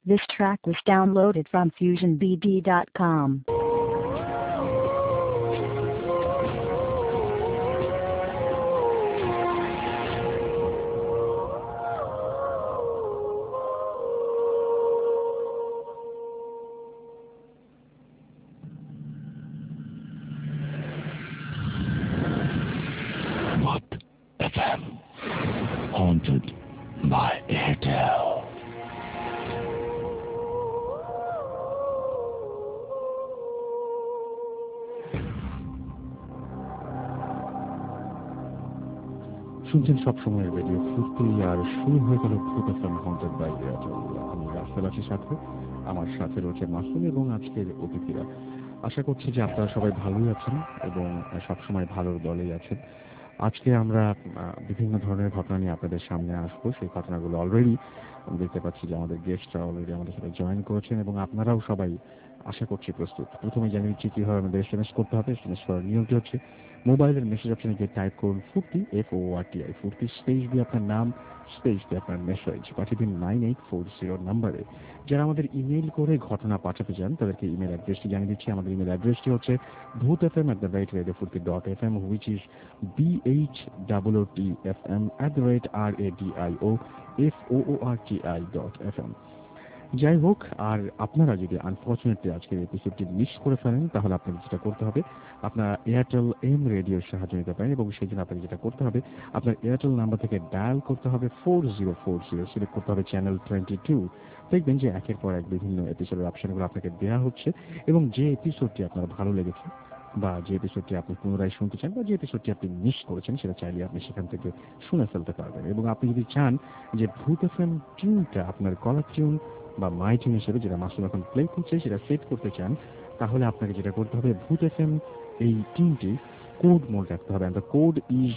This track was downloaded from FusionBD.com. FM, haunted by Airtel. শুনছেন সবসময় radio ফুর্তি, আর শুরু হয়ে গেল ভূত এফএম হাউন্টেড বাই এয়ারটেল। আমি রাস্তার আছি সাথে, আমার সাথে রয়েছে মাসুম এবং আজকের অতিথিরা। আশা করছি যে আপনারা সবাই ভালোই আছেন এবং সবসময় ভালোর দলেই আছেন। আজকে আমরা বিভিন্ন ধরনের ঘটনা নিয়ে আপনাদের সামনে আসবো। সেই ঘটনাগুলো অলরেডি আমি দেখতে পাচ্ছি যে আমাদের গেস্টরা অলরেডি আমাদের সাথে জয়েন করেছেন এবং আপনারাও সবাই আশা করছি প্রস্তুত। প্রথমে জানিয়ে দিচ্ছি কীভাবে আমাদের SMS করতে হবে। SMS করার নিয়মটি হচ্ছে মোবাইলের মেসেজ অপশনে গিয়ে টাইপ করুন ফুর্তি, FORTI, ফুর্তি স্পেস দিয়ে আপনার নাম, স্পেস দিয়ে আপনার মেসেজ পাঠিয়ে দিন 9840 নাম্বারে। যারা আমাদের ইমেইল করে ঘটনা পাঠাতে চান তাদেরকে ইমেল অ্যাড্রেসটি জানিয়ে দিচ্ছি। আমাদের ইমেল অ্যাড্রেসটি হচ্ছে bhootfm@radiofurti.fm, which is BHOOTFM@radiofurti.fm। যাই হোক, আর আপনারা যদি আনফর্চুনেটলি আজকের এপিসোডটি মিস করে ফেলেন তাহলে আপনাদের যেটা করতে হবে, আপনারা এয়ারটেল এম রেডিওর সাহায্য নিতে পারেন এবং সেই জন্য আপনাকে যেটা করতে হবে, আপনার এয়ারটেল নাম্বার থেকে ডায়াল করতে হবে 4040, সিলেক্ট করতে হবে চ্যানেল 22। দেখবেন যে একের পর এক বিভিন্ন এপিসোডের অপশনগুলো আপনাকে দেওয়া হচ্ছে এবং যে এপিসোডটি আপনার ভালো লেগেছে বা যে এপিসোডটি আপনি পুনরায় শুনতে চান বা যে এপিসোডটি আপনি মিস করেছেন সেটা চাইলে আপনি সেখান থেকে শুনে ফেলতে পারবেন। এবং আপনি যদি চান যে ভূত এফএম টিউনটা আপনার কলার টিউন বা মাই টিউন হিসেবে যেটা মাসুম এখন প্লে করছে সেটা সেট করতে চান, তাহলে আপনাকে যেটা করতে হবে, ভূত এফএম এই টিউনটি কোড মোড রাখতে হবে। দ্য কোড ইজ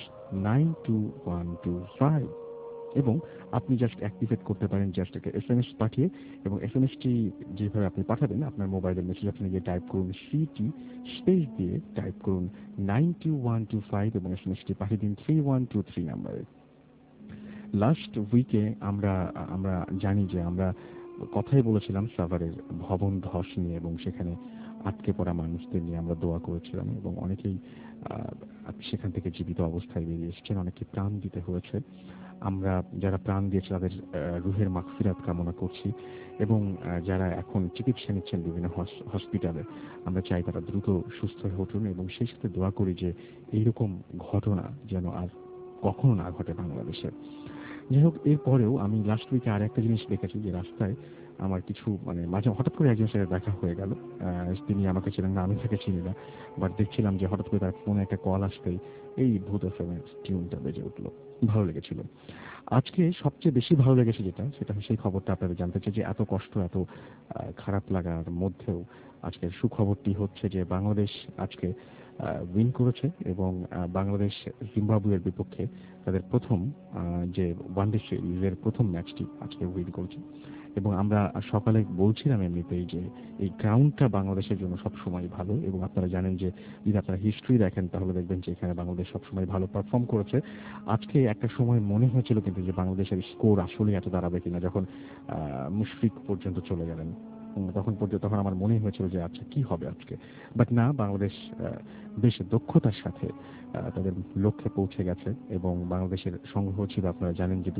92125 এবং আপনি জাস্ট অ্যাক্টিভেট করতে পারেন জাস্ট একটা SMS পাঠিয়ে। এবং SMS টি যেভাবে আপনি পাঠাবেন, আপনার মোবাইলের মেসেজ আপনি গিয়ে টাইপ করুন সিটি স্পেস দিয়ে টাইপ করুন 92125 এবং SMS টি পাঠিয়ে দিন 3123 নাম্বারে। লাস্ট উইকে আমরা জানি যে আমরা কথাই বলেছিলাম সাভারের ভবন ধস নিয়ে এবং সেখানে আটকে পড়া মানুষদের নিয়ে আমরা দোয়া করেছিলাম এবং অনেকেই সেখান থেকে জীবিত অবস্থায় বেরিয়ে এসেছেন, অনেকে প্রাণ দিতে হয়েছে। আমরা যারা প্রাণ দিয়েছে তাদের রুহের মাগফিরাত কামনা করছি এবং যারা এখন চিকিৎসা নিচ্ছেন বিভিন্ন হসপিটালে, আমরা চাই তারা দ্রুত সুস্থ হয়ে উঠুন এবং সেই সাথে দোয়া করি যে এইরকম ঘটনা যেন আর কখনো না ঘটে বাংলাদেশে। যাই হোক, এরপরেও আমি লাস্ট উইকে আর একটা জিনিস দেখেছি যে রাস্তায় আমার কিছু মাঝে হঠাৎ করে একজনের সাথে দেখা হয়ে গেল। তিনি আমাকে ছিলেন না, আমি তাকে চিনি না, বাট দেখছিলাম যে হঠাৎ করে তার ফোনে একটা কল আসতেই এই ভূত এফএমের টিউনটা বেজে উঠলো। ভালো লেগেছিল। আজকে সবচেয়ে বেশি ভালো লেগেছে সেটা সেই খবরটা আপনাদের জানতে চাই যে এত কষ্ট, এত খারাপ লাগার মধ্যেও আজকের সুখবরটি হচ্ছে যে বাংলাদেশ আজকে উইন করেছে এবং বাংলাদেশ জিম্বাবুয়ের বিপক্ষে তাদের প্রথম যে ওয়ানডে সিরিজের প্রথম ম্যাচটি আজকে উইন করেছে। এবং আমরা সকালে বলছিলাম এমনিতেই যে এই গ্রাউন্ডটা বাংলাদেশের জন্য সবসময় ভালো এবং আপনারা জানেন যে যদি আপনারা হিস্ট্রি দেখেন তাহলে দেখবেন যে এখানে বাংলাদেশ সবসময় ভালো পারফর্ম করেছে। আজকে একটা সময় মনে হয়েছিল কিন্তু যে বাংলাদেশের স্কোর আসলে এত দাঁড়াবে কিনা, যখন মুশফিক পর্যন্ত চলে গেলেন তখন আমার মনে হয়েছিল যে আচ্ছা কি হবে আজকে, বাট না, বাংলাদেশ বেশ দক্ষতার সাথে তাদের লক্ষ্যে পৌঁছে গেছে এবং বাংলাদেশের সংগ্রহ ছিল আপনারা জানেন যে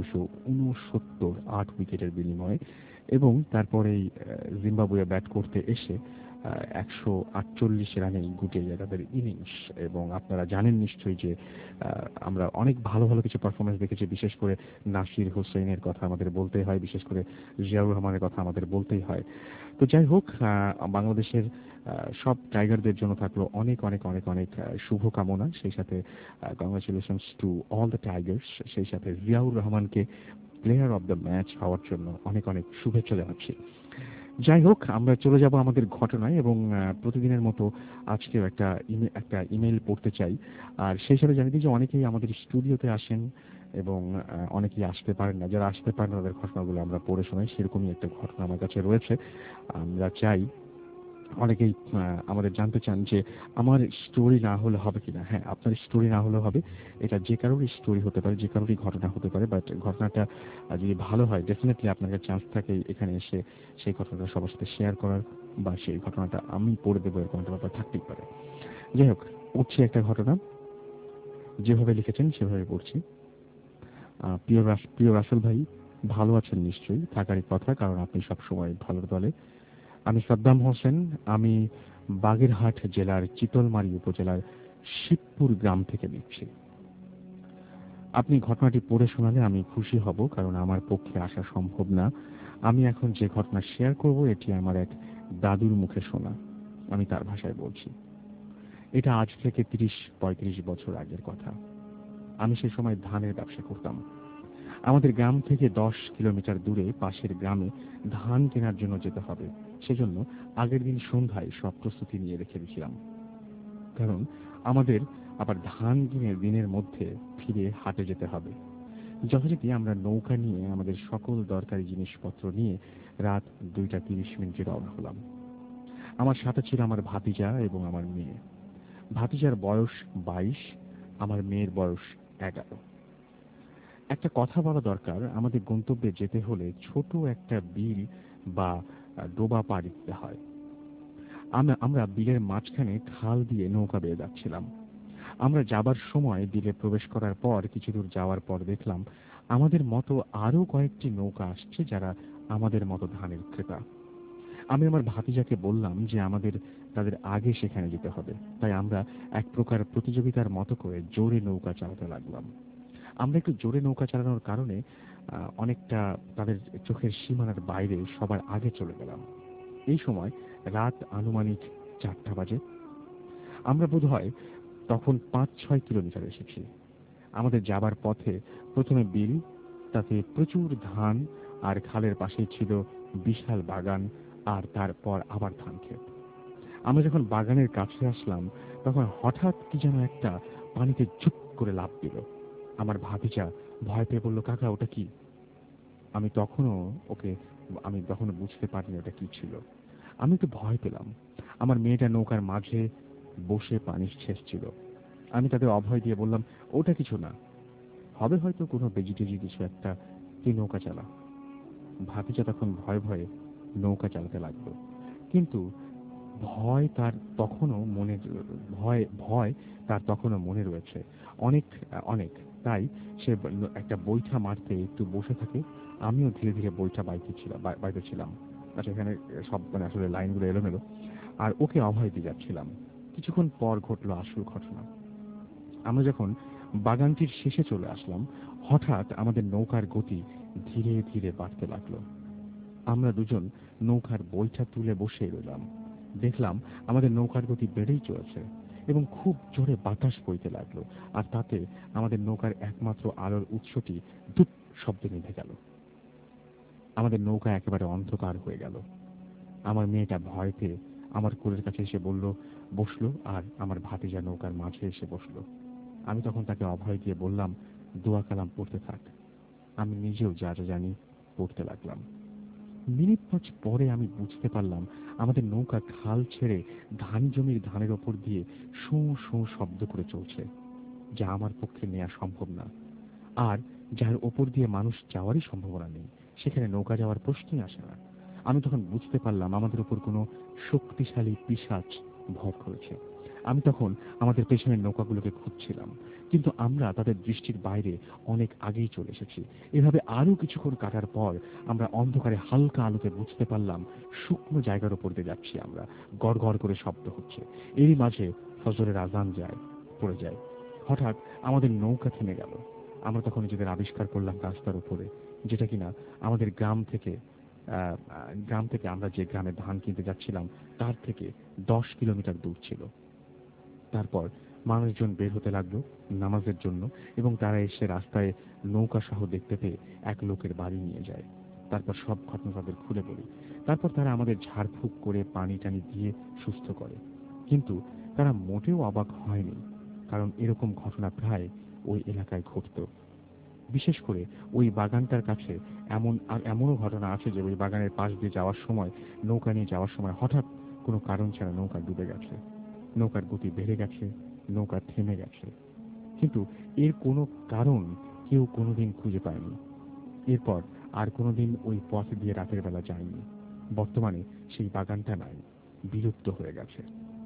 269 উইকেটের বিনিময়ে এবং তারপরেই জিম্বাবুয়ে ব্যাট করতে এসে 148 রানেই গুটিয়ে যায় তাদের ইনিংস। এবং আপনারা জানেন নিশ্চয়ই যে আমরা অনেক ভালো ভালো কিছু পারফরমেন্স দেখেছি, বিশেষ করে নাসির হোসেনের কথা আমাদের বলতেই হয়, বিশেষ করে জিয়াউর রহমানের কথা আমাদের বলতেই হয়। তো যাই হোক, বাংলাদেশের সব টাইগারদের জন্য থাকলো অনেক অনেক অনেক অনেক শুভকামনা, সেই সাথে congratulations to all the Tigers. সেই সাথে জিয়াউর রহমানকে প্লেয়ার অব দ্য ম্যাচ হওয়ার জন্য অনেক অনেক শুভেচ্ছা জানাচ্ছি। যাই হোক, আমরা চলে যাব আমাদের ঘটনায় এবং প্রতিদিনের মতো আজকেও একটা ইমেল পড়তে চাই। আর সেই সাথে জানিয়ে দিই যে অনেকেই আমাদের স্টুডিওতে আসেন এবং অনেকেই আসতে পারেন না। যারা আসতে পারেন তাদের ঘটনাগুলো আমরা পড়ে শোনাই, সেরকমই একটা ঘটনা আমার কাছে রয়েছে। আমরা চাই অনেকেই আমাদের জানতে চান যে আমার স্টোরি না হলে হবে কিনা। হ্যাঁ, আপনার স্টোরি না হলেও হবে। এটা যে কারোরই স্টোরি হতে পারে, যে কারোরই ঘটনা হতে পারে। বাট ঘটনাটা যদি ভালো হয় ডেফিনিটলি আপনার কাছে চান্স থাকে এখানে এসে সেই ঘটনাটা সবার সাথে শেয়ার করার, বা সেই ঘটনাটা আমি পড়ে দেবো এরকম একটা ব্যাপার থাকতেই পারে। যাই হোক, পড়ছি একটা ঘটনা। যেভাবে লিখেছেন সেভাবে পড়ছি। প্রিয় রাসেল ভাই, ভালো আছেন নিশ্চয়ই, থাকারই কথা, কারণ আপনি সবসময় ভালোর দলে। আমি সাদ্দাম হোসেন। আমি বাগেরহাট জেলার চিতলমারী উপজেলার শিবপুর গ্রাম থেকে লিখছি। আপনি ঘটনাটি পড়ে শোনালে আমি খুশি হব, কারণ আমার পক্ষে আসা সম্ভব না। আমি এখন যে ঘটনা শেয়ার করব এটি আমার এক দাদুর মুখে শোনা। আমি তার ভাষায় বলছি। এটা আজ থেকে ৩০-৩৫ বছর আগের কথা। আমি সে সময় ধানের ব্যবসা করতাম। আমাদের গ্রাম থেকে ১০ কিলোমিটার দূরে পাশের গ্রামে ধান কেনার জন্য যেতে হবে। সেজন্য আগের দিন সন্ধ্যায় সব প্রস্তুতি নিয়ে রেখে দিয়েছিলাম, কারণ আমাদের আবার ধান কিনে দিনের মধ্যে ফিরে হাটে যেতে হবে। যথারীতি আমরা নৌকা নিয়ে আমাদের সকল দরকারি জিনিসপত্র নিয়ে রাত ২টা ৩০ রওনা হলাম। আমার সাথে ছিল আমার ভাতিজা এবং আমার মেয়ে। ভাতিজার বয়স ২২, আমার মেয়ের বয়স ১১। একটা কথা বলা দরকার, আমাদের গন্তব্যে যেতে হলে ছোট একটা বিল বা ডোবা পাড়ি দিতে হয়। আমরা বিলের মাঝখানে খাল দিয়ে নৌকা বেয়ে যাচ্ছিলাম। আমরা যাবার সময় বিলে প্রবেশ করার পর কিছু দূর যাওয়ার পর দেখলাম আমাদের মতো আরো কয়েকটি নৌকা আসছে, যারা আমাদের মতো ধানের ক্রেতা। আমি আমার ভাতিজাকে বললাম যে আমাদের তাদের আগে সেখানে যেতে হবে। তাই আমরা এক প্রকার প্রতিযোগিতার মতো করে জোরে নৌকা চালাতে লাগলাম। আমরা একটু জোরে নৌকা চালানোর কারণে অনেকটা তাদের চোখের সীমানার বাইরে সবার আগে চলে গেলাম। এই সময় রাত আনুমানিক ৪টা বাজে। আমরা বোধহয় তখন ৫-৬ কিলোমিটার এসেছি। আমাদের যাবার পথে প্রথমে বিল, তাতে প্রচুর ধান, আর খালের পাশেই ছিল বিশাল বাগান, আর তারপর আবার ধান ক্ষেত। আমরা যখন বাগানের কাছে আসলাম তখন হঠাৎ কি যেন একটা পানিতে চুপ করে লাফ দিল। আমার ভাতিজা ভয় পেয়ে বলল, কাকা ওটা কি? আমি তখনও ওকে আমি তখনও বুঝতে পারিনি ওটা কি ছিল। আমি একটু ভয় পেলাম। আমার মেয়েটা নৌকার মাঝে বসে পানি ছেঁচছিল। আমি তাদের অভয় দিয়ে বললাম, ওটা কিছু না, হবে হয়তো কোনো বেজিটেজি কিছু একটা, তুই নৌকা চালা। ভাতিজা তখন ভয়ে ভয়ে নৌকা চালাতে লাগলো। কিন্তু ভয় তার তখনও মনে ভয় ভয় তার তখনও মনে রয়েছে অনেক অনেক। তাই সে একটা বৈঠা মারতে একটু বসে থাকে। আমিও ধীরে ধীরে বৈঠা বাইতেছিলাম। আচ্ছা, এখানে সব মানে আসলে লাইনগুলো এলোমেলো। আর ওকে অভয় দিয়ে যাচ্ছিলাম। কিছুক্ষণ পর ঘটলো আসল ঘটনা। আমরা যখন বাগানটির শেষে চলে আসলাম, হঠাৎ আমাদের নৌকার গতি ধীরে ধীরে বাড়তে লাগলো। আমরা দুজন নৌকার বৈঠা তুলে বসে রইলাম। দেখলাম আমাদের নৌকার গতি বেড়েই চলেছে এবং খুব জোরে বাতাস বইতে লাগলো। আর তাতে আমাদের নৌকার একমাত্র আলোর উৎসটি দুপ শব্দে নিভে গেল। আমাদের নৌকা একেবারে অন্ধকার হয়ে গেল। আমার মেয়েটা ভয় পেয়ে আমার কোলের কাছে এসে বসলো, আর আমার ভাতিজা নৌকার মাঝে এসে বসলো। আমি তখন তাকে অভয় দিয়ে বললাম, দোয়া কালাম পড়তে থাক। আমি নিজেও যা যা জানি পড়তে লাগলাম। মিনিট ৫ পরে আমি বুঝতে পারলাম আমাদের নৌকা খাল ছেড়ে ধান জমির ধানের ওপর দিয়ে শোঁ শোঁ শব্দ করে চলছে, যা আমার পক্ষে নেওয়া সম্ভব না। আর যার ওপর দিয়ে মানুষ যাওয়ারই সম্ভাবনা নেই, সেখানে নৌকা যাওয়ার প্রশ্নই আসে না। আমি তখন বুঝতে পারলাম আমাদের উপর কোনো শক্তিশালী পিশাচ ভর করেছে। আমি তখন আমাদের পেছনের নৌকাগুলোকে খুঁজছিলাম, কিন্তু আমরা তাদের দৃষ্টির বাইরে অনেক আগেই চলে এসেছি। এভাবে আরো কিছুক্ষণ কাটার পর আমরা অন্ধকারে হালকা আলোতে বুঝতে পারলাম শুকনো জায়গার উপর দিয়ে যাচ্ছি আমরা। গড় গড় করে শব্দ হচ্ছে। এরই মাঝে ফজরের আজান পড়ে যায়। হঠাৎ আমাদের নৌকা থেমে গেল। আমরা তখন নিজেদের আবিষ্কার করলাম রাস্তার উপরে, যেটা কিনা আমাদের গ্রাম থেকে আমরা যে গ্রামে ধান কিনতে যাচ্ছিলাম তার থেকে ১০ কিলোমিটার দূর ছিল। তারপর মানুষজন বের হতে লাগলো নামাজের জন্য, এবং তারা এসে রাস্তায় নৌকা সহ দেখতে পেয়ে এক লোকের বাড়ি নিয়ে যায়। তারপর সব ঘটনা তাদের খুলে বলি। তারপর তারা আমাদের ঝাড়ফুঁক করে পানি টানি দিয়ে সুস্থ করে। কিন্তু তারা মোটেও অবাক হয়নি, কারণ এরকম ঘটনা প্রায় ওই এলাকায় ঘটত। বিশেষ করে ওই বাগানটার কাছে এমনও ঘটনা আছে যে ওই বাগানের পাশ দিয়ে যাওয়ার সময়, নৌকা নিয়ে যাওয়ার সময় হঠাৎ কোনো কারণ ছাড়া নৌকা ডুবে গেছে, নৌকার গতি বেড়ে গেছে, নৌকা থেমে গেছে, কিন্তু এর কোনো কারণ কেউ কোনোদিন খুঁজে পায়নি। এরপর আর কোনোদিন ওই পথ দিয়ে রাতের বেলা যায়নি। বর্তমানে সেই বাগানটা নাই, বিলুপ্ত হয়ে গেছে।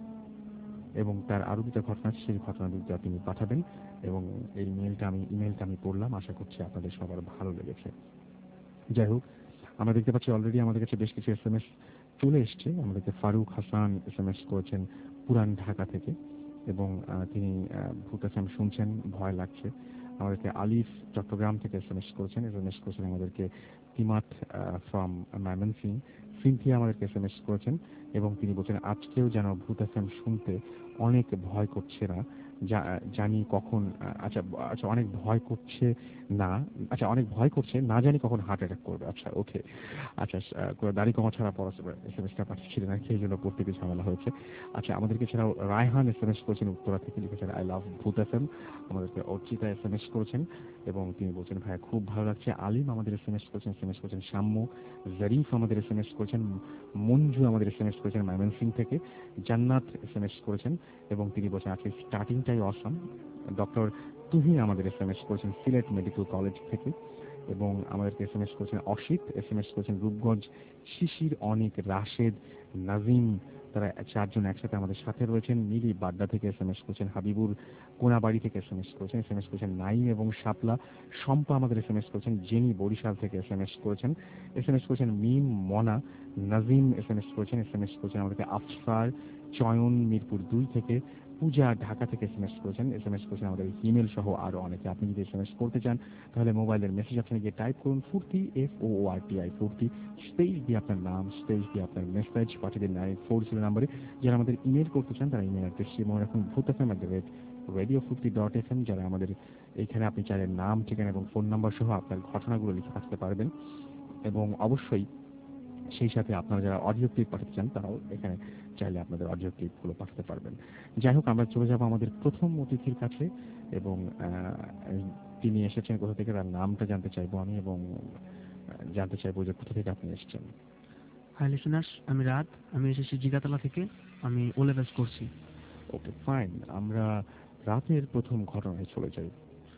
এবং তার আরো দুটো ঘটনা আছে, সেই ঘটনা দুটো তিনি পাঠাবেন এবং এই ইমেলটা আমি পড়লাম, আশা করছি আপনাদের সবার ভালো লেগেছে। যাই হোক, আমরা দেখতে পাচ্ছি অলরেডি আমাদের কাছে বেশ কিছু এসএমএস চলে এসছে। আমাদেরকে ফারুক হাসান এসএমএস করেছেন পুরান ঢাকা থেকে এবং তিনি ভূত এফএম শুনছেন, ভয় লাগছে। আমাদেরকে আলিফ চট্টগ্রাম থেকে এসএমএস করেছেন আমাদেরকে তিমাত ফ্রম ময়মনসিং। সিনথিয়া আমাদেরকে এসএমএস করেছেন এবং তিনি বলছেন আজকেও যেন ভূত এফএম শুনতে অনেক ভয় করছে না, জানি কখন আচ্ছা অনেক ভয় করছে না, অনেক ভয় করছে না, জানি কখন হার্ট অ্যাটাক করবে। আচ্ছা ওকে, আচ্ছা দাড়ি কমা ছাড়া এসএমএসটা পাঠিয়েছিলেন আর সেই জন্য পড়তে গিয়ে ঝামেলা হয়েছে। আচ্ছা, আমাদেরকে এছাড়াও রায়হান এসএমএস করেছেন উত্তরা থেকে, লিখেছেন আই লাভ ভূত এফএম। আমাদেরকে অর্চিতা এসএমএস করেছেন এবং তিনি বলছেন ভাইয়া খুব ভালো লাগছে। আলিম আমাদের এসএমএস করেছেন সাম্য। জরিফ আমাদের এসএমএস করেছেন, মঞ্জু আমাদের এসএমএস করেছেন ময়মনসিং থেকে, জান্নাত এসএমএস করেছেন এবং তিনি বলছেন আজকে স্টার্টিংটাই অসম। ডক্টর তুহিন আমাদের এসএমএস করেছেন সিলেট মেডিকেল কলেজ থেকে এবং আমাদেরকে এসএমএস করেছেন অসিত, এসএমএস করেছেন রূপগঞ্জ, শিশির, অনিক, রাশেদ, নাজিম, তারা চারজন একসাথে আমাদের সাথে রয়েছেন। নীলি বাড্ডা থেকে এসএমএস করেছেন, হাবিবুর কোনাবাড়ি থেকে এসএমএস করেছেন নাইম এবং শাপলা। শম্পা আমাদের এসএমএস করেছেন, জেনি বরিশাল থেকে এসএমএস করেছেন মিম, মনা, নাজিম এসএমএস করেছেন আমাদেরকে আফসার, চয়ন মিরপুর 2 থেকে, পূজা ঢাকা থেকে এসএমএস করেছেন আমাদের ইমেল সহ আরো অনেকে। আপনি যদি এসএমএস করতে চান তাহলে মোবাইলের মেসেজ অপশনে গিয়ে টাইপ করুন ফুর্তি, FOORTI ফুর্তি, স্পেস দিয়ে আপনার নাম, স্পেস দিয়ে আপনার মেসেজ পাঠিয়ে দিন 940 নাম্বারে। যারা আমাদের ইমেল করতে চান তারা ইমেল অ্যাড্রেসটি মনে রাখুন ভূতএফএম@radiofurti.fm। যারা আমাদের এখানে আপনি চাইলে নাম, ঠিকানা এবং ফোন নাম্বার সহ আপনার ঘটনাগুলো লিখে আসতে পারবেন এবং অবশ্যই সেই সাথে আপনারা যারা অডিও ক্লিপ পাঠাতে চান তারাও এখানে চাইলে আপনাদের অডিও ক্লিপগুলো পাঠাতে পারবেন। যাই হোক, আমরা চলে যাব আমাদের প্রথম অতিথির কাছে এবং তিনি এসেছেন কোথা থেকে তার নামটা জানতে চাইবো আমি এবং জানতে চাইবো যে কোথা থেকে আপনি এসেছেন। হাই লিসেনার্স, আমি রাত, আমি এসেছি জিগাতলা থেকে, আমি ও লেভেলস করছি। ওকে ফাইন, আমরা রাতের প্রথম ঘটনায় চলে যাই।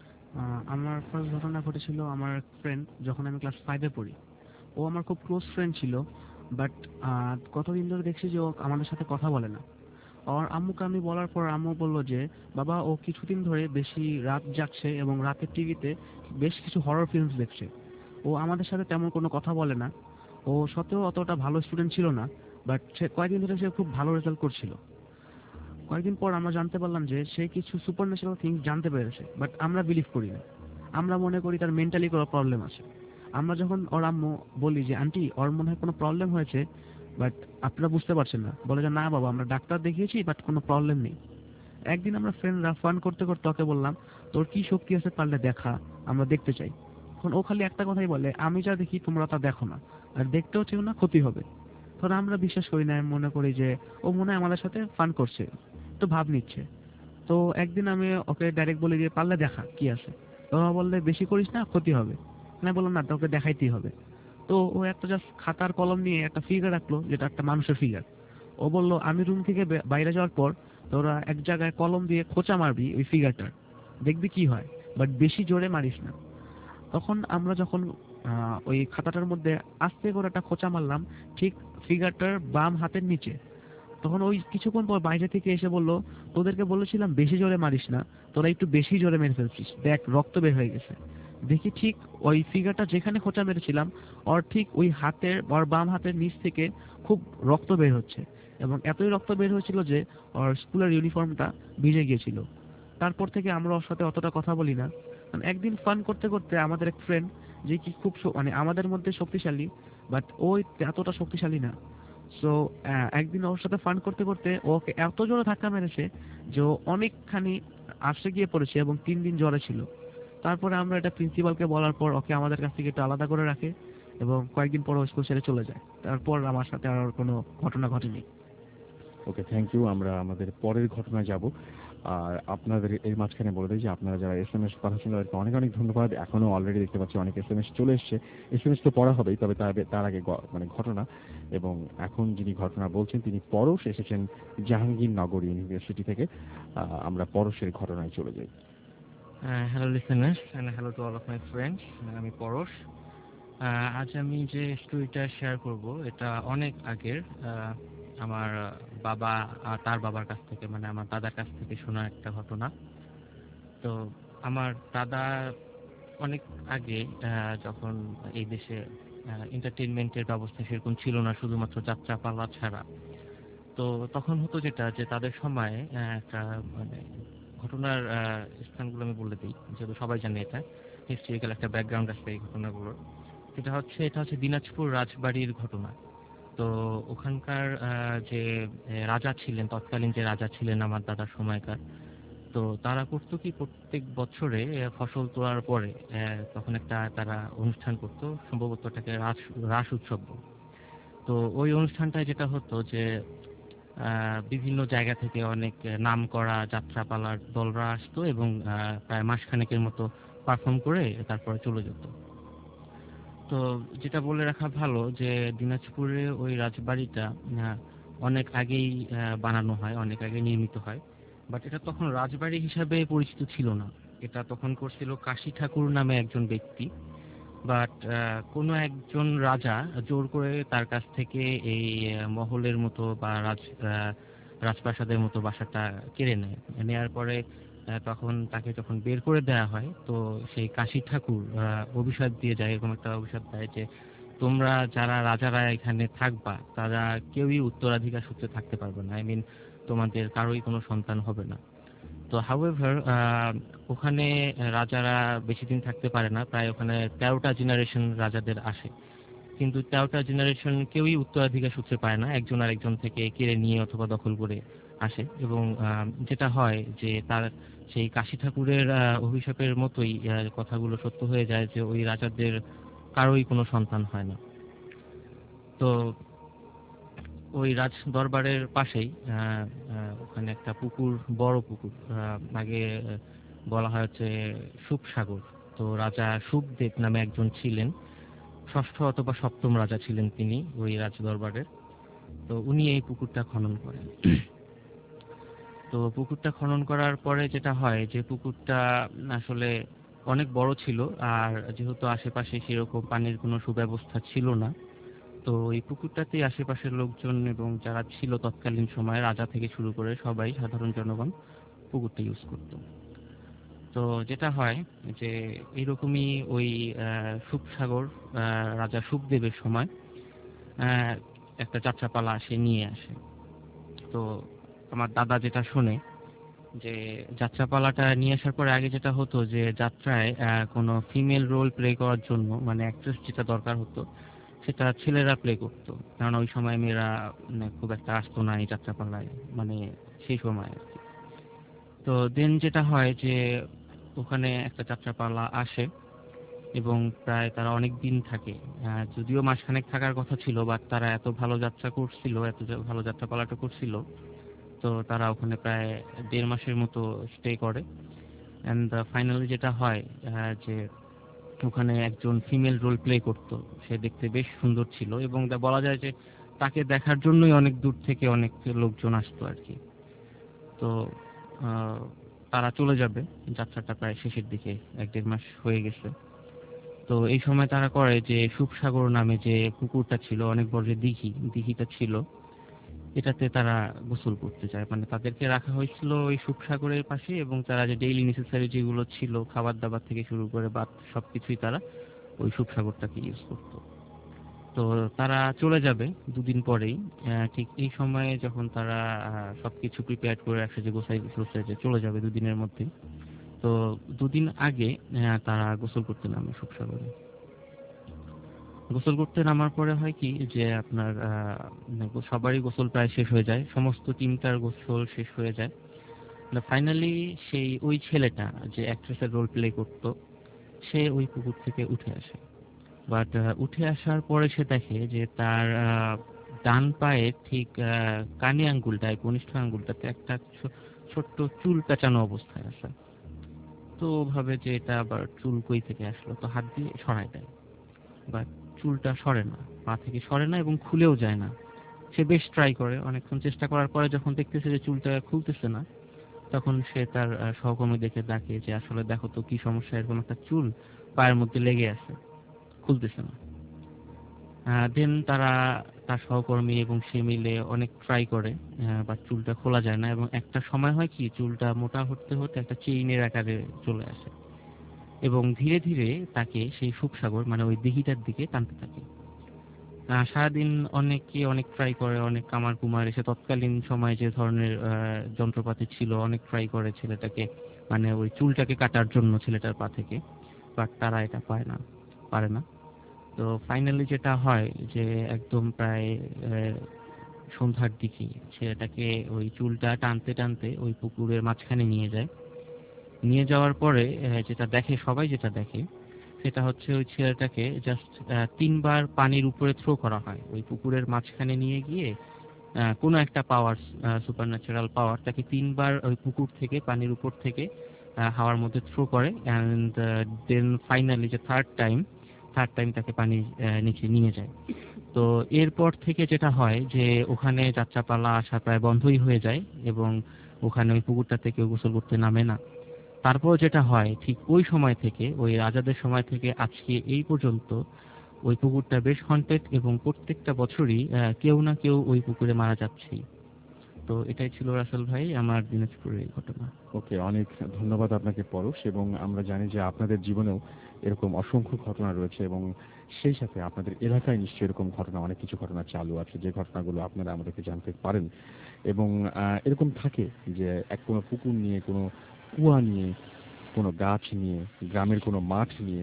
আমার ফার্স্ট ঘটনা ঘটেছিল আমার ফ্রেন্ড যখন আমি ক্লাস 5-এ পড়ি। ও আমার খুব ক্লোজ ফ্রেন্ড ছিল, বাট কতদিন ধরে দেখছি যে ও আমাদের সাথে কথা বলে না। আর আম্মুকে আমি বলার পর আম্মু বললো যে বাবা ও কিছুদিন ধরে বেশি রাত জাগছে এবং রাতের টিভিতে বেশ কিছু হরর ফিল্মস দেখছে। ও আমাদের সাথে তেমন কোনো কথা বলে না। ও সত্ত্বেও অতটা ভালো স্টুডেন্ট ছিল না, বাট সে কয়েকদিন ধরে সে খুব ভালো রেজাল্ট করছিল। কয়েকদিন পর আমরা জানতে পারলাম যে সে কিছু সুপার ন্যাচারাল থিংস জানতে পেরেছে, বাট আমরা বিলিভ করি না। আমরা মনে করি তার মেন্টালি কোনো প্রবলেম আছে। আমরা যখন ওর আম্মু বলি যে আন্টি ওর মনে হয় কোনো প্রবলেম হয়েছে, বাট আপনারা বুঝতে পারছেন না, বলে যে না বাবা আমরা ডাক্তার দেখিয়েছি বাট কোনো প্রবলেম নেই। একদিন আমরা ফ্রেন্ডরা ফান করতে করতে ওকে বললাম তোর কি শক্তি আছে পারলে দেখা, আমরা দেখতে চাই। তখন ও খালি একটা কথাই বলে আমি যা দেখি তোমরা তা দেখো না, আর দেখতেও চেও না, ক্ষতি হবে। তখন আমরা বিশ্বাস করি না, মনে করি যে ও মনে হয় আমাদের সাথে ফান করছে, তো ভাব নিচ্ছে। তো একদিন আমি ওকে ডাইরেক্ট বলি যে পারলে দেখা কি আছে। তো ও বললে বেশি করিস না, ক্ষতি হবে। আমি বললাম না, তোকে দেখাইতেই হবে। তো ও একটা জাস্ট খাতার কলম নিয়ে একটা ফিগার রাখলো, যেটা একটা মানুষের ফিগার। ও বলল আমি রুম থেকে বাইরে যাওয়ার পর তোরা এক জায়গায় কলম দিয়ে খোঁচা মারবি ওই ফিগারটার, দেখবি কি হয়, বাট বেশি জোরে মারিস না। তখন আমরা যখন ওই খাতাটার মধ্যে আস্তে করে একটা খোঁচা মারলাম ঠিক ফিগারটার বাম হাতের নিচে। তখন ওই কিছুক্ষণ পর বাইরে থেকে এসে বলল তোদেরকে বলেছিলাম বেশি জোরে মারিস না, তোরা একটু বেশি জোরে মেরে ফেলছিস, দেখ রক্ত বের হয়ে গেছে। দেখি ঠিক ওই ফিগারটা যেখানে খোঁচা মেরেছিলাম ওর ঠিক ওই হাতের, ওর বাম হাতের নিচ থেকে খুব রক্ত বের হচ্ছে, এবং এতই রক্ত বের হয়েছিল যে ওর স্কুলের ইউনিফর্মটা ভিজে গিয়েছিল। তারপর থেকে আমরা ওর সাথে অতটা কথা বলি না। একদিন ফান করতে করতে আমাদের এক ফ্রেন্ড, যে কি খুব মানে আমাদের মধ্যে শক্তিশালী, বাট ওই এতটা শক্তিশালী না। সো একদিন ওর সাথে ফান করতে করতে ওকে এত জোরে ধাক্কা মেরেছে যে ও অনেকখানি আসে গিয়ে পড়েছে এবং 3 দিন জ্বরে ছিল। তারপরে আমরা এটা প্রিন্সিপালকে বলার পর ওকে আমাদের কাছ থেকে একটু আলাদা করে রাখে এবং কয়েকদিন পর স্কুল ছেড়ে চলে যায়। তারপর আমার সাথে আর কোনো ঘটনা ঘটেনি। Okay, thank you. আমরা আমাদের পরের ঘটনায় যাব। আর আপনাদের এর মাঝখানে বলে দিই যে আপনারা যারা এসএমএস পাঠাচ্ছেন তাদেরকে অনেক অনেক ধন্যবাদ। এখনো অলরেডি দেখতে পাচ্ছি অনেক এসএমএস চলে এসছে। এসএমএস তো পড়া হবেই, তবে তার আগে মানে ঘটনা। এবং এখন যিনি ঘটনা বলছেন তিনি পরশ, এসেছেন জাহাঙ্গীরনগর ইউনিভার্সিটি থেকে। আমরা পরশের ঘটনায় চলে যাই। Hello listeners and hello to all of my friends. আমি পরশ। আজ আমি যে স্টোরিটা শেয়ার করব এটা অনেক আগের। আমার বাবা আর তার বাবার কাছ থেকে, মানে আমার দাদার কাছ থেকে শোনা একটা ঘটনা। তো আমার দাদা অনেক আগে, যখন এই দেশে এন্টারটেনমেন্টের ব্যবস্থা সেরকম ছিল না, শুধুমাত্র যাত্রাপালা ছাড়া, তো তখন হতো যেটা যে তাদের সময় একটা মানে ঘটনার স্থানগুলো আমি বলে দিই, যেহেতু সবাই জানে এটা হিস্ট্রিক্যাল একটা ব্যাকগ্রাউন্ড আছে এই ঘটনাগুলোর। এটা হচ্ছে দিনাজপুর রাজবাড়ির ঘটনা। তো ওখানকার যে রাজা ছিলেন, তৎকালীন যে রাজা ছিলেন আমার দাদার সময়কার, তো তারা করতো কি প্রত্যেক বছরে ফসল তোলার পরে তখন একটা তারা অনুষ্ঠান করতো, সম্ভবত এটাকে রাস উৎসব বলে। তো ওই অনুষ্ঠানটায় যেটা হতো যে বিভিন্ন জায়গা থেকে অনেক নামকরা যাত্রাপালার দলরা আসতো এবং প্রায় মাসখানেকের মতো পারফর্ম করে তারপরে চলে যেত। তো যেটা বলে রাখা ভালো যে দিনাজপুরে ওই রাজবাড়িটা অনেক আগেই বানানো হয়, অনেক আগে নির্মিত হয়, বাট এটা তখন রাজবাড়ি হিসাবে পরিচিত ছিল না। এটা তখন করছিল কাশী ঠাকুর নামে একজন ব্যক্তি। বাট কোনো একজন রাজা জোর করে তার কাছ থেকে এই মহলের মতো বা রাজপ্রাসাদের মতো বাসাটা কেড়ে নেয়। নেওয়ার পরে তখন তাকে যখন বের করে দেওয়া হয়, তো সেই কাশী ঠাকুর অভিশাপ দিয়ে যায়, এরকম একটা অভিশাপ দেয় যে তোমরা যারা রাজারা এখানে থাকবা তারা কেউই উত্তরাধিকার সূত্রে থাকতে পারবে না, আই মিন তোমাদের কারোই কোনো সন্তান হবে না। তো হাউএভার ওখানে রাজারা বেশি দিন থাকতে পারে না, প্রায় ওখানে 13টা জেনারেশন রাজাদের আসে, কিন্তু 13টা জেনারেশন কেউই উত্তরাধিকার সূত্রে পায় না, একজন আরেকজন থেকে কেড়ে নিয়ে অথবা দখল করে আসে। এবং যেটা হয় যে তার সেই কাশী ঠাকুরের অভিশাপের মতোই কথাগুলো সত্য হয়ে যায় যে ওই রাজাদের কারোই কোনো সন্তান হয় না। তো ওই রাজ দরবারের পাশেই ওখানে একটা পুকুর, বড় পুকুর, আগে বলা হয় হচ্ছে সুপসাগর। তো রাজা সুপদেব নামে একজন ছিলেন, ষষ্ঠ অথবা সপ্তম রাজা ছিলেন তিনি ওই রাজ দরবারের। তো উনি এই পুকুরটা খনন করেন। তো পুকুরটা খনন করার পরে যেটা হয় যে পুকুরটা আসলে অনেক বড় ছিল, আর যেহেতু আশেপাশে সেরকম পানির কোনো সুব্যবস্থা ছিল না, তো এই পুকুরটাতেই আশেপাশের লোকজন এবং যারা ছিল তৎকালীন সময়ে, রাজা থেকে শুরু করে সবাই, সাধারণ জনগণ পুকুরটা ইউজ করত। তো যেটা হয় যে এইরকমই ওই সুপসাগর রাজা সুখদেবের সময় একটা যাত্রাপালা সে নিয়ে আসে। তো আমার দাদা যেটা শুনে যে যাত্রাপালাটা নিয়ে আসার পরে আগে যেটা হতো যে যাত্রায় কোনো ফিমেল রোল প্লে করার জন্য, মানে অ্যাক্ট্রেস যেটা দরকার হতো সেটা ছেলেরা প্লে করতো, কারণ ওই সময় মেয়েরা খুব একটা আসতো না এই যাত্রাপালায়, মানে সেই সময় আর কি। তো দেন যেটা হয় যে ওখানে একটা যাত্রাপালা আসে এবং প্রায় তারা অনেক দিন থাকে। যদিও মাসখানেক থাকার কথা ছিল, বাট তারা এত ভালো যাত্রা করছিল, ভালো যাত্রাপালাটা করছিল, তো তারা ওখানে প্রায় 1.5 মাসের মতো স্টে করে। অ্যান্ড ফাইনালি যেটা হয় যে ওখানে একজন ফিমেল রোল প্লে করতো, সে দেখতে বেশ সুন্দর ছিল এবং বলা যায় যে তাকে দেখার জন্যই অনেক দূর থেকে অনেক লোকজন আসতো আর কি। তো তারা চলে যাবে, যাত্রাটা প্রায় শেষের দিকে, 1.5 মাস হয়ে গেছে। তো এই সময় তারা করে যে সুপসাগর নামে যে পুকুরটা ছিল, অনেক বড় যে দিঘিটা ছিল, এটাতে তারা গোসল করতে যায়। মানে তাদেরকে রাখা হয়েছিল ওই সুপসাগরের পাশে, এবং তারা যে ডেইলি নেসেসারি যেগুলো ছিল, খাবার দাবার থেকে শুরু করে বা সবকিছুই তারা ওই সুপসাগরটাকে ইউজ করতো। তো তারা চলে যাবে 2 দিন পরেই। ঠিক এই সময়ে যখন তারা সবকিছু প্রিপেয়ার করে রাখছে যে গোসাই যে চলে যাবে 2 দিনের মধ্যে, তো 2 দিন আগে তারা গোসল করতে নামে সুপসাগরে। গোসল করতে নামার পরে হয় কি যে আপনার সবারই গোসল প্রায় শেষ হয়ে যায়, সমস্ত টিমটার গোসল শেষ হয়ে যায়। ফাইনালি সেই ওই ছেলেটা যে অ্যাক্ট্রেসের রোল প্লে করতো, সে ওই পুকুর থেকে উঠে আসে। বাট উঠে আসার পরে সে দেখে যে তার ডান পায়ের ঠিক কানি আঙ্গুলটায়, কনিষ্ঠ আঙ্গুলটাতে একটা ছোট ছোট্ট চুল পেঁচানো অবস্থায় আছে। তো ও ভাবে যে এটা আবার চুল কই থেকে আসলো, তো হাত দিয়ে সরায় দেয়, বাট চুলটা সরে না, পা থেকে সরে না এবং খুলেও যায় না। সে বেশ ট্রাই করে, অনেকক্ষণ চেষ্টা করার পরে যখন দেখতেছে যে চুলটা খুলতেছে না, তখন সে তার সহকর্মীদেরকে ডাকে যে আসলে দেখো তো কি সমস্যা, এরকম একটা চুল পায়ের মধ্যে লেগে আছে, খুলতেছে না। দেন তারা, তার সহকর্মী এবং সে মিলে অনেক ট্রাই করে, বাট চুলটা খোলা যায় না এবং একটা সময় হয় কি চুলটা মোটা হতে হতে একটা চেইনের আকারে চলে আসে এবং ধীরে ধীরে তাকে সেই সুখসাগর মানে ওই দিঘিটার দিকে টানতে থাকে। সারাদিন অনেকে অনেক ট্রাই করে, অনেক কামার কুমার এসে তৎকালীন সময়ে যে ধরনের যন্ত্রপাতি ছিল অনেক ট্রাই করে ছেলেটাকে, মানে ওই চুলটাকে কাটার জন্য ছেলেটার পা থেকে, বাট তারা এটা পারে না। তো ফাইনালি যেটা হয় যে একদম প্রায় সন্ধ্যার দিকে ছেলেটাকে ওই চুলটা টানতে টানতে ওই পুকুরের মাঝখানে নিয়ে যায়। নিয়ে যাওয়ার পরে যেটা দেখে, সবাই যেটা দেখে সেটা হচ্ছে ওই ছেলেটাকে জাস্ট 3 বার পানির উপরে থ্রো করা হয়। ওই পুকুরের মাঝখানে নিয়ে গিয়ে কোনো একটা পাওয়ার, সুপারন্যাচারাল পাওয়ার, তাকে 3 বার ওই পুকুর থেকে পানির উপর থেকে হাওয়ার মধ্যে থ্রো করে অ্যান্ড দেন ফাইনালি যে থার্ড টাইম তাকে পানির নিচে নিয়ে যায়। তো এরপর থেকে যেটা হয় যে ওখানে যাত্রাপালা আসা প্রায় বন্ধই হয়ে যায় এবং ওখানে ওই পুকুরটাতে কেউ গোসল করতে নামে না। তারপর যেটা হয় ঠিক ওই সময় থেকে, ওই রাজাদের সময় থেকে আজকে এই পর্যন্ত ওই পুকুরটা বেশ হন্টেড এবং প্রত্যেকটা বছরই কেউ না কেউ ওই পুকুরে মারা যাচ্ছেই। তো এটাই ছিল রাসেল ভাই আমার দিনাজপুরের এই ঘটনা। ওকে, অনেক ধন্যবাদ আপনাকে পরশ। এবং আমরা জানি যে আপনাদের জীবনেও এরকম অসংখ্য ঘটনা রয়েছে এবং সেই সাথে আপনাদের এলাকায় নিশ্চয়ই এরকম ঘটনা, অনেক কিছু ঘটনা চালু আছে যে ঘটনাগুলো আপনারা আমাদেরকে জানতে পারেন। এবং এরকম থাকে যে কোনো পুকুর নিয়ে, কোনো কুয়া নিয়ে, কোনো গাছ নিয়ে, গ্রামের কোনো মাঠ নিয়ে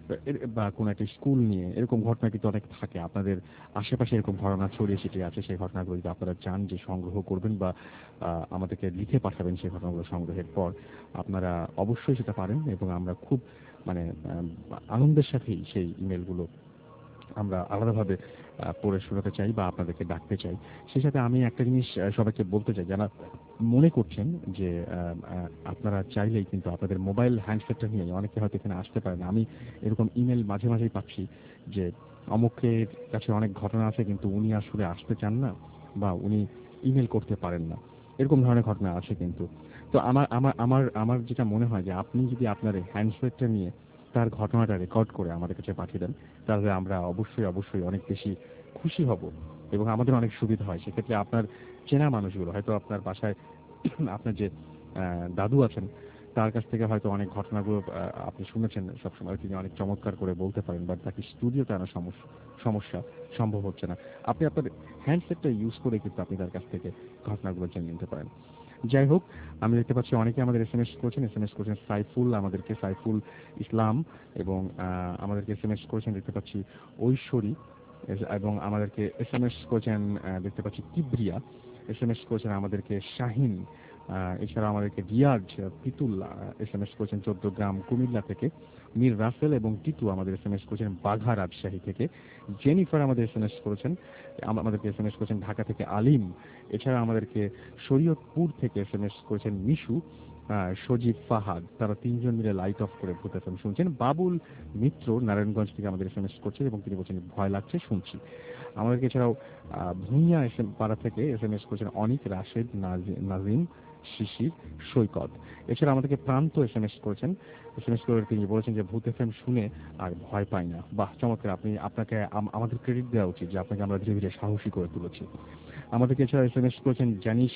বা কোনো একটা স্কুল নিয়ে এরকম ঘটনা কিন্তু অনেক থাকে। আপনাদের আশেপাশে এরকম ঘটনা ছড়িয়ে ছিটিয়ে আছে। সেই ঘটনাগুলো যদি আপনারা চান যে সংগ্রহ করবেন বা আমাদেরকে লিখে পাঠাবেন সেই ঘটনাগুলো সংগ্রহের পর, আপনারা অবশ্যই সেটা পারেন এবং আমরা খুব মানে আনন্দের সাথেই সেই ইমেলগুলো আমরা আলাদাভাবে পড়ে শোনাতে চাই বা আপনাদেরকে ডাকতে চাই। সেই সাথে আমি একটা জিনিস সবাইকে বলতে চাই, যারা মনে করছেন যে আপনারা চাইলেই কিন্তু আপনাদের মোবাইল হ্যান্ডসেটটা নিয়ে অনেকে হয়তো এখানে আসতে পারেন। আমি এরকম ইমেল মাঝে মাঝেই পাচ্ছি যে অমুকের কাছে অনেক ঘটনা আছে কিন্তু উনি আসলে আসতে চান না বা উনি ইমেল করতে পারেন না, এরকম ধরনের ঘটনা আছে কিন্তু। তো আমার আমার আমার আমার যেটা মনে হয় যে আপনি যদি আপনার হ্যান্ডসেটটা নিয়ে তার ঘটনাটা রেকর্ড করে আমাদের কাছে পাঠিয়ে দেন, তাহলে আমরা অবশ্যই অবশ্যই অনেক বেশি খুশি হব এবং আমাদের অনেক সুবিধা হয়। সেক্ষেত্রে আপনার চেনা মানুষগুলো হয়তো আপনার বাসায় আপনার যে দাদু আছেন তার কাছ থেকে হয়তো অনেক ঘটনাগুলো আপনি শুনেছেন সবসময়, তিনি অনেক চমৎকার করে বলতে পারেন, বাট তাকে স্টুডিওতে আনা সমস্যা সম্ভব হচ্ছে না। আপনি আপনার হ্যান্ডসেটটা ইউজ করে কিন্তু আপনি তার কাছ থেকে ঘটনাগুলো জেনে নিতে পারেন। যাই হোক, আমি দেখতে পাচ্ছি অনেকে আমাদের এসএমএস করেছেন সাইফুল, আমাদেরকে সাইফুল ইসলাম, এবং আমাদেরকে এসএমএস করেছেন দেখতে পাচ্ছি ঐশ্বরী, এবং আমাদেরকে এসএমএস করেছেন দেখতে পাচ্ছি কিবরিয়া, এসএমএস করেছেন আমাদেরকে শাহিন, এছাড়া আমাদেরকে রিয়াজ পিতুল এসএমএস করেছেন 14 গ্রাম কুমিল্লা থেকে, মীর রাসেল এবং টিটু আমাদের এসএমএস করেছেন বাঘা রাজশাহী থেকে, জেনিফার আমাদের এসএমএস করেছেন, আমাদেরকে এসএমএস করেছেন ঢাকা থেকে আলিম, এছাড়া আমাদেরকে শরীয়তপুর থেকে এসএমএস করেছেন মিশু, সজীব ফাহাদ, তারা 3জন মিলে লাইট অফ করে ভূত এফএম শুনছেন। বাবুল মিত্র নারায়ণগঞ্জ থেকে আমাদের এসএমএস করছেন এবং তিনি বলছেন ভয় লাগছে শুনছি। আমাদেরকে এছাড়াও ভূঁইয়া পাড়া থেকে এসএমএস করেছেন অনিক, রাশেদ, নাজিম, শিশির, সৈকত। এছাড়া আমাদেরকে প্রান্ত এসএমএস করেছেন, এসএমএস করে তিনি বলেছেন যে ভূত এফএম শুনে আর ভয় পাই না। বাহ, চমৎকার! আপনাকে আমাদের ক্রেডিট দেওয়া উচিত যে আপনাকে আমরা ধীরে ধীরে সাহসী করে তুলেছি। আমাদেরকে এছাড়া এসএমএস করেছেন জানিস,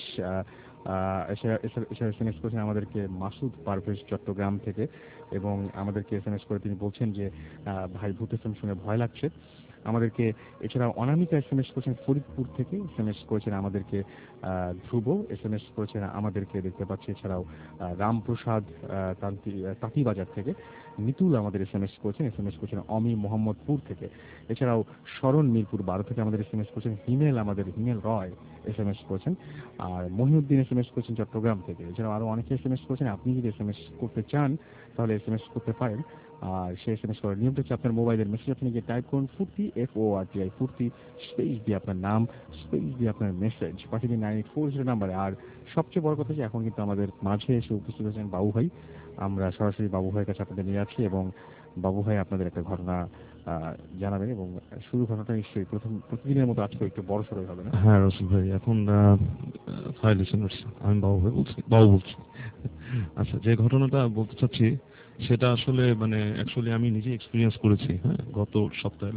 এছাড়া এসএমএস করেছেন আমাদেরকে মাসুদ পারভেজ চট্টগ্রাম থেকে, এবং আমাদেরকে এসএমএস করে তিনি বলছেন যে ভাই ভূত এফএম শুনে ভয় লাগছে। আমাদেরকে এছাড়া অনামিকা এসএমএস করেছেন ফরিদপুর থেকে, এসএমএস করেছেন আমাদেরকে ধ্রুব, এসএমএস করেছেন আমাদেরকে দেখতে পাচ্ছি এছাড়াও রামপ্রসাদ তাঁতিবাজার থেকে, নিতুল আমাদের SMS করেছেন, SMS করেছেন অমি মোহাম্মদপুর থেকে। এছাড়াও শরণ মিরপুর 12 থেকে আমাদের SMS করেছেন। হিমেল রয় SMS করেছেন। আর মহিউদ্দিন SMS করেছেন চট্টগ্রাম থেকে। এছাড়াও আরো অনেকে SMS করেছেন। আপনি যদি SMS করতে চান তাহলে SMS করতে পারেন। আর সেই SMS করার নিয়মটা হচ্ছে আপনার মোবাইলের মেসেজ আপনি গিয়ে টাইপ করুন ফুর্তি FORTI ফুর্তি, স্পেস দিয়ে আপনার নাম, স্পেস দিয়ে আপনার মেসেজ পাঠিয়ে দিন 9840 নাম্বারে। আর সবচেয়ে বড় কথা যে এখন কিন্তু আমাদের মাঝে এসে উপস্থিত আছেন বাবু ভাই। আমরা সরাসরি বাবু ভাইয়ের কাছে আপনাদের নিয়ে যাচ্ছি এবং বাবু ভাই আপনাদের একটা ঘটনা জানাবেন এবং শুরু ঘটনাটা নিশ্চয়ই প্রতিদিনের মতো আজকে একটু বড় সড়ো হবে না? হ্যাঁ রসুল ভাই, এখন হাই লিসেনার্স, আমি বাবু বলছি। আচ্ছা, যে ঘটনাটা বলতে চাচ্ছি সেটা আসলে মানে অ্যাকচুয়ালি আমি নিজে এক্সপিরিয়েন্স করেছি। হ্যাঁ, গত সপ্তাহে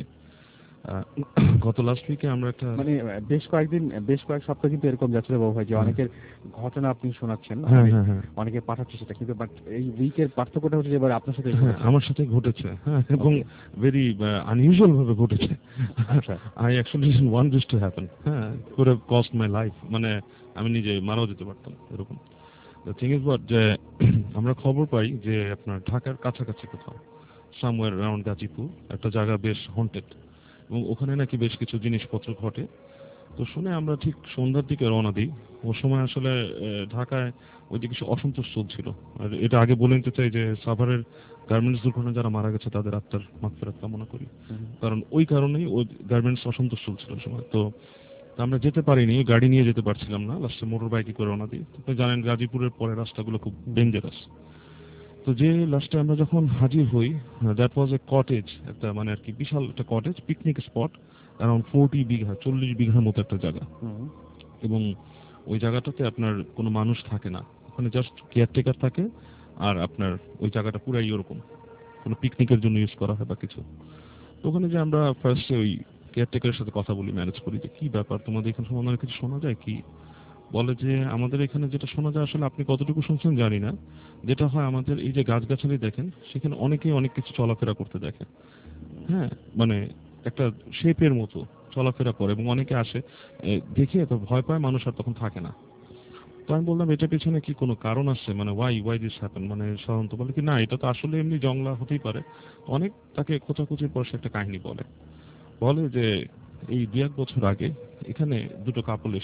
লাস্ট উইকে আমরা একটা মানে বেশ কয়েক সপ্তাহ কিন্তু এরকম যাচ্ছিল বাবু ভাই যে অনেকের ঘটনা আপনি শোনাচ্ছেন, অনেকে পাঠাচ্ছে সেটা, কিন্তু বাট এই উইকের পার্থক্যটা হচ্ছে যে এবার আপনার সাথে আমার সাথে ঘটেছে। হ্যাঁ, এবং ভেরি আনইউজুয়াল ভাবে ঘটেছে। I actually didn't want this to happen. হ্যাঁ, could have cost my life, মানে আমি নিজে মারাও যেতে পারতাম এরকম। দ্য থিং ইজ হোয়াট, যে আমরা খবর পাই যে আপনার ঢাকার কাছাকাছি কোথাও সামওয়্যার অ্যারাউন্ড গাজীপুর একটা জায়গা বেশ হন্টেড এবং ওখানে নাকি বেশ কিছু জিনিসপত্র ঘটে। তো শুনে আমরা ঠিক সন্ধ্যার দিকে রওনা দিই। ও সময় আসলে ঢাকায় ওইদিকে কিছু অসন্তোষ চলছিল। আর এটা আগে বলে নিতে চাই যে সাভারের গার্মেন্টস দুর্ঘটনা যারা মারা গেছে তাদের আত্মার মাগফিরাত কামনা করি, কারণ ওই কারণেই ওই গার্মেন্টস অসন্তোষ চলছিল ওই সময়। তো আমরা যেতে পারিনি, গাড়ি নিয়ে যেতে পারছিলাম না, লাস্টে মোটর বাইকে করে রওনা দিই। আপনি জানেন গাজীপুরের পরে রাস্তাগুলো খুব ডেঞ্জারাস। তো যে লাস্টে আমরা যখন হাজির হই, দ্যাট ওয়াজ এ কটেজ, একটা মানে আর কি বিশাল একটা কটেজ, পিকনিক স্পট, অ্যারাউন্ড 40 বিঘার মতো একটা জায়গা। এবং ওই জায়গাটাতে আপনার কোনো মানুষ থাকে না, ওখানে জাস্ট কেয়ারটেকার থাকে। আর আপনার ওই জায়গাটা পুরাই ওরকম কোনো পিকনিকের জন্য ইউজ করা হয় বা কিছু। তো ওখানে যে আমরা ফার্স্টে ওই কেয়ারটেকারের সাথে কথা বলি, ম্যানেজ করি যে কি ব্যাপার, তোমাদের এখানে সমাধানের কিছু শোনা যায় কি? বলে যে আমাদের এখানে যেটা শোনা যায়, আসলে আপনি কতটুকু শুনছেন জানি না, যেটা হয় আমাদের এই যে গাছগাছালি দেখেন সেখানে অনেকেই অনেক কিছু চলাফেরা করতে দেখে। হ্যাঁ, মানে একটা শেপের মতো চলাফেরা করে এবং অনেকে আসে দেখে তো ভয় পায়, মানুষ আর তখন থাকে না। তো আমি বললাম এটা পেছনে কি কোনো কারণ আছে, মানে ওয়াই দিস হ্যাপেন, মানে সাধারণত বলে কি না এটা তো আসলে এমনি জংলা হতেই পারে। অনেক তাকে খোঁচাখুচির পর সে একটা কাহিনী বলে যে এই 2-1 বছর আগে এখানে দুটো কাপল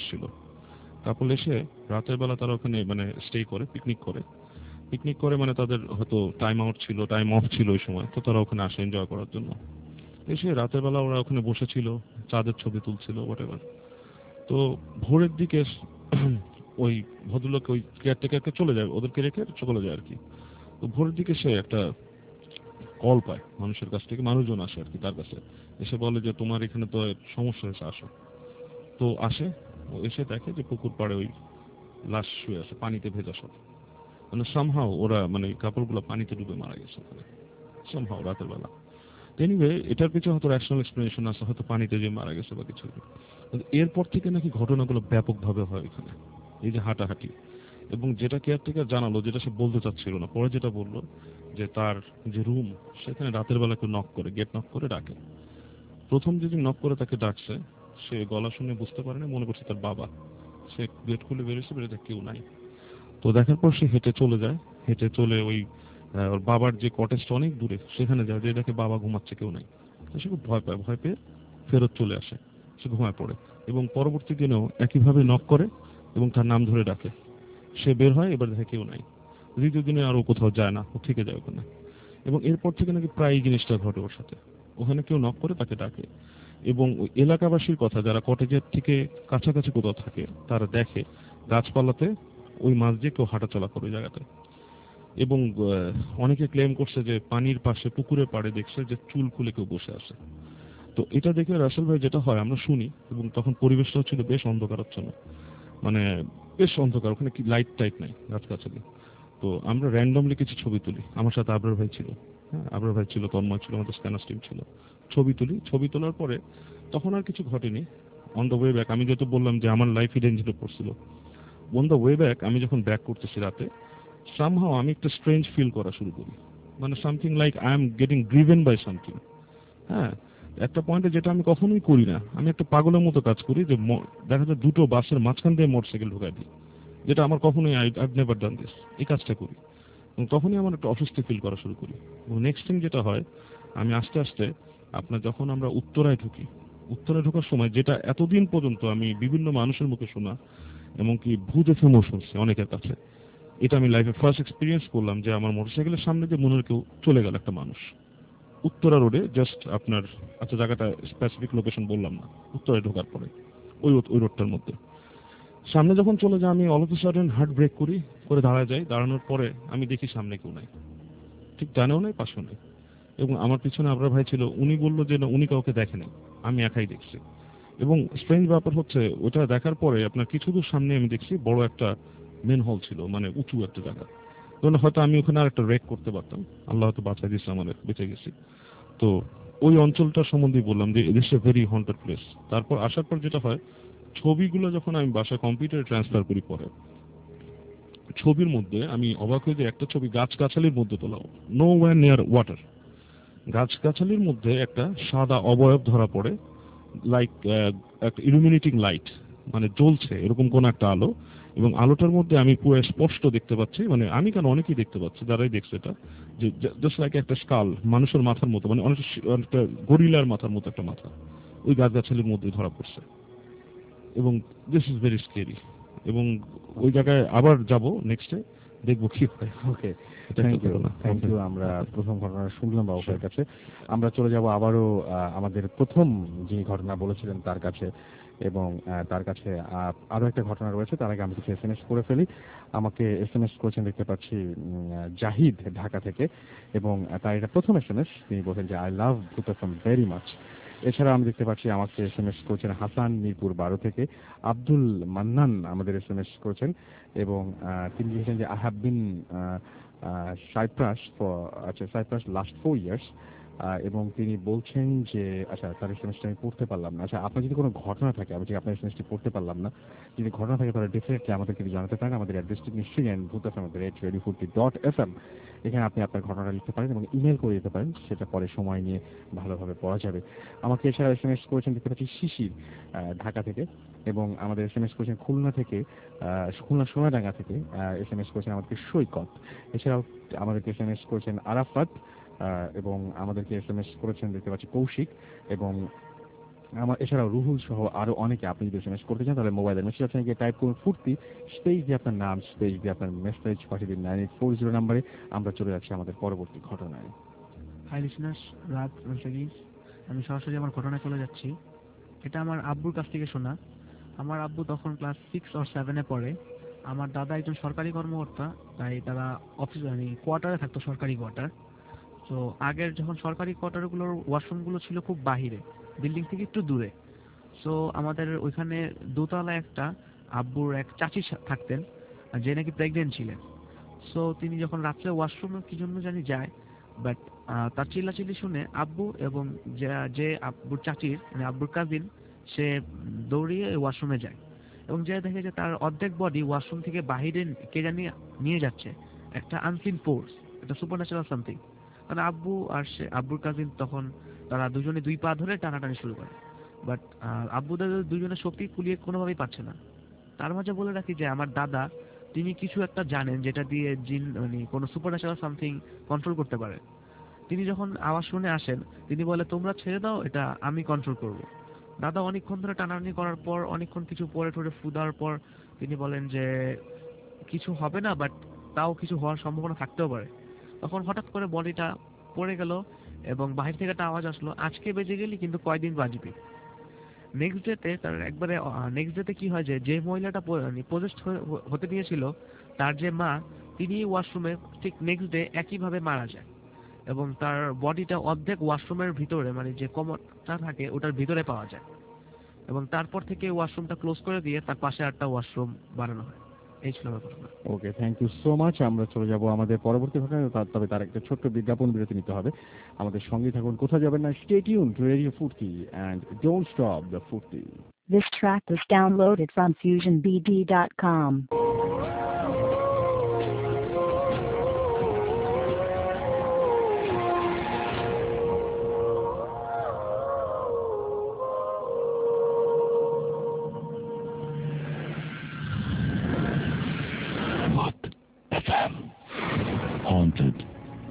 এসে রাতের বেলা তারা ওখানে মানে স্টে করে পিকনিক করে মানে তাদের হয়তো টাইম অফ ছিল ওই সময়, তো তারা ওখানে আসে এনজয় করার জন্য। এসে রাতের বেলা ওরা ওখানে বসেছিল, চাঁদের ছবি তুলছিল হোয়াটএভার। তো ভোরের দিকে ওই ভদ্রলোক ওই কেয়ারটেকারকে চলে যায়, ওদেরকে রেখে চলে যায় আর কি। তো ভোরের দিকে সে একটা কল পায় মানুষের কাছ থেকে, মানুষজন আসে আর কি তার কাছে, এসে বলে যে তোমার এখানে তো সমস্যা হয়েছে, আসো। তো আসে, ও এসে দেখে যে পুকুর পাড়ে ওই লাশ শুয়ে আছে, পানিতে ভেজা সব, মানে সামহাও ওরা মানে কাপড়গুলো পানিতে ডুবে মারা গেছে ওখানে সামহাও রাতের বেলা। এনিওয়ে, এটার পিছনে হয়তো ন্যাশনাল এক্সপ্লেনেশন আছে, হয়তো পানিতে যে মারা গেছে বা কিছু। এরপর থেকে নাকি ঘটনাগুলো ব্যাপকভাবে হয় এখানে, এই যে হাঁটাহাঁটি। এবং যেটা কেয়ারটেকার জানালো, যেটা সে বলতে চাচ্ছিল না, পরে যেটা বললো যে তার যে রুম সেখানে রাতের বেলা কেউ গেট নক করে ডাকে। প্রথম যেদিন নক করে তাকে ডাকছে, সে গলা শুনে বুঝতে পারেনি, মনে করছে তার বাবা। সে গেট খুলে বেরিয়েছে, বেরিয়ে কেউ নাই। তো দেখার পর সে হেঁটে চলে ওই ওর বাবার যে কটেজটা অনেক দূরে সেখানে যায়, যে দেখে বাবা ঘুমাচ্ছে, কেউ নাই। সে খুব ভয় পেয়ে ফেরত চলে আসে, সে ঘুমায় পড়ে এবং পরবর্তী দিনেও একইভাবে নক করে এবং তার নাম ধরে ডাকে। সে বের হয়, এবার দেখে কেউ নাই। দ্বিতীয় দিনে আরও কোথাও যায় না, ও থেকে যায় ওখানে। এবং এরপর থেকে নাকি প্রায় এই জিনিসটা ঘটে ওর সাথে, ওখানে কেউ নক করে তাকে ডাকে। এবং ওই এলাকাবাসীর কথা, যারা কটেজের থেকে কাছাকাছি কোথাও থাকে, তারা দেখে গাছপালাতে ওই মাছ দিয়ে কেউ হাঁটাচলা করে জায়গাতে। এবং অনেকে ক্লেম করছে যে পানির পাশে পুকুরের পাড়ে দেখছে যে চুল খুলে কেউ বসে আছে। তো এটা দেখে রাসেল ভাই যেটা হয় আমরা শুনি, এবং তখন পরিবেশটাও ছিল বেশ অন্ধকারাচ্ছন্ন, মানে বেশ অন্ধকার, ওখানে কি লাইট টাইট নাই, গাছগাছালি। তো আমরা র্যান্ডমলি কিছু ছবি তুলি, আমার সাথে আবরার ভাই ছিল, হ্যাঁ আবরার ভাই ছিল, তন্ময় ছিল, আমাদের স্ক্যানার টিম ছিল। ছবি তোলার পরে তখন আর কিছু ঘটেনি। অন দ্য ওয়ে ব্যাক, আমি যেহেতু বললাম যে আমার লাইফে ডেঞ্জারে পড়ছিল, অন দ্য ওয়ে ব্যাক আমি যখন ব্যাক করতেছি রাতে, সামহাও আমি একটা স্ট্রেঞ্জ ফিল করা শুরু করি, মানে something like I am getting driven by something. হ্যাঁ, একটা পয়েন্টে যেটা আমি কখনোই করি না, আমি একটা পাগলের মতো কাজ করি, যে দেখা যায় দুটো বাসের মাঝখান দিয়ে মোটরসাইকেল ঢোকাই দিই, যেটা আমার কখনোই আইভ নেভার ডান দিস, এই কাজটা করি। এবং তখনই আমার একটা অস্বস্তি ফিল করা শুরু করি। এবং নেক্সট থিং যেটা হয়, আমি আস্তে আস্তে আপনার যখন আমরা উত্তরায় ঢুকি, উত্তরায় ঢোকার সময় যেটা এতদিন পর্যন্ত আমি বিভিন্ন মানুষের মুখে শোনা, এমনকি ভূত এফএমও শুনছি অনেকের কাছে, এটা আমি লাইফে ফার্স্ট এক্সপিরিয়েন্স করলাম যে আমার মোটরসাইকেলের সামনে যে মনে হয় কেউ চলে গেল একটা মানুষ উত্তরা রোডে, জাস্ট আপনার, আচ্ছা জায়গাটা স্পেসিফিক লোকেশন বললাম না, উত্তরায় ঢোকার পরে ওই রোডটার মধ্যে সামনে যখন চলে যায় আমি all of a sudden heart break করে দাঁড়ায় যাই। দাঁড়ানোর পরে আমি দেখি সামনে কেউ নাই, ঠিক ডানেও নাই পাশেও নেই। এবং আমার পিছনে আপনার ভাই ছিল, উনি বললো যে না উনি কাউকে দেখেনি, আমি একাই দেখছি। এবং স্ট্রেঞ্জ ব্যাপার হচ্ছে ওটা দেখার পরে আপনার কিছু দূর সামনে আমি দেখছি বড় একটা মেন হল ছিল, মানে উঁচু একটা জায়গা, কারণ হয়তো আমি ওখানে আর একটা রেক করতে পারতাম, আল্লাহ হয়তো বাঁচাই দিচ্ছে, আমাদের বেঁচে গেছি। তো ওই অঞ্চলটার সম্বন্ধে বললাম যে this a very haunted place. তারপর আসার পর যেটা হয়, ছবিগুলো যখন আমি বাসায় কম্পিউটারে ট্রান্সফার করি পরে, ছবির মধ্যে আমি অবাক হয়ে যে একটা ছবি গাছগাছালির মধ্যে তোলা, নো ওয়্যার নিয়ার ওয়াটার, গাছগাছালির মধ্যে একটা সাদা অবয়ব ধরা পড়ে, লাইক একটা ইলুমিনেটিং লাইট, মানে জ্বলছে এরকম কোন একটা আলো, এবং আলোটার মধ্যে আমি পুরো স্পষ্ট দেখতে পাচ্ছি, মানে আমি কেন অনেকেই দেখতে পাচ্ছি যারাই দেখছে এটা, যে জাস্ট লাইক একটা স্কাল, মানুষের মাথার মতো, মানে অনেকটা গরিলার মাথার মতো একটা মাথা ওই গাছগাছালির মধ্যে ধরা পড়ছে। এবং দিস ইজ ভেরি স্কেরি। এবং ওই জায়গায় আবার যাব নেক্সটে, দেখবো কি হয়। Okay, thank you. আমরা প্রথম ঘটনা শুনলাম বাবুর কাছে। আমরা চলে যাব আবারও আমাদের প্রথম যে ঘটনা বলেছিলেন তার কাছে, এবং তার কাছে আরো একটা ঘটনা রয়েছে। তার আগে আমি কিছু এসএমএস করে ফেলি। আমাকে এসএমএস করেছেন দেখতে পাচ্ছি জাহিদ ঢাকা থেকে, এবং তার এটা প্রথম এসএমএস। তিনি বলছেন যে আই লাভ ভূত এফএম ভেরি মাচ। এছাড়া আমি দেখতে পাচ্ছি আমাকে এসএমএস করেছেন হাসান মিরপুর 12 থেকে। আব্দুল মান্নান আমাদের এসএমএস করেছেন, এবং তিনি লিখেছেন যে I have been Cyprus last 4 years. এবং তিনি বলছেন যে আচ্ছা তার এসএমএসটা আমি পড়তে পারলাম না। আচ্ছা, আপনার যদি কোনো ঘটনা থাকে, আমি যে আপনার এসএমএসটি পড়তে পারলাম না, যদি ঘটনা থাকে তাহলে ডেফিনেটলি আমাদেরকে জানাতে পারেন। আমাদের অ্যাড্রেসটি নিশ্চয়ই ভূত এফএম @radio40.fm, এখানে আপনি আপনার ঘটনাটা লিখতে পারেন এবং ইমেল করে দিতে পারেন, সেটা পরে সময় নিয়ে ভালোভাবে পড়া যাবে। আমাকে এছাড়া এসএমএস করেছেন দেখতে পাচ্ছি শিশির ঢাকা থেকে, এবং আমাদের এসএমএস করেছেন খুলনা থেকে, খুলনা সোনাডাঙ্গা থেকে এসএমএস করেছেন আমাদেরকে সৈকত। এছাড়াও আমাদেরকে এসএমএস করেছেন আরাফাত, এবং আমাদেরকে এসএমএস করেছেন দেখতে পাচ্ছি কৌশিক, এবং এছাড়াও রুহুল সহ আরো অনেকে। আপনি যদি এসএমএস করতে চান তাহলে মোবাইলের মেসেজ অপশনে গিয়ে টাইপ করুন ফুর্তি, স্পেস দিয়ে আপনার নাম, স্পেস দিয়ে আপনার মেসেজ পাঠিয়ে দিন 9840 নম্বরে। আমরা চলে যাচ্ছি আমাদের পরবর্তী ঘটনায়। হাই লিসনার্স, রাত রসগিজ। আমি সরাসরি আমার ঘটনায় চলে যাচ্ছি। এটা আমার আব্বুর কাছ থেকে শোনা। আমার আব্বু তখন ক্লাস 6 or 7-এ পড়ে। আমার দাদা একজন সরকারি কর্মকর্তা, তাই তারা অফিস কোয়ার্টারে থাকতো, সরকারি কোয়ার্টার। তো আগের যখন সরকারি কোয়ার্টারগুলোর ওয়াশরুমগুলো ছিল খুব বাহিরে, বিল্ডিং থেকে একটু দূরে। সো আমাদের ওইখানে দোতলায় একটা আব্বুর এক চাচি থাকতেন, যে নাকি প্রেগনেন্ট ছিলেন। সো তিনি যখন রাত্রে ওয়াশরুমে কি জন্য জানি যায়, বাট তার চিল্লাচিল্লি শুনে আব্বু এবং যে আব্বুর চাচির মানে আব্বুর কাজিন, সে দৌড়িয়ে ওয়াশরুমে যায় এবং যে দেখে যে তার অর্ধেক বডি ওয়াশরুম থেকে বাহিরে কে জানি নিয়ে যাচ্ছে, একটা আনসিন ফোর্স, একটা সুপারন্যাচারাল সামথিং। মানে আব্বু আর সে আব্বুর কাজিন তখন তারা দুজনে 2 পা ধরে টানাটানি শুরু করে, বাট আব্বু দাদা দুজনের শক্তি কুলিয়ে কোনোভাবেই পাচ্ছে না। তার মাঝে বলে রাখি যে আমার দাদা, তিনি কিছু একটা জানেন যেটা দিয়ে জিন মানে কোনো সুপারন্যাচারাল সামথিং কন্ট্রোল করতে পারে। তিনি যখন আওয়াজ শুনে আসেন, তিনি বলে তোমরা ছেড়ে দাও, এটা আমি কন্ট্রোল করব। দাদা অনেকক্ষণ ধরে টানাটানি করার পর, অনেকক্ষণ কিছু পরে ঠরে ফু দেওয়ার পর তিনি বলেন যে কিছু হবে না, বাট তাও কিছু হওয়ার সম্ভাবনা থাকতেও পারে। তখন হঠাৎ করে বডিটা পড়ে গেল এবং বাহির থেকে একটা আওয়াজ আসলো, আজকে বেজে গেলি কিন্তু কয়দিন বাজবি। নেক্সট ডেতে কি হয় যে মহিলাটা পজেস্ট হতে দিয়েছিল, তার যে মা, তিনি ওয়াশরুমে ঠিক নেক্সট ডে একইভাবে মারা যায় এবং তার বডিটা অর্ধেক ওয়াশরুমের ভিতরে, মানে যে কমোডটা থাকে ওটার ভিতরে পাওয়া যায়। এবং তারপর থেকে ওয়াশরুমটা ক্লোজ করে দিয়ে তার পাশে একটা ওয়াশরুম বানানো হয়। এই ছিল আমার ঘটনা। Okay, thank you so much. আমরা চলে যাব আমাদের পরবর্তী ঘটনায়, তবে তার একটা ছোট্ট বিজ্ঞাপন বিরতি নিতে হবে। আমাদের সঙ্গেই থাকুন, কোথাও যাবেন না। Stay tune to radio Foorti and don't stop the ফুর্তি। This track was downloaded from FusionBD.com.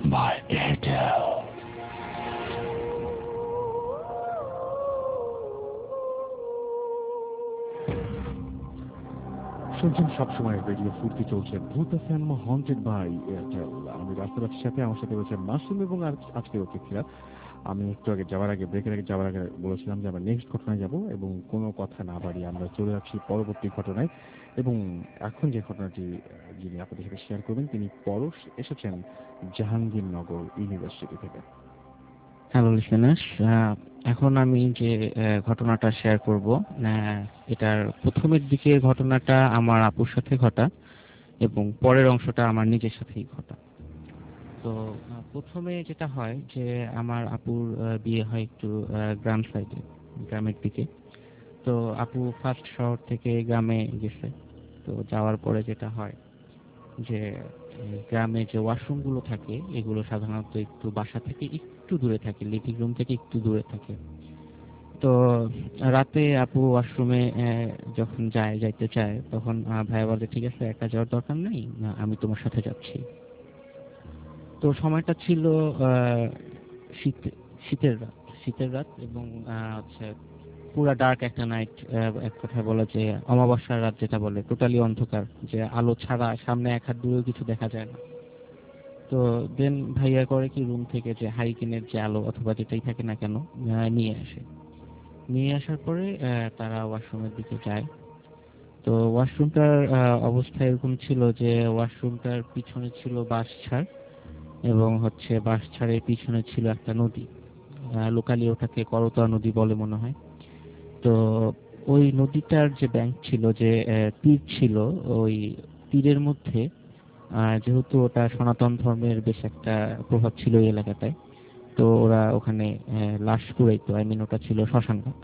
by Airtel. শুনছেন সবসময় রেডিও ফুর্তি চলছে ভূত এফএম হন্টেড বাই এয়ারটেল। আমি রাস্তাবাসীর সাথে আমার সাথে রয়েছে মাসুম এবং আজকের অতিথিরা। আমি একটু আগে যাওয়ার আগে ব্রেকের আগে যাওয়ার আগে বলেছিলাম যে আমরা নেক্সট ঘটনায় যাব এবং কোনো কথা না বাড়িয়ে আমরা চলে যাচ্ছি পরবর্তী ঘটনায়। এবং এখন যে ঘটনাটি যিনি আপনাদের সাথে শেয়ার করবেন তিনি পরশ এসেছেন জাহাঙ্গীরনগর ইউনিভার্সিটি থেকে। হ্যালো লিসেনার্স, এখন আমি যে ঘটনাটা শেয়ার করব, এটার প্রথমের দিকের ঘটনাটা আমার আপুর সাথে ঘটা এবং পরের অংশটা আমার নিজের সাথেই ঘটা। তো প্রথমে যেটা হয় যে আমার আপুর বিয়ে হয় একটু গ্রাম সাইডে, গ্রামের দিকে। তো আপু ফার্স্ট শহর থেকে গ্রামে গেছে। তো যাওয়ার পরে যেটা হয় যে গ্রামে যে ওয়াশরুমগুলো থাকে এগুলো সাধারণত একটু বাসা থেকে একটু দূরে থাকে, লিভিং রুম থেকে একটু দূরে থাকে। তো রাতে আপু ওয়াশরুমে যখন যাইতে চায় তখন ভাইয়া বলে ঠিক আছে, একা যাওয়ার দরকার নেই, আমি তোমার সাথে যাচ্ছি। তো সময়টা ছিল শীতের রাত এবং হচ্ছে পুরা ডার্ক একটা নাইট। এক কথায় বলা যে অমাবস্যার রাত যেটা বলে, টোটালি অন্ধকার, যে আলো ছাড়া সামনে এক হাত দূরেও কিছু দেখা যায় না। তো দেন ভাইয়া করে কি, রুম থেকে যে হারিকেনের যে আলো অথবা যেটাই থাকে না কেন নিয়ে আসার পরে তারা ওয়াশরুমের দিকে যায়। তো ওয়াশরুমটার অবস্থা এরকম ছিল যে ওয়াশরুমটার পিছনে ছিল বাঁশঝাড় এবং হচ্ছে বাঁশঝাড়ের পিছনে ছিল একটা নদী, লোকালি ওটাকে করতোয়া নদী বলে মনে হয়। তো ওই নদীটার যে ব্যাংক ছিল, যে তীর ছিল, ওই তীরের মধ্যে যেহেতু ওটা সনাতন ধর্মের বেশ একটা প্রভাব ছিল এই এলাকাটায়, তো ওরা ওখানে লাশ পুড়াইতো। ওটা ছিল শ্মশান ঘাট।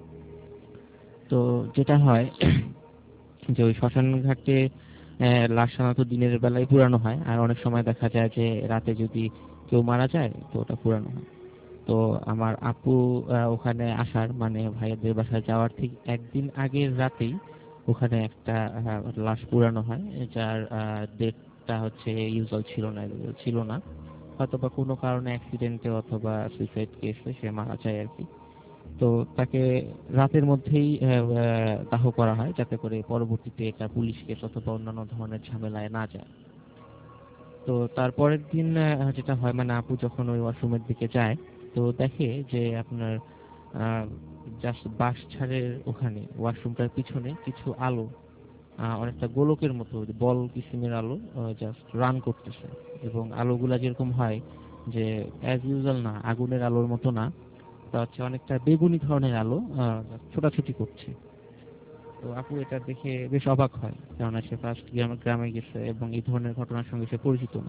তো যেটা হয় যে ওই শ্মশান ঘাটে লাশ সাধারণত দিনের বেলায় পুরানো হয়, আর অনেক সময় দেখা যায় যে রাতে যদি কেউ মারা যায় তো ওটা পুরানো হয়। তো আমার আপু ওখানে আসার মানে ভাইয়াদের বাসায় যাওয়ার ঠিক একদিন আগের রাতেই ওখানে একটা লাশ পুরানো হয়, যার ডেটটা হচ্ছে ইউজুয়াল ছিল না, হয়তো বা কোনো কারণে অ্যাক্সিডেন্টে অথবা সুইসাইড কেসে সে মারা যায় আর কি। তো তাকে রাতের মধ্যেই দাহ করা হয়, যাতে করে পরবর্তীতে এটা পুলিশ কেস অথবা অন্যান্য ধরনের ঝামেলায় না যায়। তো তারপরের দিন যেটা হয়, মানে আপু যখন ওই ওয়াশরুমের দিকে যায় তো দেখে যে আপনার জাস্ট বাঁশঝাড়ের ওখানে ওয়াশরুমটার পিছনে কিছু আলো, অনেকটা গোলকের মতো বল কিসিমের আলো জাস্ট রান করতেছে। এবং আলোগুলা যেরকম হয় যে অ্যাজ ইউজুয়াল না, আগুনের আলোর মতো না, তা হচ্ছে অনেকটা বেগুনি ধরনের আলো ছোটাছুটি করছে। তো আপু এটা দেখে বেশ অবাক হয়, কেননা সে ফার্স্ট গ্রামে গেছে এবং এই ধরনের ঘটনার সঙ্গে সে পরিচিত না।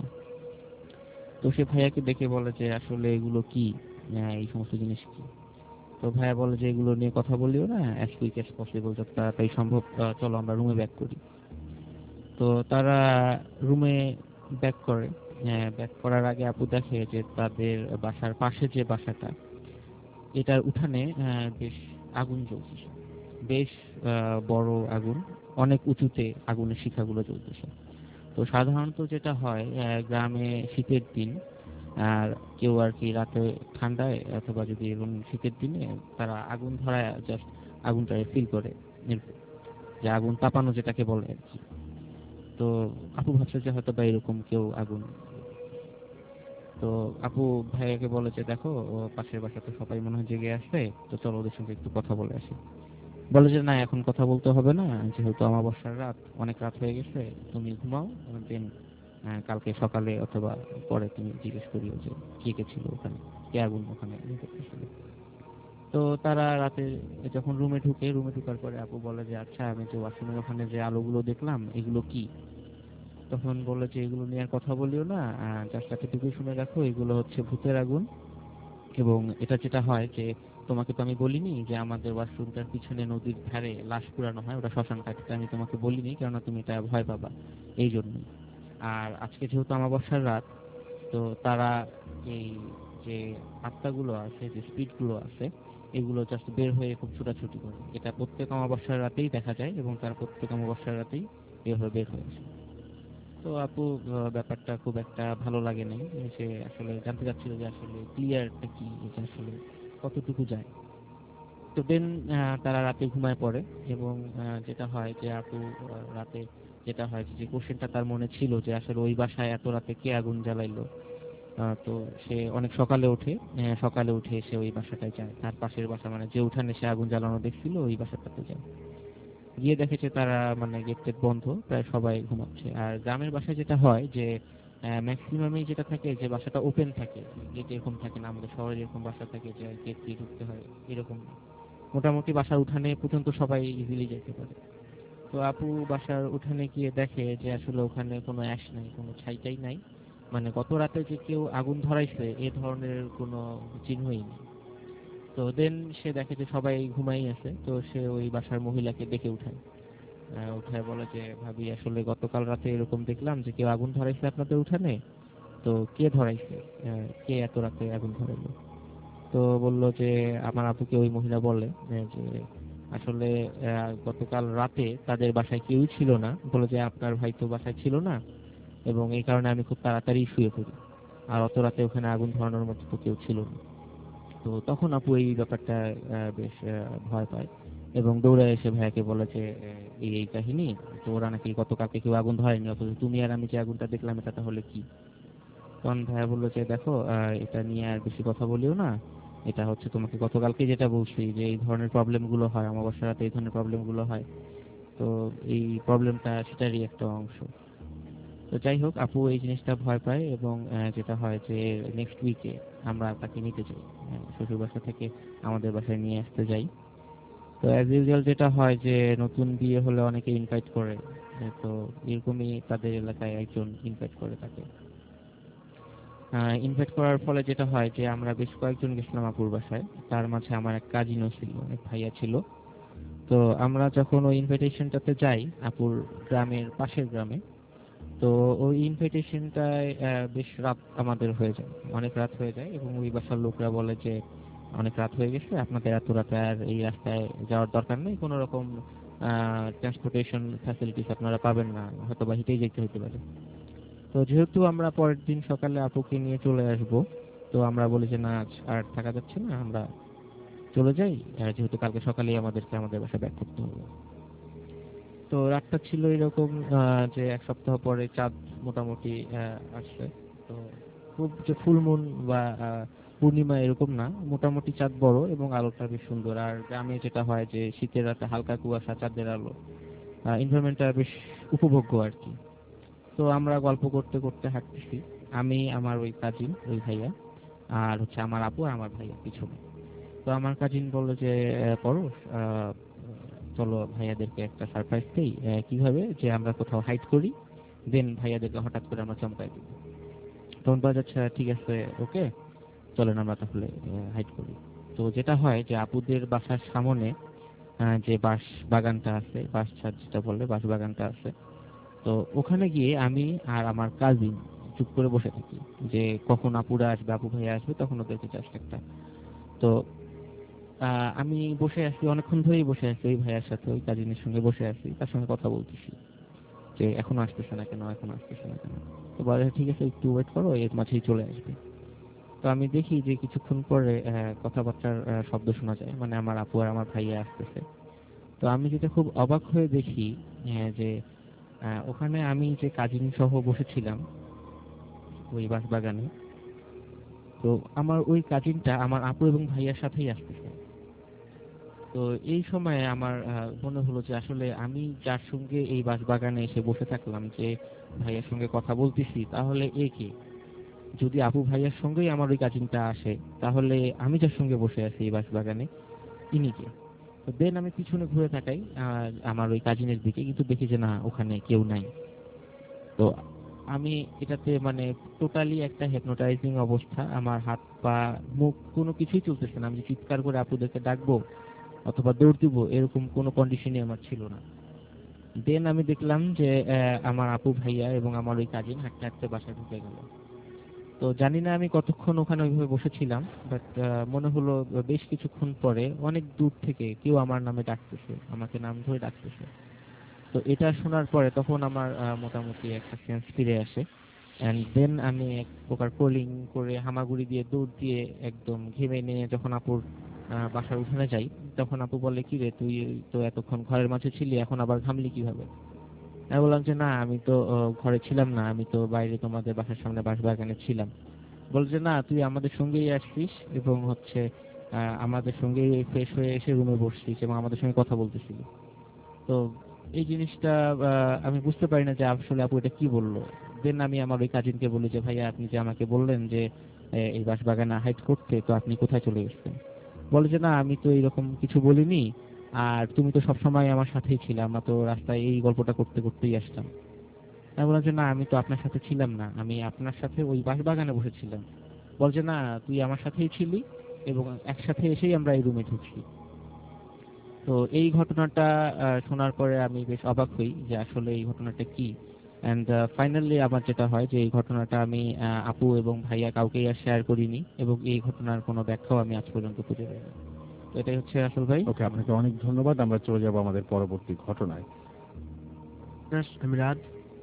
তো সে ভাইয়াকে দেখে বলে যে আসলে এগুলো কি, এই সমস্ত জিনিস কি। তো ভাইয়া বলে যে এগুলো নিয়ে কথা বলিও না, অ্যাজ কুইক অ্যাজ পসিবল, যত তাড়াতাড়ি সম্ভব চলো আমরা রুমে ব্যাক করি। তো তারা রুমে ব্যাক করে। ব্যাক করার আগে আপু দেখে যে তাদের বাসার পাশে যে বাসাটা, এটার উঠানে বেশ আগুন জ্বলতেছে, বেশ বড় আগুন, অনেক উঁচুতে আগুনের শিখাগুলো জ্বলতেছে। তো সাধারণত যেটা হয় গ্রামে শীতের দিন আর কেউ আর কি রাতে ঠান্ডায় অথবা যদি এরকম শীতের দিনে তারা আগুন ধরায় জাস্ট আগুনটা ফিল করে, যে আগুন তাপানো যেটাকে বলে আর কি। তো আপু ভাবছে যে হয়তো বা এরকম কেউ আগুন। তো আপু ভাইয়াকে বলে যে দেখো, ও পাশের বাসা তো সবাই মনে হয় জেগে আসবে, তো চলো ওদের সঙ্গে একটু কথা বলে আসি। বলে যে না, এখন কথা বলতে হবে না, যেহেতু অমাবস্যার রাত, অনেক রাত হয়ে গেছে, তুমি ঘুমাও, দেন কালকে সকালে অথবা পরে তুমি জিজ্ঞেস করিও যে কে কে ছিল ওখানে, কে আগুন ওখানে করতেছিল। তো তারা রাতে যখন রুমে ঢুকার পরে আপু বলে যে আচ্ছা, আমি যে ওয়াশরুমের ওখানে যে আলোগুলো দেখলাম এগুলো কি। তখন বলে যে এগুলো নিয়ে আর কথা বলিও না, জাস্ট এতটুকু শুনে রাখো, এগুলো হচ্ছে ভূতের আগুন। এবং এটা যেটা হয় যে তোমাকে তো আমি বলিনি যে আমাদের ওয়াশরুমটার পিছনে নদীর ধারে লাশ পুরানো হয়, ওটা শ্মশান ঘাট, আমি তোমাকে বলিনি কেননা তুমি এটা ভয় পাবা এই জন্যই। আর আজকে যেহেতু অমাবস্যার রাত, তো তারা এই যে আত্মাগুলো আছে, যে স্পিরিটগুলো আছে, এগুলো জাস্ট বের হয়ে খুব ছোটাছুটি করে। এটা প্রত্যেক অমাবস্যার রাতেই দেখা যায় এবং তারা প্রত্যেক অমাবস্যার রাতেই এভাবে বের হয়ে আসে। তো তো আপু ব্যাপারটা খুব একটা ভালো লাগে নাই। সে আসলে জানতে চাচ্ছিল যে আসলে ক্লিয়ারটা কি, যে আসলে কতটুকু যায়। তো দেন তারা রাতে ঘুমায় পড়ে এবং যেটা হয় যে আপু রাতে যেটা হয় যে কোশ্চেনটা তার মনে ছিল যে আসলে ওই বাসায় এত রাতে কে আগুন জ্বালাইলো। তো সে অনেক সকালে ওঠে, সকালে উঠে সে ওই বাসাটায় যায়, তার পাশের বাসা মানে যে উঠানে সে আগুন জ্বালানো দেখছিল ওই বাসাটাতে যায়। গিয়ে দেখেছে তারা মানে গেট টেট বন্ধ, প্রায় সবাই ঘুমাচ্ছে। আর গ্রামের বাসায় যেটা হয় যে ম্যাক্সিমামই যেটা থাকে যে বাসাটা ওপেন থাকে, গেট এরকম থাকে না, আমাদের শহরে যেরকম বাসা থাকে যে গেট দিয়ে ঢুকতে হয়, এরকম না। মোটামুটি বাসার উঠানে পর্যন্ত সবাই ইজিলি যেতে পারে। তো আপু বাসার উঠানে গিয়ে দেখে যে আসলে ওখানে কোনো অ্যাশ নাই, কোনো ছাইটাই নাই, মানে গত রাতে যে কেউ আগুন ধরাইছে এ ধরনের কোনো চিহ্নই নেই। তো দেন সে দেখে যে সবাই ঘুমাই আছে, তো সে ওই বাসার মহিলাকে ডেকে উঠায়। উঠায় বলে যে ভাবি আসলে গতকাল রাতে এরকম দেখলাম যে কেউ আগুন ধরাইছে আপনাদের উঠানে, তো কে ধরাইছে, কে এত রাতে আগুন ধরাইলো। তো বললো যে আমার আপুকে ওই মহিলা বলে যে আসলে গতকাল রাতে তাদের বাসায় কেউই ছিল না, বলে যে আপনার ভাই তো বাসায় ছিল না এবং এই কারণে আমি খুব তাড়াতাড়ি শুয়ে পড়ি, আর অত রাতে ওখানে আগুন ধরানোর মতো তো কেউ ছিল না। তো তখন আপু এই ব্যাপারটা বেশ ভয় পায় এবং দৌড়ে এসে ভাইয়াকে বলে যে এই এই কাহিনী, তো ওরা নাকি গতকালকে কেউ আগুন ধরেনি, অথচ তুমি আর আমি যে আগুনটা দেখলাম এটা তাহলে কি। তখন ভাইয়া বললো যে দেখো এটা নিয়ে আর বেশি কথা বলিও না, এটা হচ্ছে তোমাকে গতকালকে যেটা বলছি যে এই ধরনের প্রবলেম গুলো হয়, অমাবস্যা রাতে এই ধরনের প্রবলেম গুলো হয়, তো এই প্রবলেমটা সেটারই একটা অংশ। তো যাই হোক আপু এই জিনিসটা ভয় পায় এবং যেটা হয় যে নেক্সট উইকে আমরা তাকে নিতে যাই, শ্বশুর বাসা থেকে আমাদের বাসায় নিয়ে আসতে যাই। তো অ্যাজ ইউজুয়াল যেটা হয় যে নতুন বিয়ে হলে অনেকে ইনভাইট করে, তো এরকমই তাদের এলাকায় একজন ইনভাইট করে তাকে। ইনভাইট করার ফলে যেটা হয় যে আমরা বেশ কয়েকজন গেছিলাম আপুর বাসায়, তার মাঝে আমার এক কাজিনও ছিল, এক ভাইয়া ছিল। তো আমরা যখন ওই ইনভাইটেশনটাতে যাই আপুর গ্রামের পাশের গ্রামে, তো ওই ইনভিটেশনটায় বেশ রাত আমাদের হয়ে যায়, অনেক রাত হয়ে যায় এবং ওই বাসার লোকরা বলে যে অনেক রাত হয়ে গেছে, আপনাদের এত রাতে আর এই রাস্তায় যাওয়ার দরকার নেই, কোনো রকম ট্রান্সপোর্টেশন ফ্যাসিলিটিস আপনারা পাবেন না, হয়তো বা হেঁটেই যেতে হতে পারে। তো যেহেতু আমরা পরের দিন সকালে আপুকে নিয়ে চলে আসব, তো আমরা বলি যে না আজ আর থাকা যাচ্ছে না, আমরা চলে যাই, যেহেতু কালকে সকালেই আমাদেরকে আমাদের বাসায় ব্যাক করতে হবে। তো রাতটা ছিল এরকম যে এক সপ্তাহ পরে চাঁদ মোটামুটি আসছে। তো খুব যে ফুল মুন বা পূর্ণিমা এরকম না, মোটামুটি চাঁদ বড় এবং আলোটা বেশ সুন্দর। আর গ্রামে যেটা হয় যে শীতের রাতে হালকা কুয়াশা, চাঁদের আলো, এনভায়রনমেন্টটা বেশ উপভোগ্য আর কি। তো আমরা গল্প করতে করতে হাঁটতেছি, আমি, আমার ওই কাজিন, ওই ভাইয়া, আর হচ্ছে আমার আপু আর আমার ভাইয়া পিছনে। তো আমার কাজিন বললো যে পরশ, চলো ভাইয়াদেরকে একটা সারপ্রাইজ দেই। কিভাবে, যে আমরা কোথাও হাইড করি, দেন ভাইয়াদেরকে হঠাৎ করে আমরা চমকাই দিই। তখন বলা যাচ্ছে ঠিক আছে, ওকে চলেন আমরা তাহলে হাইড করি। তো যেটা হয় যে আপুদের বাসার সামনে যে বাঁশ বাগানটা আছে, বাঁশ ছাদ যেটা বলে, বাঁশ বাগানটা আছে, তো ওখানে গিয়ে আমি আর আমার কাজিন চুপ করে বসে থাকি যে কখন আপুরা আসবে, আপু ভাইয়া আসবে, তখন ওদেরকে জাস্ট একটা। তো আমি বসে আছি, অনেকক্ষণ ধরেই বসে আছি ওই ভাইয়ার সাথে, ওই কাজিনের সঙ্গে বসে আছি, তার সঙ্গে কথা বলতেছি যে এখনো আসতেছে না কেন, এখনো আসতেছে না কেন। তো বলে ঠিক আছে একটু ওয়েট করো, এর মাঝেই চলে আসবে। তো আমি দেখি যে কিছুক্ষণ পরে কথাবার্তার শব্দ শোনা যায়, মানে আমার আপু আর আমার ভাইয়া আসতেছে। তো আমি যেটা খুব অবাক হয়ে দেখি যে ওখানে আমি যে কাজিন সহ বসেছিলাম ওই বাগানে, তো আমার ওই কাজিনটা আমার আপু এবং ভাইয়ার সাথেই আসতেছে। তো এই সময়ে আমার মনে হলো যে আসলে আমি যার সঙ্গে এই বাগানে এসে বসে থাকলাম, যে ভাইয়ার সঙ্গে কথা বলতেছি, তাহলে এ কে? যদি আপু ভাইয়ার সঙ্গেই আমার ওই কাজিনটা আসে, তাহলে আমি যার সঙ্গে বসে আছি এই বাগানে, ইনি কে? তো দেন আমি পিছনে ঘুরে তাকাই আমার ওই কাজিনের দিকে, কিন্তু দেখি যে না, ওখানে কেউ নাই। তো আমি এটাতে মানে টোটালি একটা হেপনোটাইজিং অবস্থা, আমার হাত পা মুখ কোনো কিছুই চলতেছে না, আমি যে চিৎকার করে আপুদেরকে ডাকবো অথবা দৌড় দিব এরকম কোনো কন্ডিশনই আমার ছিল না। দেন আমি দেখলাম যে আমার আপু ভাইয়া এবং আমার ওই কাজিন হাঁটতে হাঁটতে বাসায় ঢুকে গেল। তো জানি না আমি কতক্ষণ ওখানে ওইভাবে বসেছিলাম, বাট মনে হলো বেশ কিছুক্ষণ পরে অনেক দূর থেকে কেউ আমার নামে ডাকতেছে, আমাকে নাম ধরে ডাকতেছে। তো তো এটা শোনার পরে তখন আমার মোটামুটি একটা সেন্স ফিরে আসে। অ্যান্ড দেন আমি এক প্রকার কোলিং করে হামাগুড়ি দিয়ে দৌড় দিয়ে একদম ঘেমে নিয়ে যখন আপুর বাসার উঠানে যাই, তখন আপু বলে, কি রে তুই তো এতক্ষণ ঘরের মাঝে ছিলি, এখন আবার ঘামলি কিভাবে? আমি বললাম যে না, আমি তো ঘরে ছিলাম না, আমি তো বাইরে তোমাদের বাসার সামনে বাগানে ছিলাম। বলে যে না, তুই আমাদের সঙ্গেই আসছিস এবং হচ্ছে আমাদের সঙ্গেই ফ্রেশ হয়ে এসে রুমে বসছিস এবং আমাদের সঙ্গে কথা বলতেছিলি। তো এই জিনিসটা আমি বুঝতে পারি না যে আসলে আপু এটা কি বললো। দেন আমি আমার ওই কাজিনকে বলি যে ভাইয়া, আপনি যে আমাকে বললেন যে এই বাগানে হাইড করতে, তো আপনি কোথায় চলে গেছেন? বলে যে না, আমি তো এরকম কিছু বলিনি, আর তুমি তো সবসময় আমার সাথেই ছিলে, আমরা তো রাস্তায় এই গল্পটা করতে করতেই আসতাম। আমি বললাম যে না, আমি তো আপনার সাথে ছিলাম না, আমি আপনার সাথে ওই বাগানে বসেছিলাম। বল যে না, তুই আমার সাথেই ছিলি এবং একসাথে এসেই আমরা এই রুমে ঢুকছি। তো এই ঘটনাটা শোনার পরে আমি বেশ অবাক হই যে আসলে এই ঘটনাটা কি। অ্যান্ড ফাইনালি আমার যেটা হয় যে এই ঘটনাটা আমি আপু এবং ভাইয়া কাউকেই আর শেয়ার করিনি এবং এই ঘটনার কোনো ব্যাখ্যাও আমি আজ পর্যন্ত খুঁজে পাইনি। তো এটাই হচ্ছে আসল ভাই। ওকে, আপনাকে অনেক ধন্যবাদ। আমরা চলে যাব আমাদের পরবর্তী ঘটনায়। আমি রাত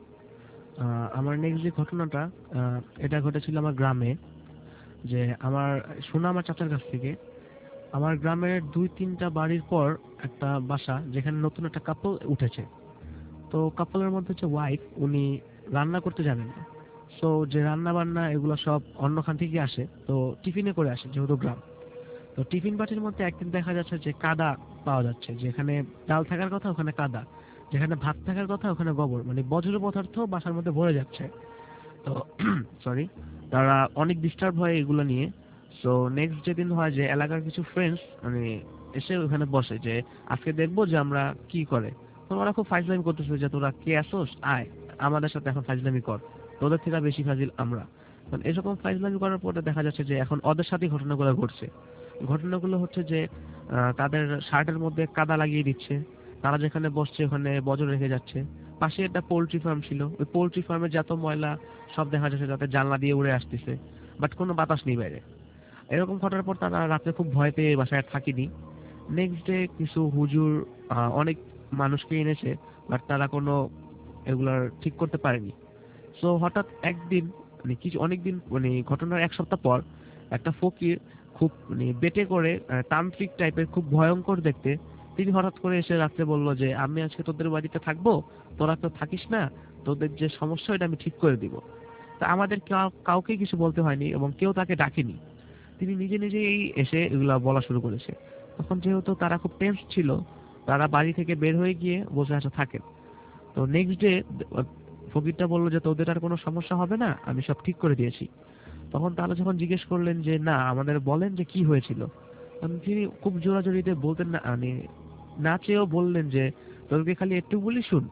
আমার নেক্সট যে ঘটনাটা এটা ঘটেছিল আমার গ্রামে। যে আমার শোনা আমার চাচার কাছ থেকে, আমার গ্রামের 2-3টা বাড়ির পর একটা বাসা যেখানে নতুন একটা কাপল উঠেছে। তো কাপলের মধ্যে হচ্ছে ওয়াইফ, উনি রান্না করতে জানেন না। সো যে রান্না বান্না এগুলো সব অন্যখান থেকে আসে, তো টিফিনে করে আসে যেহেতু গ্রাম। তো টিফিন বাটির মধ্যে একদিন দেখা যাচ্ছে যে কাদা পাওয়া যাচ্ছে, যেখানে ডাল থাকার কথা ওখানে কাদা, যেখানে ভাত থাকার কথা ওখানে গোবর, মানে বজ্র পদার্থ বাসার মধ্যে ভরে যাচ্ছে। তো সরি, তারা অনেক ডিস্টার্ব হয় এগুলো নিয়ে। সো নেক্সট যেদিন হয় যে এলাকার কিছু ফ্রেন্ডস মানে এসে ওখানে বসে যে আজকে দেখবো যে আমরা কি করে। তো ওরা খুব ফাইজলামি করতেছে যে তোরা কে আসোস, আয় আমাদের সাথে এখন ফাইজলামি কর, তোদের থেকে বেশি ফাজিল আমরা। এরকম ফাইজলামি করার পরে দেখা যাচ্ছে যে এখন ওদের সাথে ঘটনাগুলো ঘটছে। ঘটনাগুলো হচ্ছে যে তাদের শার্টের মধ্যে কাদা লাগিয়ে দিচ্ছে, তারা যেখানে বসছে ওখানে বজ্র রেখে যাচ্ছে। পাশে একটা পোল্ট্রি ফার্ম ছিল, ওই পোল্ট্রি ফার্মের যত ময়লা সব দেখা যাচ্ছে যাতে জানলা দিয়ে উড়ে আসতেছে, বাট কোনো বাতাস নেই বাইরে। এরকম ঘটার পর তারা রাতে খুব ভয় পেয়ে বাসায় থাকিনি। নেক্সট ডে কিছু হুজুর অনেক মানুষকে এনেছে, বাট তারা কোনো এগুলার ঠিক করতে পারেনি। সো হঠাৎ একদিন মানে কিছু অনেকদিন মানে ঘটনার 1 সপ্তাহ পর একটা ফকির খুব মানে বেটে করে তান্ত্রিক টাইপের খুব ভয়ঙ্কর দেখতে, তিনি হঠাৎ করে এসে রাত্রে বলল যে আমি আজকে তোদের বাড়িতে থাকবো, তোরা তো থাকিস না, তোদের যে সমস্যা এটা আমি ঠিক করে দিব। তা আমাদের কাউকে কিছু বলতে হয়নি এবং কেউ তাকে ডাকেনি, তিনি নিজে নিজেই এসে এগুলা বলা শুরু করেছে। তখন যেহেতু তারা খুব টেন্স ছিল, তারা বাড়ি থেকে বের হয়ে গিয়ে বসে আসা থাকেন। তো নেক্সট ডে ফকিরটা বললো যে তোদের আর কোনো সমস্যা হবে না, আমি সব ঠিক করে দিয়েছি। তখন তারা যখন জিজ্ঞেস করলেন যে না আমাদের বলেন যে কি হয়েছিল, তখন তিনি খুব জোরাজোরিতে বলতেন না, মানে না চেয়েও বললেন যে তোদেরকে খালি একটু বলি শুন।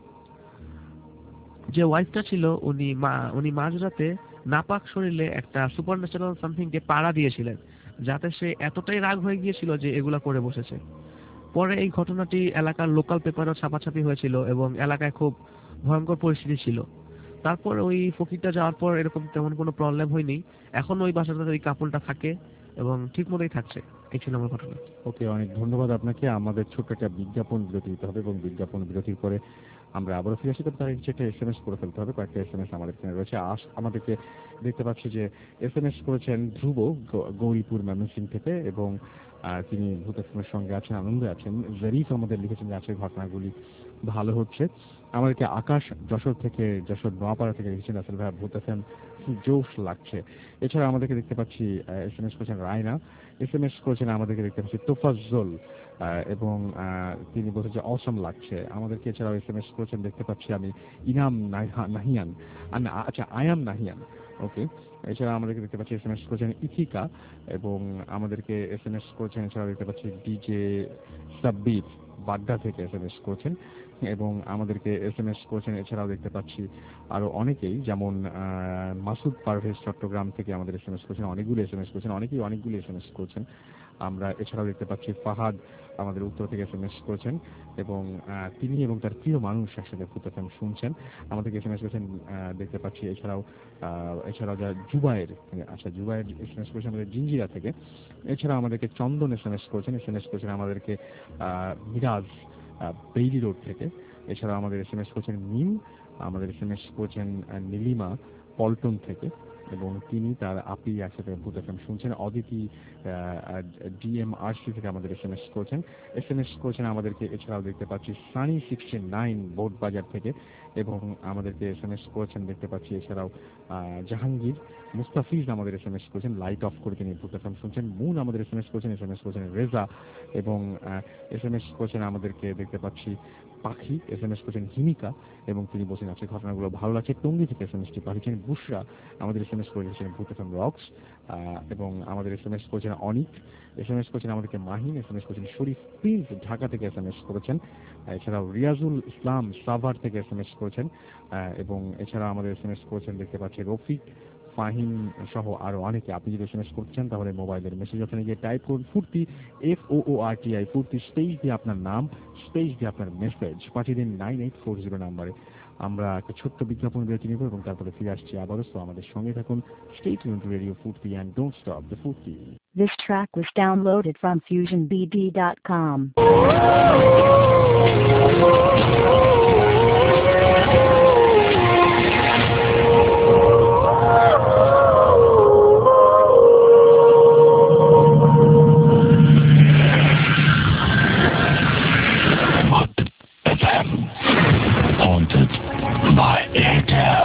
যে ওয়াইফটা ছিল উনি মাঝরাতে নাপাক শরীরে একটা সুপার ন্যাচারাল সামথিং কে পাড়া দিয়েছিলেন, যাতে সে এতটাই রাগ হয়ে গিয়েছিল যে এগুলা করে বসেছে। পরে এই ঘটনাটি এলাকার লোকাল পেপারও ছাপাছাপি হয়েছিল এবং এলাকায় খুব ভয়ঙ্কর পরিস্থিতি ছিল। তারপর ওই ফকিরটা যাওয়ার পর এরকম তেমন কোনো প্রবলেম হয়নি। এখন ওই বাসাটাতে ওই কাপড়টা থাকে এবং ঠিক মতোই থাকছে। এই ছিল আমার ঘটনা। ওকে, অনেক ধন্যবাদ আপনাকে। আমাদের ছোট্ট একটা বিজ্ঞাপন বিরতি দিতে হবে এবং বিজ্ঞাপন বিরতির পরে আমরা আবারও ফিরে আসি। তবে তার নিচে একটা SMS করে ফেলতে হবে। কয়েকটা SMS আমাদের এখানে রয়েছে। আমাদেরকে দেখতে পাচ্ছি যে SMS করেছেন ধ্রুব গৌরীপুর ময়মনসিংহ থেকে এবং তিনি ভূত এফএমের সঙ্গে আছেন, আনন্দে আছেন। জরিফ আমাদের লিখেছেন যে আজকের ঘটনাগুলি ভালো হচ্ছে। আমাদেরকে আকাশ যশোর নোয়াপাড়া থেকে লিখেছেন আসলে ভাই ভূত এফএম জোশ লাগছে। এছাড়া আমাদেরকে দেখতে পাচ্ছি SMS করেছেন রায়না, SMS করেছেন আমাদেরকে দেখতে পাচ্ছি তোফাজ্জল এবং তিনি বলছেন যে অসম লাগছে। আমাদেরকে এছাড়াও SMS করেছেন দেখতে পাচ্ছি আমি ইনাম নাহিয়ান, আচ্ছা আয়াম নাহিয়ান। ওকে, এছাড়া আমাদেরকে দেখতে পাচ্ছি SMS করেছেন ইথিকা এবং আমাদেরকে SMS করেছেন এছাড়াও দেখতে পাচ্ছি ডিজে সাব্বির বাড্ডা থেকে SMS করেছেন এবং আমাদেরকে SMS করেছেন এছাড়াও দেখতে পাচ্ছি আরো অনেকেই, যেমন মাসুদ পারভেজ চট্টগ্রাম থেকে আমাদের SMS করেছেন, অনেকগুলো SMS করেছেন, অনেকগুলো SMS করেছেন। আমরা এছাড়াও দেখতে পাচ্ছি ফাহাদ আমাদের উত্তর থেকে SMS করেছেন এবং তিনি এবং তার প্রিয় মানুষ একসাথে ভূত এফএম শুনছেন। আমাদেরকে SMS করেছেন দেখতে পাচ্ছি এছাড়াও যা জুবায়ের, আচ্ছা জুবায়ের SMS করেছেন আমাদের জিঞ্জিরা থেকে। এছাড়া আমাদেরকে চন্দন SMS করেছেন আমাদেরকে মিরাজ বেইলি রোড থেকে। এছাড়াও আমাদের SMS করেছেন মিম, আমাদের SMS করেছেন নীলিমা পল্টন থেকে, এবং তিনি তার আপি একসাথে ভূত FM শুনছেন। অদিতি DMRC থেকে আমাদের SMS করেছেন। SMS করেছেন আমাদেরকে এছাড়াও দেখতে পাচ্ছি সানি 69 বোর্ড বাজার থেকে, এবং আমাদেরকে SMS করেছেন দেখতে পাচ্ছি এছাড়াও জাহাঙ্গীর মুস্তাফিজ আমাদের SMS করেছেন, লাইট অফ করে তিনি ভূত FM শুনছেন। মুন আমাদের SMS করেছেন, SMS করেছেন রেজা, এবং SMS করেছেন আমাদেরকে দেখতে পাচ্ছি পাখি, SMS করেছেন হিমিকা, এবং তিনি বলছেন আজকে ঘটনাগুলো ভালো লাগছে। টঙ্গী থেকে SMS টি পাঠিয়েছেন বুশরা, আমাদের SMS করেছেন ভূত FM রক্স, এবং আমাদের SMS করেছেন অনিক, SMS করেছেন আমাদেরকে মাহিন, SMS করেছেন শরীফ প্রিন্স ঢাকা থেকে SMS করেছেন। এছাড়াও রিয়াজুল ইসলাম সাভার থেকে SMS করেছেন, এবং এছাড়া আমাদের SMS করেছেন দেখতে পাচ্ছি রফিক, ফাহিম সহ আরো অনেকে। আপনি যদি SMS করছেন তাহলে মোবাইলের মেসেজ অপশনে গিয়ে টাইপ করুন ফুর্তি FOORTI ফুর্তি, স্পেস দিয়ে আপনার নাম, স্পেস দিয়ে আপনার মেসেজ পাঠিয়ে দিন 9840 নাম্বারে। আমরা একটা ছোট্ট বিজ্ঞাপন বিরতি নেব এবং তারপরে ফিরে আসছি আবারও। তো আমাদের সঙ্গে থাকুন, stay tune to radio Foorti and don't stop the ফুর্তি। This track was downloaded from FusionBD.com. Haunted by Airtel.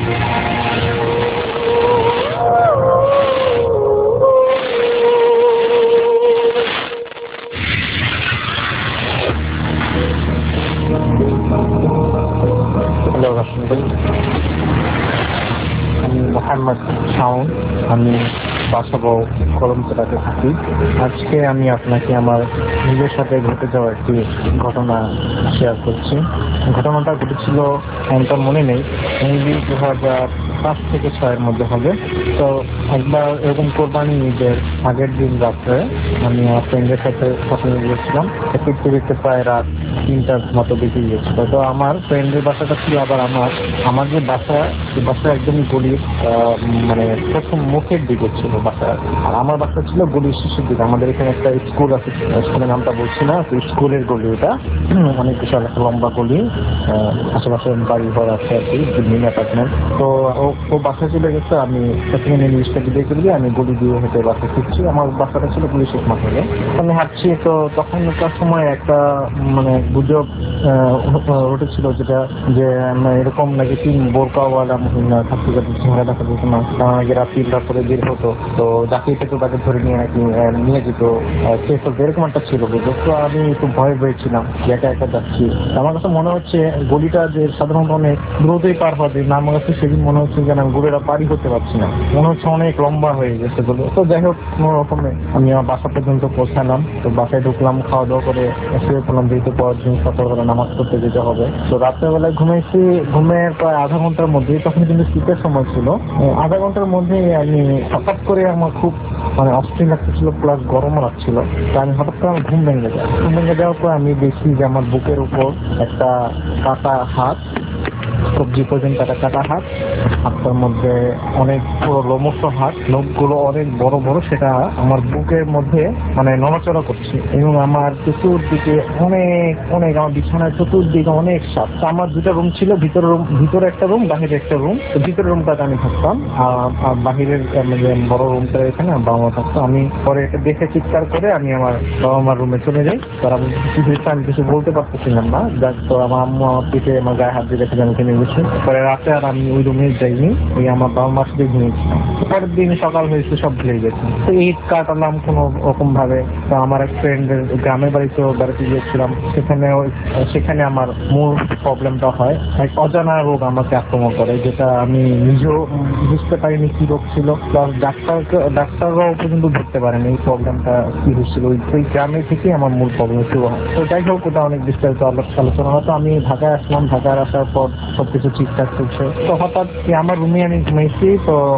Hello Rasel ভাই, আমি মোহাম্মদ শাওন, আমি বাসাবো কলমতলাতে থাকি। আজকে আমি আপনাকে আমার নিজের সাথে ঘটে যাওয়া একটি ঘটনা শেয়ার করছি। ঘটনাটা ঘটেছিল আমার মনে নেই, মেবি 2005 থেকে 2006 মধ্যে হবে। তো একবার এরকম কোরবানি ঈদের আগের দিন রাত্রে আমি আমার ফ্রেন্ডের সাথে পছন্দ গিয়েছিলাম। ফিরতে ফিরতে প্রায় রাত 3টার মতো বেজে গিয়েছিল। তো আমার ফ্রেন্ডের বাসাটা ছিল আবার আমার যে বাসা, সেই বাসা একদমই গলির মানে প্রথম মুখের দিকে ছিল বাসা, আর আমার বাসা ছিল গলির শেষের দিকে। আমাদের এখানে একটা স্কুল আছে, স্কুলের নামটা বলছি না, স্কুলের গলি ওটা, অনেক বিশাল একটা লম্বা গলি, আশেপাশে বাড়ি ঘর আছে আর কি, বিল্ডিং অ্যাপার্টমেন্ট। তো ও বাসা চলে গেছে, আমি সেখানে নিউজটাকে দেখে দিয়ে আমি গলি দিয়ে হেঁটে বাসা ফিরছি। আমার বাসাটা ছিল গলি শেষ মাঠে, আমি হাঁটছি। তো তখন একটা সময় একটা মানে গুজব উঠেছিল, যেটা যে এরকম নাকি 3 বোরকাওয়ালা মহিলা থাকতে চেহারা দেখা যেত না, এরা পিল্লা করে বের হতো, তো যাকে পেতো তাকে ধরে নিয়ে নাকি নিয়ে যেত, শেষ হতো, এরকম একটা ছিল গুজব। তো আমি একটু ভয় পেয়েছিলাম, একা একা যাচ্ছি। আমার কাছে মনে হচ্ছে গলিটা যে সাধারণত অনেক দ্রুতই পার হবে না, আমার কাছে সেদিন মনে হচ্ছে যে আমি গলিটা পারই হতে পারছি না, মনে হচ্ছে অনেক লম্বা হয়ে গেছে গলি। তো যাই হোক, কোনো রকমে আমি আমার বাসা পর্যন্ত পৌঁছালাম। তো বাসায় ঢুকলাম, খাওয়া দাওয়া করে শুয়ে পড়লাম, যেহেতু পরের দিন সকালবেলা নামাজ পড়তে যেতে হবে। তো রাত্রেবেলায় ঘুমাইছি, ঘুমের প্রায় আধা ঘন্টার মধ্যে, তখন কিন্তু শীতের সময় ছিল, আধা ঘন্টার মধ্যে আমি হঠাৎ করে আমার খুব মানে অস্থির লাগতেছিল, প্লাস গরমও লাগছিল। তো আমি হঠাৎ করে আমার ঘুম ভেঙে যায়। ঘুম ভেঙে যাওয়ার পর আমি দেখি যে আমার বুকের উপর একটা কাটা হাত, সবজি পর্যন্ত একটা কাটা হাত, হাতটার মধ্যে অনেক পুরো লোমশ হাত, লোকগুলো অনেক বড় বড়, সেটা আমার বুকের মধ্যে মানে নড়াচড়া করছে, এবং আমার চতুর্দিকে অনেক অনেক আমার বিছানার চতুর্দিকে অনেক সাপ। আমার 2টা রুম ছিল, ভিতরে একটা রুম, বাহিরে একটা রুম। তো ভিতরের রুমটাতে আমি থাকতাম, আর বাহিরের বড় রুমটা এখানে বাবা মা থাকতো। আমি পরে এটা দেখে চিৎকার করে আমি আমার বাবা মার রুমে চলে যাই। তারা আমি কিছু বলতে পারতেছিলাম না, তো আমার আম্মু আমার পিঠে আমার গায়ে হাত দিয়ে রেখে আমি কিনে গেছি। পরে রাতে আর আমি ওই রুমে যাইনি, ওই আমার বাবা মার সাথে ঘুমিয়েছিলাম। পরের দিন সকাল হয়েছে, সব ভুলে গেছি। তো ঈদ কাটালাম কোনো রকম ভাবে। তো আমার এক ফ্রেন্ডের গ্রামের বাড়িতেও বেড়াতে গিয়েছিলাম, সেখানে আমার মূল প্রবলেমটা হয়, এক অজানা রোগ আমাকে আক্রমণ করে, যেটা আমি নিজেও বুঝতে পারিনি কি রোগ ছিল, প্লাস ডাক্তাররাও পর্যন্ত ধরতে পারেনি এই প্রবলেমটা কি হচ্ছিল। ওই গ্রামে থেকে আমার মূল প্রবলেম শুরু হয়। তো যাই হোক, ওটা অনেক বিস্তারিত আলোচনা হতো। আমি ঢাকায় আসলাম, ঢাকায় আসার পর সবকিছু ঠিকঠাক চলছে। তো হঠাৎ আমার রুমে আমি ঘুমাইছি, তো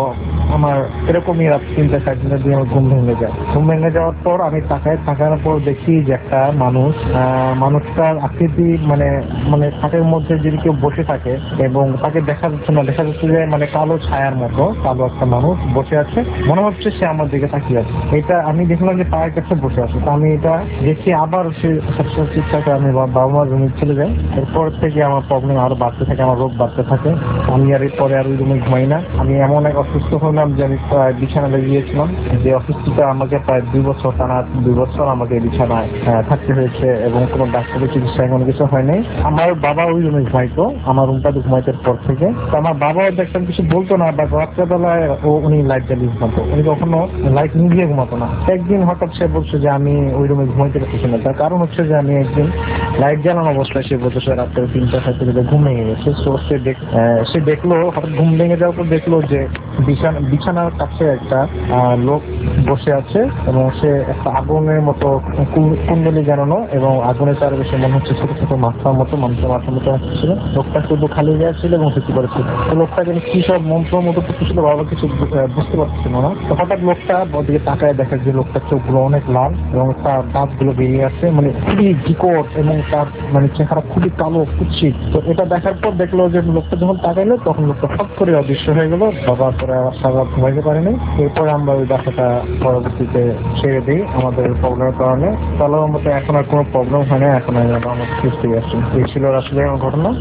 আমার এরকমই রাত 3-4টা দিয়ে আমার ঘুম ভেঙে যায়। ঘুম ভেঙে যাওয়ার পর আমি তাকানোর পর দেখি যে একটা মানুষটার আকৃতি মানে খাটের মধ্যে যদি কেউ বসে থাকে এবং তাকে দেখা যাচ্ছে না, দেখা যাচ্ছে যে মানে কালো ছায়ার মতো কালো একটা মানুষ বসে আছে, মনে হচ্ছে সে আমার দিকে তাকিয়ে আছে। এটা আমি দেখলাম যে পায়ের কাছে বসে আছে। তো আমি এটা দেখি, আবার সে চিৎকার করে আমি বাবা মার রুমে চলে যাই। এরপর থেকে আমার প্রবলেম আরো বাড়তে থাকে, আমার রোগ বাড়তে থাকে। আমি আর এরপরে আর ওই রুমে ঘুমাই না। আমি এমন এক অসুস্থ হলাম যে আমি প্রায় বিছানা লেগে গিয়েছিলাম। যে অসুস্থতা আমাকে প্রায় 2 বছর টানা 2 বছর আমাকে বিছানায় থাকতে হয়েছে এবং কোনো ডাক্তারের চিকিৎসা এমন কিছু হয়নি। আমার বাবা ওই রুমে ঘুমাইতো, আমার রুমটাতে ঘুমাইতে পর থেকে। তো আমার বাবাও দেখতাম কিছু বলতো না, বা রাত্রেবেলায় উনি লাইট জ্বালিয়ে ঘুমাতো, উনি কখনো লাইট নিভিয়ে ঘুমাতো না। একদিন হঠাৎ সে বলছে যে আমি ওই রুমে ঘুমাইতে পারতেছি না। তার কারণ হচ্ছে যে আমি একদিন লাইট জ্বালানো অবস্থায় সে বলতেছে রাত্রে 3-4 ঘুম ভেঙে গেছে। সে দেখলো, হঠাৎ ঘুম ভেঙে যাওয়ার পর দেখলো যে বিছানার কাছে একটা লোক বসে আছে এবং সে একটা আগুনের মতো কুণ্ডলি জানানো এবং আগুনের চারপাশে মনে হচ্ছে ছোট ছোট মাথার মতো আসছিল। লোকটা শুধু খালি গিয়েছিল এবং কিছু করেছিল। লোকটা যেন কি সব মন্ত্র মতো করতেছিল, বাবা কিছু বুঝতে পারছিল না। তো হঠাৎ লোকটা দিকে তাকায় দেখে যে লোকটার চোখগুলো অনেক লাল এবং তার দাঁতগুলো বেরিয়ে আসে, মানে খুবই বিকট এবং তার মানে চেহারা খুবই কালো কুৎসিত। তো এটা দেখার পর দেখলো যে লোকটা যখন তাকাইলো তখন লোকটা ফট করে অদৃশ্য হয়ে গেল। বাবা পরে আবার সারা ঘুমাইতে পারেনি। এরপরে আমরা ওই বাসাটা পরবর্তীতে ছেড়ে দিই আমাদের প্রবলেমের কারণে। তাহলে আমাদের এখন আর কোনো প্রবলেম হয় না, এখন আমার সুস্থ আসছি। এই ছিল আসলে আমার ঘটনা।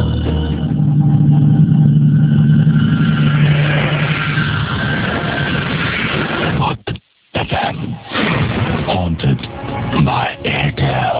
FM haunted by Airtel.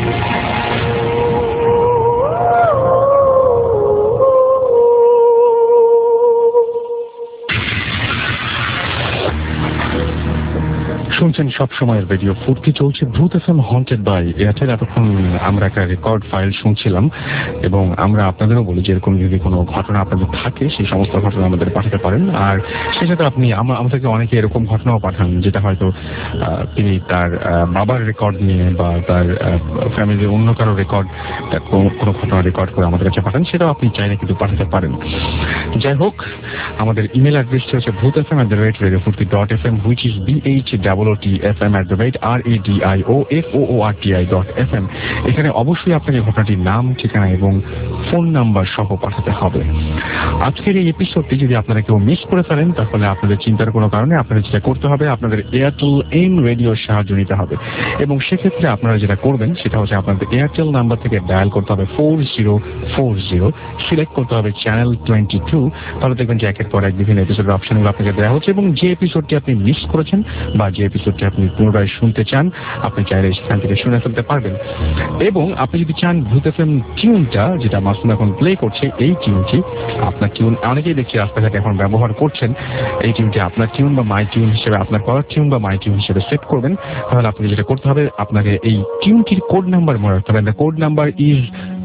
শুনছেন সব সময়ের রেডিও ফুর্তি, চলছে ভূত এফএম হন্টেড বাই এয়ারটেল। এতক্ষণ আমরা একটা রেকর্ড ফাইল শুনছিলাম এবং আমরা আপনাদেরও বলি যে এরকম যদি কোনো ঘটনা আপনাদের থাকে সেই সমস্ত ঘটনা আমাদের পাঠাতে পারেন। আর সেই সাথে আপনি আমাদেরকে অনেকে এরকম ঘটনাও পাঠান যেটা হয়তো তিনি তার বাবার রেকর্ড নিয়ে বা তার ফ্যামিলির অন্য কারো রেকর্ড, কোনো ঘটনা রেকর্ড করে আমাদের কাছে পাঠান, সেটাও আপনি চাইলে কিন্তু পাঠাতে পারেন। যাই হোক, আমাদের ইমেল অ্যাড্রেসটি হচ্ছে bhutfm@radiofurti.fm, which is BHOOTFM@radioforti.fm। এখানে অবশ্যই আপনাকে ঘটনাটির নাম, ঠিকানা এবং ফোন নাম্বার সহ পাঠাতে হবে। আজকের এই এপিসোডটি যদি আপনারা কেউ মিস করে ফেলেন তাহলে আপনাদের চিন্তার কোনো কারণে আপনাদের যেটা করতে হবে, আপনাদের এয়ারটেল এম রেডিওর সাহায্য নিতে হবে এবং সেক্ষেত্রে আপনারা যেটা করবেন সেটা হচ্ছে আপনাদের এয়ারটেল নাম্বার থেকে ডায়াল করতে হবে 4040, সিলেক্ট করতে হবে চ্যানেল 22। তাহলে দেখবেন যে একের পর এক বিভিন্ন এপিসোডের অপশনগুলো আপনাকে দেওয়া হচ্ছে এবং যে এপিসোডটি আপনি মিস করেছেন বা যে এপিসোডটি আপনি পুনরায় শুনতে চান আপনি চাইলে সেখান থেকে শুনে ফেলতে পারবেন। এবং আপনি যদি চান ভূত এফএম টিউনটা, যেটা মাসুম এখন প্লে করছে, এই টিউনটি আপনার টিউন, অনেকেই দেখছি রাস্তাঘাটে এখন ব্যবহার করছেন, এই টিউনটি আপনার টিউন বা মাই টিউন হিসেবে, আপনার কলার টিউন বা মাই টিউন হিসেবে সেট করবেন। তাহলে আপনাকে যেটা করতে হবে, আপনাকে এই টিউনটির কোড নাম্বার মনে রাখতে হবে। Code number is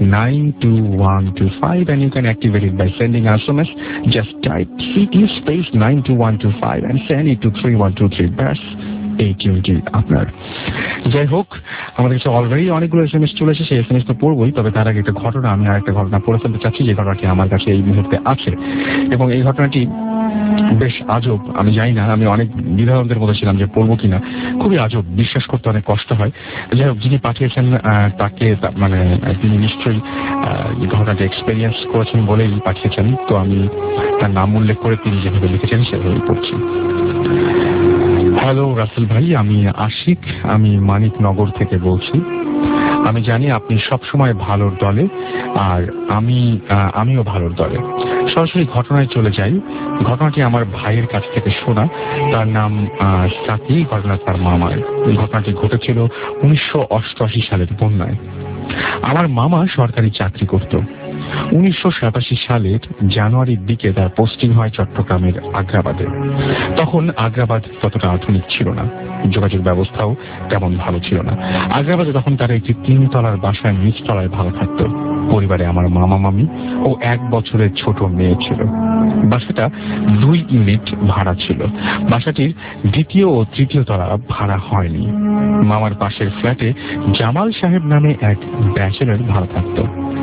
92125 and you can activate it by sending an SMS. Just type CT space 92125 and send it to 3123. ব্যাস, এই টিউনটি আপনার। যাই হোক, আমাদের কাছে অলরেডি অনেকগুলো SMS চলে এসেছে, SMS তো পড়বই, তবে তার আগে একটা ঘটনা, আমি আর একটা ঘটনা পড়ে ফেলতে চাচ্ছি যে ঘটনাটি আমার কাছে এই মুহূর্তে আছে এবং এই ঘটনাটি বেশ আজব। আমি জানি না, আমি অনেক দ্বিধাদ্বন্দ্বের মধ্যে ছিলাম যে পড়বো কিনা। খুবই আজব, বিশ্বাস করতে অনেক কষ্ট হয়। যাই হোক, যিনি পাঠিয়েছেন তাকে মানে তিনি নিশ্চয়ই ঘটনাটি এক্সপেরিয়েন্স করেছেন বলেই পাঠিয়েছেন। তো আমি তার নাম উল্লেখ করে তিনি যেভাবে লিখেছেন সেভাবেই পড়ছি। হ্যালো রাসেল ভাই, আমি আশিক, আমি মানিকনগর থেকে বলছি। আমি জানি আপনি সবসময় ভালোর দলে আর আমিও ভালোর দলে। সরাসরি ঘটনায় চলে যাই। ঘটনাটি আমার ভাইয়ের কাছ থেকে শোনা, তার নাম সাকি, ঘটনা তার মামার। ঘটনাটি ঘটেছিল 1988 সালের বন্যায়। আমার মামা সরকারি চাকরি করত। 1987 সালের জানুয়ারির দিকে তার পোস্টিং হয় চট্টগ্রামের আগ্রাবাদে। তখন আগ্রাবাদ ততটা আধুনিক ছিল না, যোগাযোগ ব্যবস্থাও তেমন ভালো ছিল না। আগ্রাবাদে তখন তার একটি 3 তলার বাসায় নিচতলায় ভালো থাকত। পরিবারে আমার মামা মামি ও 1 বছরের ছোট মেয়ে ছিল। বাসাটা 2 ইউনিট ভাড়া ছিল। বাসাটির 2য় ও 3য় তলা ভাড়া হয়নি। মামার পাশের ফ্ল্যাটে জামাল সাহেব নামে এক ব্যাচেলর ভাড়া থাকত।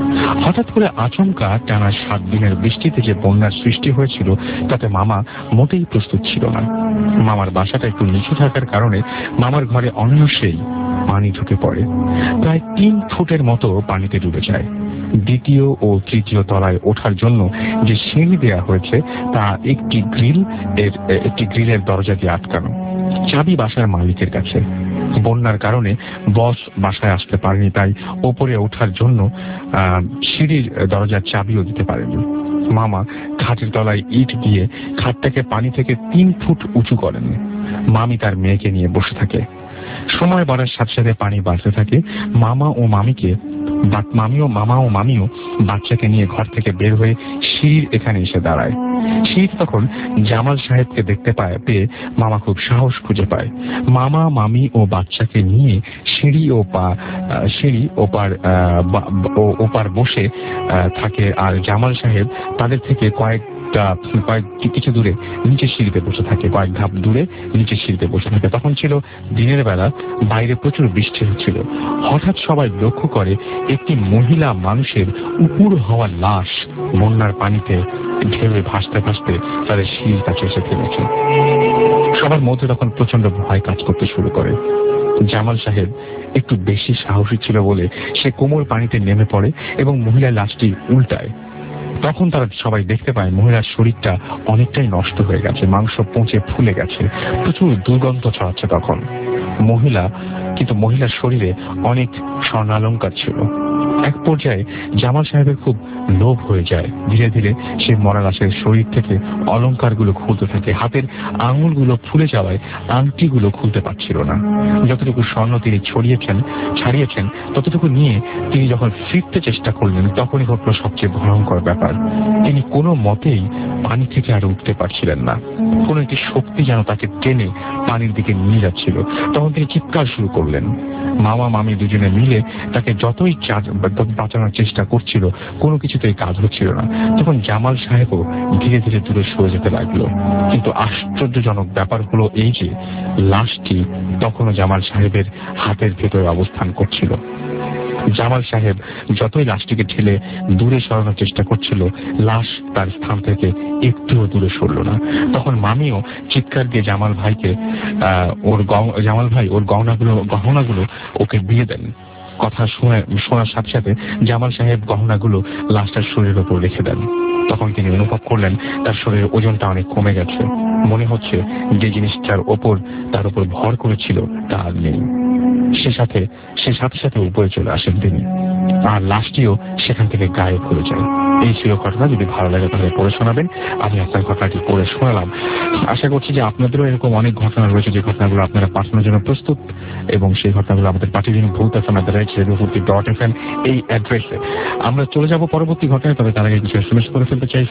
হঠাৎ করে আচমকা টানা 7 দিনের বৃষ্টিতে যে বন্যার সৃষ্টি হয়েছিল তাতে মামা মোটেই প্রস্তুত ছিল না। মামার বাসাটা একটু নিচু থাকার কারণে মামার ঘরে অনায়াসেই পানি ঢুকে পড়ে। প্রায় 3 ফুটের মতো পানিতে ডুবে যায়। দ্বিতীয় ও তৃতীয় তলায় ওঠার জন্য যে সিঁড়ি দেওয়া হয়েছে তা একটি গ্রিলের দরজা দিয়ে আটকানো। চাবি বাসার মালিকের কাছে। বন্যার কারণে বস বাসায় আসতে পারেনি, তাই ওপরে ওঠার জন্য সিঁড়ির দরজার চাবিও দিতে পারেনি। মামা খাটের তলায় ইট দিয়ে খাটটাকে পানি থেকে 3 ফুট উঁচু করেন। মামি তার মেয়েকে নিয়ে বসে থাকে। সময় বাড়ার সাথে সাথে পানি বাড়তে থাকে। মামা ও মামিও বাচ্চাকে নিয়ে ঘর থেকে বের হয়ে সিঁড়ির এখানে এসে দাঁড়ায়। সিঁড়ি তখন জামাল সাহেবকে দেখতে পেয়ে মামা খুব সাহস খুঁজে পায়। মামা, মামি ও বাচ্চাকে নিয়ে সিঁড়ি ওপার বসে থাকে, আর জামাল সাহেব তাদের থেকে কিছু দূরে নিচের সিঁড়িতে বসে থাকে, কয়েক ধাপ দূরে নিচের সিঁড়িতে বসে থাকে। তখন ছিল দিনের বেলা, বাইরে প্রচুর বৃষ্টি হচ্ছিল। হঠাৎ সবাই লক্ষ্য করে একটি মহিলা মানুষের উপুড় হওয়া লাশ বন্যার পানিতে ঢেউয়ে ভাসতে ভাসতে তাদের সিঁড়ির কাছে এসে থেমেছে। সবার মধ্যে তখন প্রচন্ড ভয় কাজ করতে শুরু করে। জামাল সাহেব একটু বেশি সাহসী ছিল বলে সে কোমর পানিতে নেমে পড়ে এবং মহিলার লাশটি উল্টায়। তখন তারা সবাই দেখতে পায় মহিলার শরীরটা অনেকটাই নষ্ট হয়ে গেছে, মাংস পচে ফুলে গেছে, প্রচুর দুর্গন্ধ ছড়াচ্ছে তখন। কিন্তু মহিলার শরীরে অনেক স্বর্ণালঙ্কার ছিল। এক পর্যায়ে জামাল সাহেবের খুব লোভ হয়ে যায়। ধীরে ধীরে সে মরা লাশের শরীর থেকে অলঙ্কারগুলো খুলতে থাকে। হাতের আঙুলগুলো ফুলে যাওয়ায় আংটিগুলো খুলতে পারছিল না। যতটুকু স্বর্ণ তিনি ছাড়িয়েছেন ততটুকু নিয়ে তিনি যখন ফিরতে চেষ্টা করলেন তখনই ঘটল সবচেয়ে ভয়ঙ্কর ব্যাপার। তিনি কোনো মতেই পানি থেকে আর উঠতে পারছিলেন না। কোন একটি শক্তি যেন তাকে টেনে পানির দিকে নিয়ে যাচ্ছিল। তখন তিনি চিৎকার শুরু করলেন। মামা, মামি দুজনে মিলে তাকে যতই বাঁচানোর চেষ্টা করছিল, কোনো কিছুতেই কাজ হচ্ছিল না। তখন জামাল সাহেবও ধীরে ধীরে দূরে সরে যেতে লাগলো। কিন্তু আশ্চর্যজনক ব্যাপার হলো এই যে লাশটি তখনও জামাল সাহেবের হাতের ভেতরে অবস্থান করছিল। জামাল সাহেব যতই লাশটিকে ঠেলে দূরে সরানোর চেষ্টা করছিল, লাশ তার স্থান থেকে একটুও দূরে সরল না। তখন মামিও চিৎকার দিয়ে জামাল ভাই ওর গহনাগুলো ওকে দিয়ে দেন। কথা শোনার সাথে সাথে জামাল সাহেব গহনাগুলো লাশটার শরীরের উপর রেখে দেন। তখন তিনি অনুভব করলেন তার শরীরের ওজনটা অনেক কমে গেছে। মনে হচ্ছে যে জিনিসটার তার উপর ভর করেছিল তা আর নেই। সে সাথে সাথে উপরে চলে আসেন তিনি, আর লাশটিও সেখান থেকে গায়েব হয়ে যায়। এই ছিল ঘটনা। যদি ভালো লাগে তাহলে পড়ে শোনাবেন। আমি আপনার ঘটনাটি পড়ে শোনালাম। আশা করছি যে আপনাদেরও এরকম অনেক ঘটনা রয়েছে যে ঘটনাগুলো আপনারা পাঠানোর জন্য প্রস্তুত, এবং সেই ঘটনাগুলো আমাদের পাঠিয়ে দিন ভূত@radio40.fm এই অ্যাড্রেসে। আমরা চলে যাব পরবর্তী ঘটনায়, তবে তার আগে কিছু এসএমএস করে ফেলতে চাই।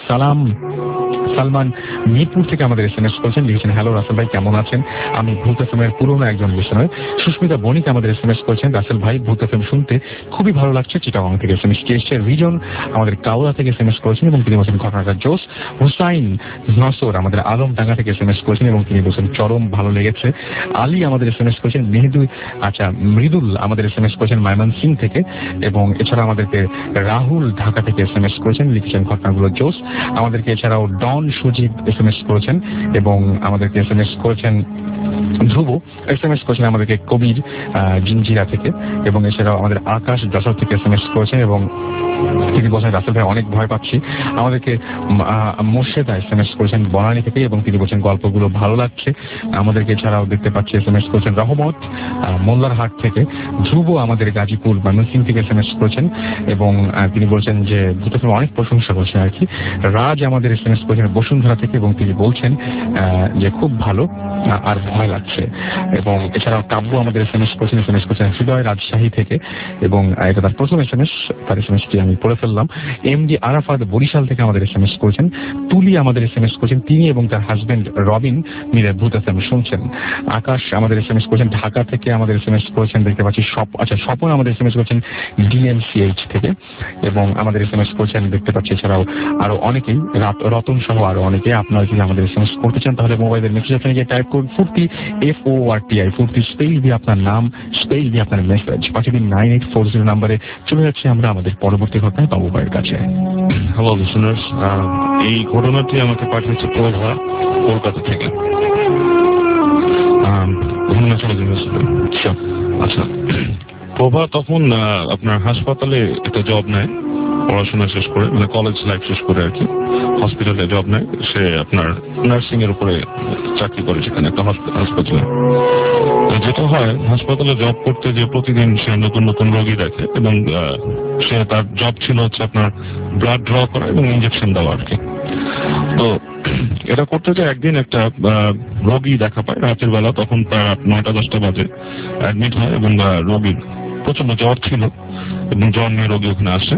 সালমান মিরপুর থেকে আমাদের এসএমএস করেছেন, লিখেছেন, হ্যালো রাসেল ভাই, কেমন আছেন? আমি ভূত এফএমের পুরনো একজন লিসনার। সুস্মিতা বণিক আমাদের এসএমএস করেছেন, রাসেল ভাই ভূত এফএম শুনতে খুবই ভালো লাগছে। চিটাগং থেকে এসএমএস এসেছে। রিজন আমাদের কাউলা থেকে এসএমএস করেছেন এবং তিনি বলছেন ঘটনাটা জোস। হুসাইন নসর আমাদের আলমডাঙ্গা থেকে এসএমএস করেছেন এবং তিনি বলছেন চরম ভালো লেগেছে। আলী আমাদের এসএমএস করেছেন, মৃদুল আমাদের এসএমএস করেছেন ময়মনসিংহ থেকে, এবং এছাড়া আমাদেরকে রাহুল ঢাকা থেকে এসএমএস করেছেন, লিখেছেন ঘটনাগুলো জোস। আমাদেরকে এছাড়াও ডন সুজিব এসএমএস করেছেন এবং আমাদেরকে এসএমএস করেছেন ধ্রুব এসএমএস করেছেন আমাদেরকে কবির জিঞ্জিরা থেকে, এবং এছাড়াও আমাদের আকাশ যশোর থেকে এসএমএস করেছেন এবং তিনি বলছেন রাসেল ভাই অনেক ভয় পাচ্ছি। আমাদেরকে মোর্শেদা এসএমএস করেছেন বনানী থেকে এবং তিনি বলছেন গল্পগুলো ভালো লাগছে। আমাদেরকে এছাড়াও দেখতে পাচ্ছি এসএমএস করেছেন রহমত মোল্লারহাট থেকে। ধ্রুব আমাদের গাজীপুর ময়মনসিংহ থেকে এসএমএস করেছেন এবং তিনি বলছেন যে ভূতের অনেক প্রশংসা করছেন আর কি। রাজ আমাদের এসএমএস করেছেন বসুন্ধরা থেকে এবং তিনি বলছেন যে খুব ভালো আর ভয় লাগছে। এবং এছাড়াও কাব্য আমাদের এসএমএস করেছেন হৃদয় রাজশাহী থেকে, এবং এটা তার প্রথম এসএমএস। তার এসএমএসটি আমি পড়ে ফেললাম। এমডি আরাফাত বরিশাল থেকে আমাদের এসএমএস করেছেন। তুলি আমাদের এসএমএস করেছেন, তিনি এবং তার হাজবেন্ড রবিন মিলে ভূত এফএম শুনছেন। আকাশ আমাদের এসএমএস করেছেন ঢাকা থেকে, আমাদের এসএমএস করেছেন দেখতে পাচ্ছি স্বপন আমাদের এসএমএস করেছেন ডিএমসিএইচ থেকে, এবং আমাদের এসএমএস করেছেন দেখতে পাচ্ছি এছাড়াও আরো অনেকেই, রতন সহ আরো অনেকে। আপনারা যদি আমাদের এসএমএস করতে চান তাহলে মোবাইলের মেসেজ অপশনে গিয়ে টাইপ করুন ফুর্তি FORTI, ফুর্তি স্পেস দিয়ে আপনার নাম, স্পেস দিয়ে আপনার মেসেজ পাঠিয়ে দিন 9840 নম্বরে। চলে যাচ্ছি আমরা আমাদের পরবর্তী ঘটনায়। বাবু ভাইয়ের কাছে। হ্যালো লিসেনার্স, এই ঘটনাটি আমাকে পাঠিয়েছে প্রভা, কলকাতা থেকে। ঘটনা চলে যাবে। আচ্ছা, প্রভা তখন আপনার হাসপাতালে একটা জব নেয়, পড়াশোনা শেষ করে, মানে কলেজ লাইফ শেষ করে আর কি, হসপিটালে জব নেয়। সে আপনার নার্সিং এর উপরে চাকরি করে সেখানে একটা হাসপাতালে। যেটা হয়, হাসপাতালে জব করতে যে প্রতিদিন সে নতুন নতুন রোগী দেখে এবং সে তার জব ছিল হচ্ছে আপনার ব্লাড ড্র করা এবং ইঞ্জেকশন দেওয়া আর কি। তো এটা করতে যে একদিন একটা রোগী দেখা পায় রাতের বেলা, তখন প্রায় 9টা-10টা বাজে, অ্যাডমিট হয় এবং রোগীর প্রচন্ড জ্বর ছিল এবং জ্বর নিয়ে রোগী ওখানে আসে।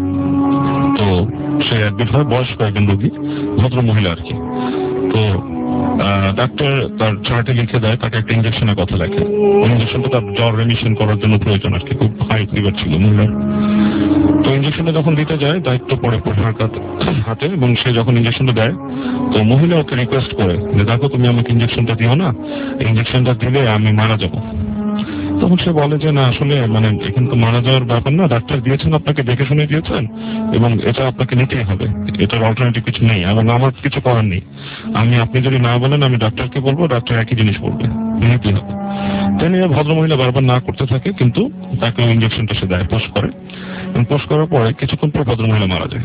তো সে অ্যাডমিট হয়, বয়স্ক একজন রোগী, ভদ্র মহিলা আর কি। তো ডাক্তার তার চার্টে লিখে দেয়, তাকে একটা ইঞ্জেকশনের কথা লেখে। ইঞ্জেকশনটা তার জ্বর রেমিশন করার জন্য প্রয়োজন আর কি, খুব হাই ফিভার ছিল মহিলার। তো ইঞ্জেকশনটা যখন দিতে যায়, দায়িত্ব পড়ে প্রধার হাতে, এবং সে যখন ইঞ্জেকশনটা দেয়, তো মহিলা ওকে রিকোয়েস্ট করে যে দেখো তুমি আমাকে ইঞ্জেকশনটা দিও না, ইঞ্জেকশনটা দিলে আমি মারা যাবো। তখন সে বলে যে না, আসলে মানে এখানে তো মারা যাওয়ার ব্যাপার না, ডাক্তার দিয়েছেন, আপনাকে দেখে শুনে দিয়েছেন এবং এটা আপনাকে নিতেই হবে, এটার অল্টারনেটিভ কিছু নেই এবং আমার কিছু করার নেই। আপনি যদি না বলেন আমি ডাক্তারকে বলবো, ডাক্তার একই জিনিস বলবে, নিতেই হবে। তাই নিয়ে ভদ্রমহিলা বারবার না করতে থাকে, কিন্তু তাকে ইঞ্জেকশনটা সে দেয়, পোস্ট করে, এবং পোস্ট করার পরে কিছুক্ষণ পর ভদ্রমহিলা মারা যায়।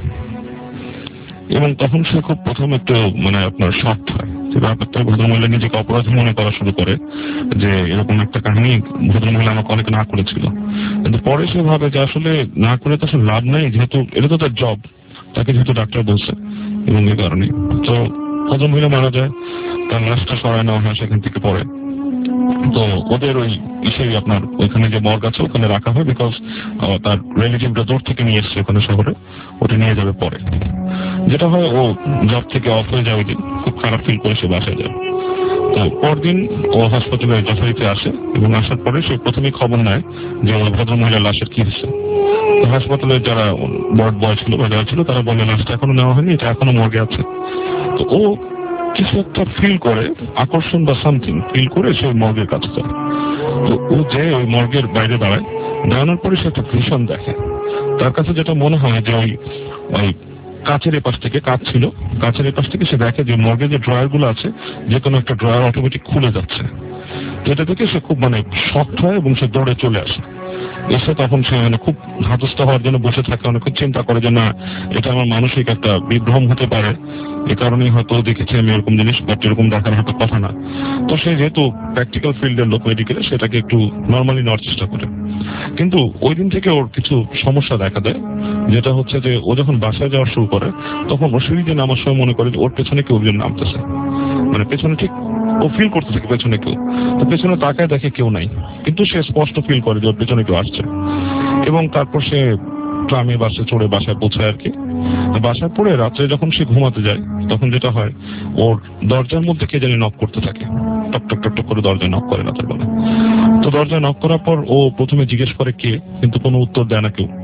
এবং তখন সে খুব প্রথম একটু মানে আপনার শক হয় যে ব্যাপারটা, ভদ্রমহিলা নিজেকে অপরাধী মনে করা শুরু করে যে এরকম একটা কাহিনী ভদ্রমহিলা আমাকে অনেক না করেছিল। কিন্তু পরে সে ভাবে যে আসলে না করে তো আসলে লাভ নাই, যেহেতু এটা তো তার জব, তাকে যেহেতু ডাক্তার বলছে, এবং এই কারণে তো ভদ্রমহিলা মারা যায়। তার লাশটা সরায় নেওয়া হয় সেখান থেকে পরে। তো ওদের ওই ইসেই আপনার ওইখানে যে মর্গ আছে ওখানে রাখা হয়, বিকজ তার রিলেটিভরা দূর থেকে নিয়ে এসছে ওখানে শহরে, ওটা নিয়ে যাবে পরে। যেটা হয়, ও জব থেকে অফ হয়ে যায় ওই দিন, খুব খারাপ ফিল করে সে বাসায় যায়। তো পরদিন ও হাসপাতালে যথারীতি আসে এবং আসার পরে সে প্রথমেই খবর নেয় যে ভদ্রমহিলার লাশের কি হয়েছে। তো হাসপাতালে যারা ওয়ার্ড বয় ছিল বা যারা ছিল তারা বলে লাশটা এখনো নেওয়া হয়নি, এটা এখনো মর্গে আছে। তো ও কিছু একটা ফিল করে, আকর্ষণ বা সামথিং ফিল করে সে মর্গের কাছে যায়। তো ও যে ওই মর্গের বাইরে দাঁড়ায়, দাঁড়ানোর পরে সে একটা ভিশন দেখে। তার কাছে যেটা মনে হয় যে ওই কাচের এপাশ থেকে, কাচ ছিল, কাচের এপাশ থেকে সে দেখে যে মর্গে যে ড্রয়ার গুলো আছে, যে কোনো একটা ড্রয়ার অটোমেটিক খুলে যাচ্ছে। এটা দেখে সে খুব মানে শক্ট হয় এবং সে দৌড়ে চলে আসে। এসে তখন সে মানে খুব ধাতস্থ হওয়ার জন্য বসে থাকে, অনেক চিন্তা করে যে না, এটা আমার মানসিক একটা বিভ্রম হতে পারে, এ কারণেই হয়তো দেখেছি আমি এরকম জিনিস, বাট এরকম দেখার হয়তো কথা না। তো সে যেহেতু প্র্যাকটিক্যাল ফিল্ডের লোক, মেডিকেলে, সেটাকে একটু নর্মালি নেওয়ার চেষ্টা করে। কিন্তু ওই দিন থেকে ওর কিছু সমস্যা দেখা দেয়, যেটা হচ্ছে যে ও যখন বাসায় যাওয়া শুরু করে তখন ও সিঁড়ি দিয়ে নামার সময় মনে করে যে ওর পেছনে কেউ একজন নামতেছে, মানে পেছনে ঠিক ও ফিল করতে থাকে পেছনে কেউ। তো পেছনে তাকায় দেখে কেউ নাই, কিন্তু সে স্পষ্ট ফিল করে যে ওর পেছনে কেউ আসছে। এবং তারপর সে ট্রামে বাসে চড়ে বাসায় পৌঁছায় আর কি। বাসায় পড়ে রাত্রে যখন সে ঘুমাতে যায়, তখন যেটা হয়, ওর দরজার মধ্যে কে জানি নক করতে থাকে, টক টক টক টক করে দরজায় নক করে রাতের বেলা। তো দরজায় নক করার পর ও প্রথমে জিজ্ঞেস করে কে, কিন্তু কোনো উত্তর দেয় না কেউ।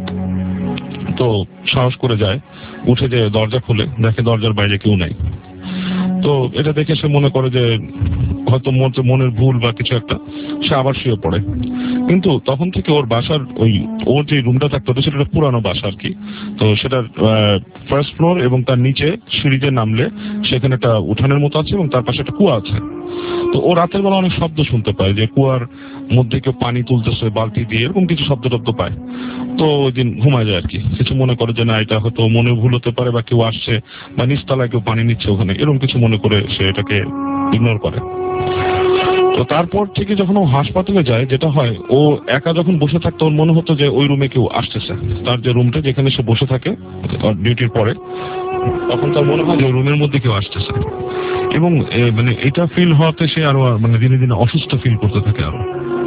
তো সাহস করে যায়, উঠে যে দরজা খুলে দেখে দরজার বাইরে কেউ নাই। তো এটা দেখে সে মনে করে যে হয়তো মনের ভুল বা কিছু একটা, সে আবার শুয়ে পড়ে। কিন্তু তখন থেকে ওর বাসার ওর যে রুমটা থাকতো সেটা পুরানো বাসা আর কি। তো সেটার ফার্স্ট ফ্লোর এবং তার নিচে সিঁড়িতে নামলে সেখানে একটা উঠানের মতো আছে এবং তার পাশে একটা কুয়া আছে। তো ও রাতের বেলা অনেক শব্দ শুনতে পায়, যে কুয়ার মধ্যে কেউ পানি তুলতেছে বালতি দিয়ে, এরকম কিছু শব্দ টব্দ পায়। তো ওই দিন ঘুমায় যায় আর কি, কিছু মনে করে যে না, এটা হয়তো মনে ভুল হতে পারে, বা কেউ আসছে, বা নিচতলায় কেউ পানি নিচ্ছে ওখানে, এরকম কিছু মনে করে সে এটাকে ইগনোর করে। তো তারপর থেকে যখন ও হাসপাতালে যায়, যেটা হয়, ও একা যখন বসে থাকতো ওর মনে হতো যে ওই রুমে কেউ আসতেছে। তার যে রুমটা যেখানে সে বসে থাকে ডিউটির পরে, তখন তার মনে হয় যে রুমের মধ্যে কেউ আসতেছে। এবং মানে এটা ফিল হওয়াতে সে আরো মানে দিনে দিনে অসুস্থ ফিল করতে থাকে আরো।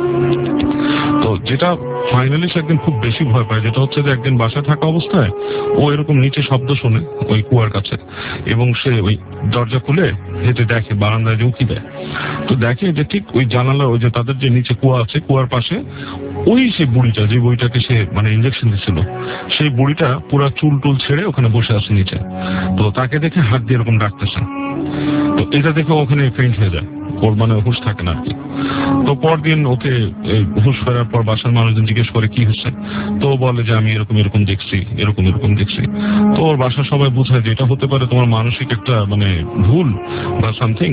তো যেটা ফাইনালি সে একদিন খুব বেশি ভয় পায়, যেটা হচ্ছে যে একদিন বাসায় থাকা অবস্থায় ও এরকম নিচে শব্দ শুনে ওই কুয়ার কাছে, এবং সে ওই দরজা খুলে হেঁটে দেখে বারান্দায় যে উঁকি দেয়। তো দেখে যে ঠিক ওই জানালা, ওই যে তাদের যে নিচে কুয়া আছে, কুয়ার পাশে ওই সে বুড়িটা, যে বুড়িটাকে সে মানে ইঞ্জেকশন দিচ্ছিল, সেই বুড়িটা পুরা চুল টুল ছেড়ে ওখানে বসে আছে নিচে। তো তাকে দেখে হাত দিয়ে এরকম ডাকতেছে। তো এটা দেখে ওখানে ফেইন্ট হয়ে যায়, ও ওর মানে হুঁশ থাকে না আর কি। তো পরদিন ওকে হুঁশ ফেরার পর বাসার মানুষজন জিজ্ঞেস করে কি হচ্ছে, তো ও বলে যে আমি এরকম এরকম দেখছি, এরকম এরকম দেখছি। তো ওর বাসার সবাই বোঝায় যে এটা হতে পারে তোমার মানসিক একটা মানে ভুল বা সামথিং,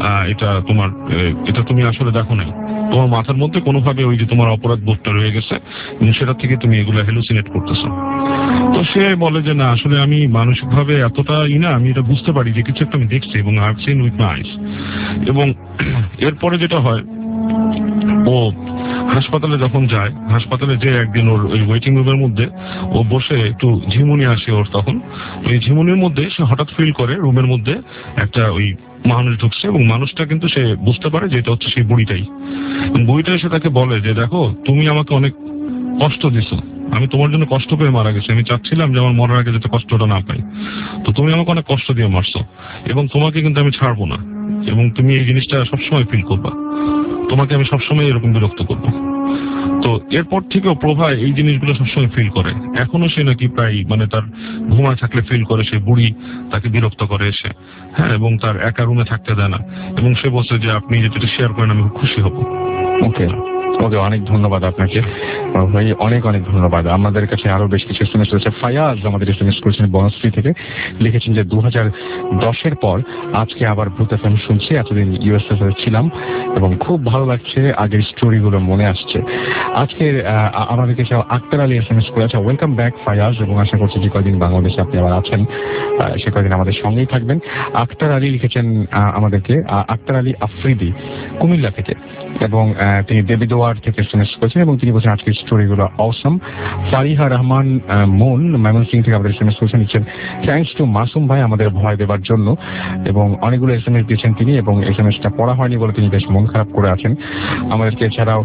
এটা তুমি আসলে দেখো নাই, তোমার মাথার মধ্যে কোনোভাবে ওই যে তোমার অপরাধ বোধটা রয়ে গেছে এবং সেটা থেকে তুমি এগুলো হ্যালুসিনেট করতেছো। তো সে বলে যে না আসলে আমি মানসিক ভাবে এতটা না, আমি এটা বুঝতে পারি যে কিছু একটা আমি দেখছি এবং I have seen with my eyes. এবং এরপরে যেটা হয়, ও হাসপাতালে যখন যায়, হাসপাতালে যে একদিন ওর ওই ওয়েটিং রুমের মধ্যে ও বসে একটু ঝিমুনি আসে ওর, তখন ওই ঝিমুনির মধ্যে সে হঠাৎ ফিল করে রুমের মধ্যে একটা ওই মানুষ ঢুকছে এবং মানুষটা কিন্তু সে বুঝতে পারে যে এটা হচ্ছে সেই বুড়িটাই। বুড়িটা এসে তাকে বলে যে দেখো তুমি আমাকে অনেক কষ্ট দিছো, আমি তোমার জন্য কষ্ট পেয়ে মারা গেছি, আমি চাচ্ছিলাম যে আমার মরার আগে যাতে কষ্টটা না পাই, তো তুমি আমাকে অনেক কষ্ট দিয়ে মারছো এবং তোমাকে কিন্তু আমি ছাড়বো না এবং তুমি এই জিনিসটা সবসময় ফিল করবা, তোমাকে আমি সবসময় এরকম বিরক্ত করবো। তো এরপর থেকেও প্রভা এই জিনিসগুলো সবসময় ফিল করে, এখনো সে নাকি প্রায় মানে তার ঘুমায় থাকলে ফিল করে সেই বুড়ি তাকে বিরক্ত করে এসে, হ্যাঁ, এবং তার একা রুমে থাকতে দেয় না এবং সে বলছে যে আপনি যেটা শেয়ার করেন আমি খুব খুশি হব। ওকে ওকে, অনেক ধন্যবাদ আপনাকে ভাই, অনেক অনেক ধন্যবাদ। আমাদের কাছে আরো বেশ কিছু এসএমএস রয়েছে। ফায়াজ আমাদের এসএমএস করেছেন বনশ্রী থেকে, লিখেছেন যে 2010-এর পর আজকে আবার ভূত এফএম শুনছি, এতদিন ইউএসএ ছিলাম এবং খুব ভালো লাগছে, আগের স্টোরিগুলো মনে আসছে। আজকে আমাদেরকে আক্তার আলী এসএমএস করেছে, ওয়েলকাম ব্যাক ফায়াজ, এবং আশা করছি যে কয়দিন বাংলাদেশে আপনি আবার আছেন সে কয়দিন আমাদের সঙ্গেই থাকবেন। আক্তার আলী লিখেছেন আমাদেরকে, আক্তার আলী আফ্রিদি কুমিল্লা থেকে, এবং তিনি দেবিদোয়ার থেকে এসএমএস করেছেন এবং তিনি বলছেন আজকের স্টোরিগুলো অসম। ফারিহা রহমান মন ময়মনসিং থেকে আমাদের এসএমএস করেছেন, লিখছেন থ্যাঙ্কস টু মাসুম ভাই আমাদের ভয় দেবার জন্য, এবং অনেকগুলো এসএমএস দিয়েছেন তিনি, এবং এসএমএসটা পড়া হয়নি বলে তিনি বেশ মন খারাপ করে আছেন আমাদেরকে। এছাড়াও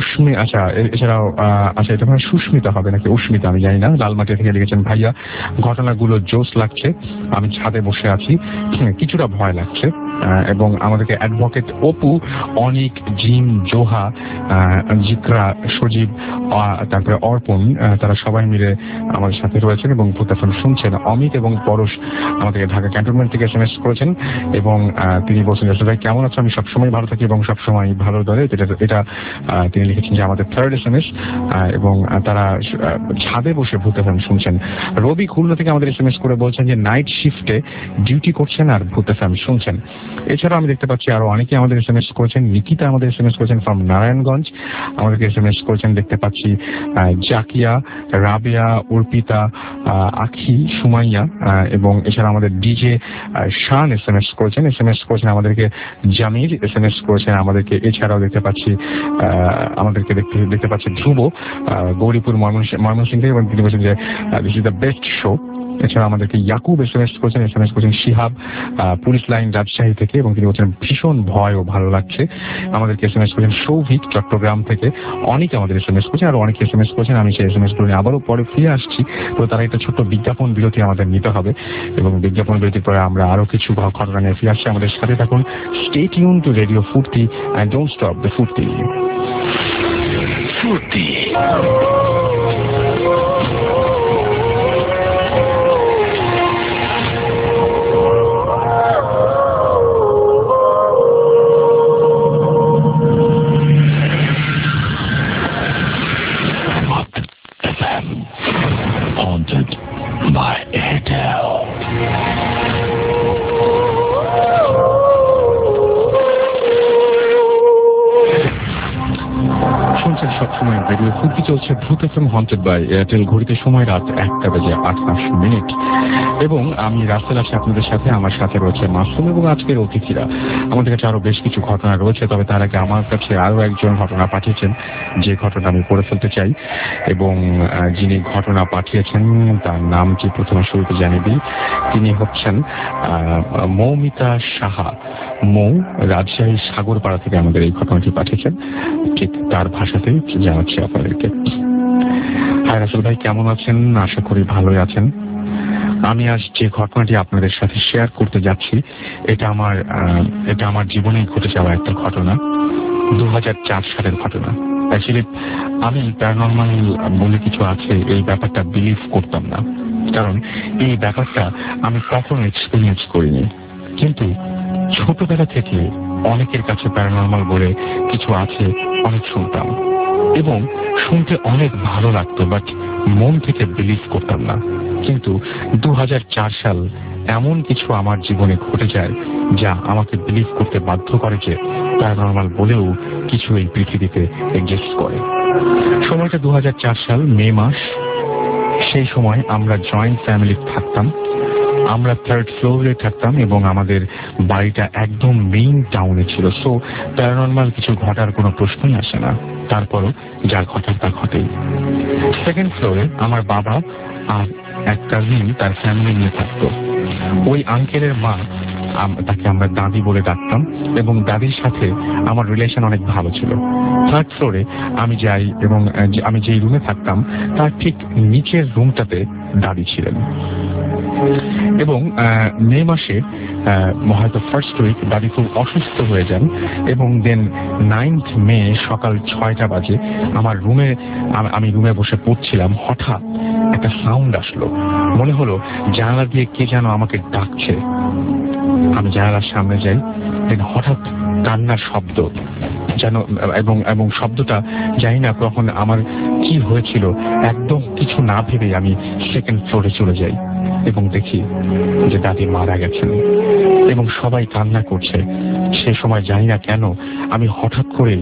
এটা মানে সুস্মিতা হবে নাকি উস্মিতা আমি জানি না, লালমাটি থেকে লিখেছেন ভাইয়া ঘটনাগুলো জোশ লাগছে, আমি ছাদে বসে আছি, কিছুটা ভয় লাগছে। এবং আমাদেরকে অ্যাডভোকেট অপু, অনিক, জিম, জোহা, জিকরা, সজীব, তারপরে অর্পণ, তারা সবাই মিলে আমাদের সাথে রয়েছেন এবং ভূত এফএম শুনছেন। অমিত এবং পরশ আমাদেরকে ঢাকা ক্যান্টনমেন্ট থেকে এসএমএস করেছেন এবং তিনি বলছেন ভাই কেমন আছো, আমি সবসময় ভালো থাকি এবং সবসময় ভালো ধরে, এটা তিনি লিখেছেন যে আমাদের থার্ড এসএমএস, এবং তারা ছাদে বসে ভূত এফএম শুনছেন। রবি খুলনা থেকে আমাদের এসএমএস করে বলছেন যে নাইট শিফটে ডিউটি করছেন আর ভূত এফএম শুনছেন। এছাড়াও আমি দেখতে পাচ্ছি আরো অনেকে আমাদের এসএমএস করেছেন। নিকিতা আমাদের এসএমএস করেছেন ফ্রম নারায়ণগঞ্জ, আমাদেরকে এসএমএস করেছেন দেখতে পাচ্ছি জাকিয়া, রাবিয়া, অর্পিতা, আখি, সুমাইয়া, এবং এছাড়া আমাদের ডিজে শান এসএমএস করেছেন আমাদেরকে জামির এসএমএস করেছেন আমাদেরকে। এছাড়াও দেখতে পাচ্ছি ধ্রুব গৌরীপুর ময়মনসিংহ থেকে, এবং তিনি বলছেন যে this is the best show. এছাড়া আমাদেরকে ইয়াকুব এসএমএস করেছেন শিহাব পুলিশ লাইন রাজশাহী থেকে, এবং তিনি বলছেন ভীষণ ভয় ও ভালো লাগছে। আমাদেরকে এসএমএস করেছেন সৌভিক চট্টগ্রাম থেকে, অনেক আমাদের এসএমএস করেছেন, আর অনেকে এসএমএস করেছেন। আমি সেই এসএমএস করে আবারও পরে ফিরে আসছি, তো তারা একটা ছোট্ট বিজ্ঞাপন বিরতি আমাদের নিতে হবে, এবং বিজ্ঞাপন বিরতির পরে আমরা আরো কিছু ঘটনা নিয়ে ফিরে আসছি। আমাদের সাথে থাকুন, stay tune to radio Foorti and don't stop the Foorti. Haunted by Airtel. শুনছেন সবসময় রেডিও ফুর্তি, চলছে ভূত এফএম হন্টেড বাই এয়ারটেল। ঘড়িতে সময় রাত 1:08 এবং আমি রাস্তায় আছি আপনাদের সাথে, আমার সাথে রয়েছে মাসুম এবং আজকের অতিথিরা। আমাদের কাছে আরো বেশ কিছু ঘটনা রয়েছে, তবে তার আগে আমার কাছে আরো একজন ঘটনা পাঠিয়েছেন, যে ঘটনা আমি পড়ে ফেলতে চাই, এবং যিনি ঘটনা পাঠিয়েছেন তার নামটি প্রথমে শুরুতে জানিয়ে দিই। তিনি হচ্ছেন মৌমিতা সাহা। মৌ রাজশাহী সাগরপাড়া থেকে আমাদের এই ঘটনাটি পাঠিয়েছেন, ঠিক তার ভাষাতেই জানাচ্ছি আপনাদেরকে। হাই রাসেল ভাই, কেমন আছেন? আশা করি ভালোই আছেন। আমি আজ যে ঘটনাটি আপনাদের সাথে শেয়ার করতে যাচ্ছি, এটা আমার জীবনেই ঘটে যাওয়া একটা ঘটনা, 2004 সালের ঘটনা। অ্যাকচুয়ালি আমি প্যারানরমাল বলে কিছু আছে এই ব্যাপারটা বিলিভ করতাম না, কারণ এই ব্যাপারটা আমি কখনো এক্সপিরিয়েন্স করিনি, কিন্তু ছোটবেলা থেকে অনেকের কাছে প্যারানর্মাল বলে কিছু আছে অনেক শুনতাম এবং শুনতে অনেক ভালো লাগতো, বাট মন থেকে বিলিভ করতাম না। কিন্তু 2004 সাল এমন কিছু আমার জীবনে ঘটে যায় যা আমাকে বিলিভ করতে বাধ্য করে যে প্যারানর্মাল বলেও কিছু এই পৃথিবীতে এক্সিস্ট করে। সময়টা 2004 সাল মে মাস। সেই সময় আমরা জয়েন্ট ফ্যামিলি থাকতাম। আমরা 3rd ফ্লোরে থাকতাম এবং আমাদের বাড়িটা একদম মেইন টাউনে ছিল। সো প্যারানর্মাল কিছু ঘটার কোনো প্রশ্নই আসে না। তারপরও যা ঘটার তা ঘটেই। 2nd ফ্লোরে আমার বাবা আর এক কাজিন তার ফ্যামিলি নিয়ে থাকতো। ওই আঙ্কেলের মা, তাকে আমরা দাদি বলে ডাকতাম এবং দাদির সাথে আমার রিলেশন অনেক ভালো ছিল। 3rd ফ্লোরে আমি যাই এবং আমি যেই রুমে থাকতাম তার ঠিক নিচের রুমটাতে দাদি ছিলেন। এবং মে মাসে হয়তো 1st উইক দাদি খুব অসুস্থ হয়ে যান এবং দেন 9th মে সকাল 6টা বাজে আমার রুমে, আমি রুমে বসে পড়ছিলাম, হঠাৎ একটা সাউন্ড আসলো। মনে হলো জানালা দিয়ে কে যেন আমাকে ডাকছে। আমি জানালার সামনে যাই, দেন হঠাৎ কান্নার শব্দ যেন, এবং শব্দটা জানি না তখন আমার কি হয়েছিল, একদম কিছু না ভেবে আমি 2nd ফ্লোরে চলে যাই এবং দেখি যে দাদি মারা গেছেন এবং সবাই কান্না করছে। সে সময় জানি না কেন আমি হঠাৎ করে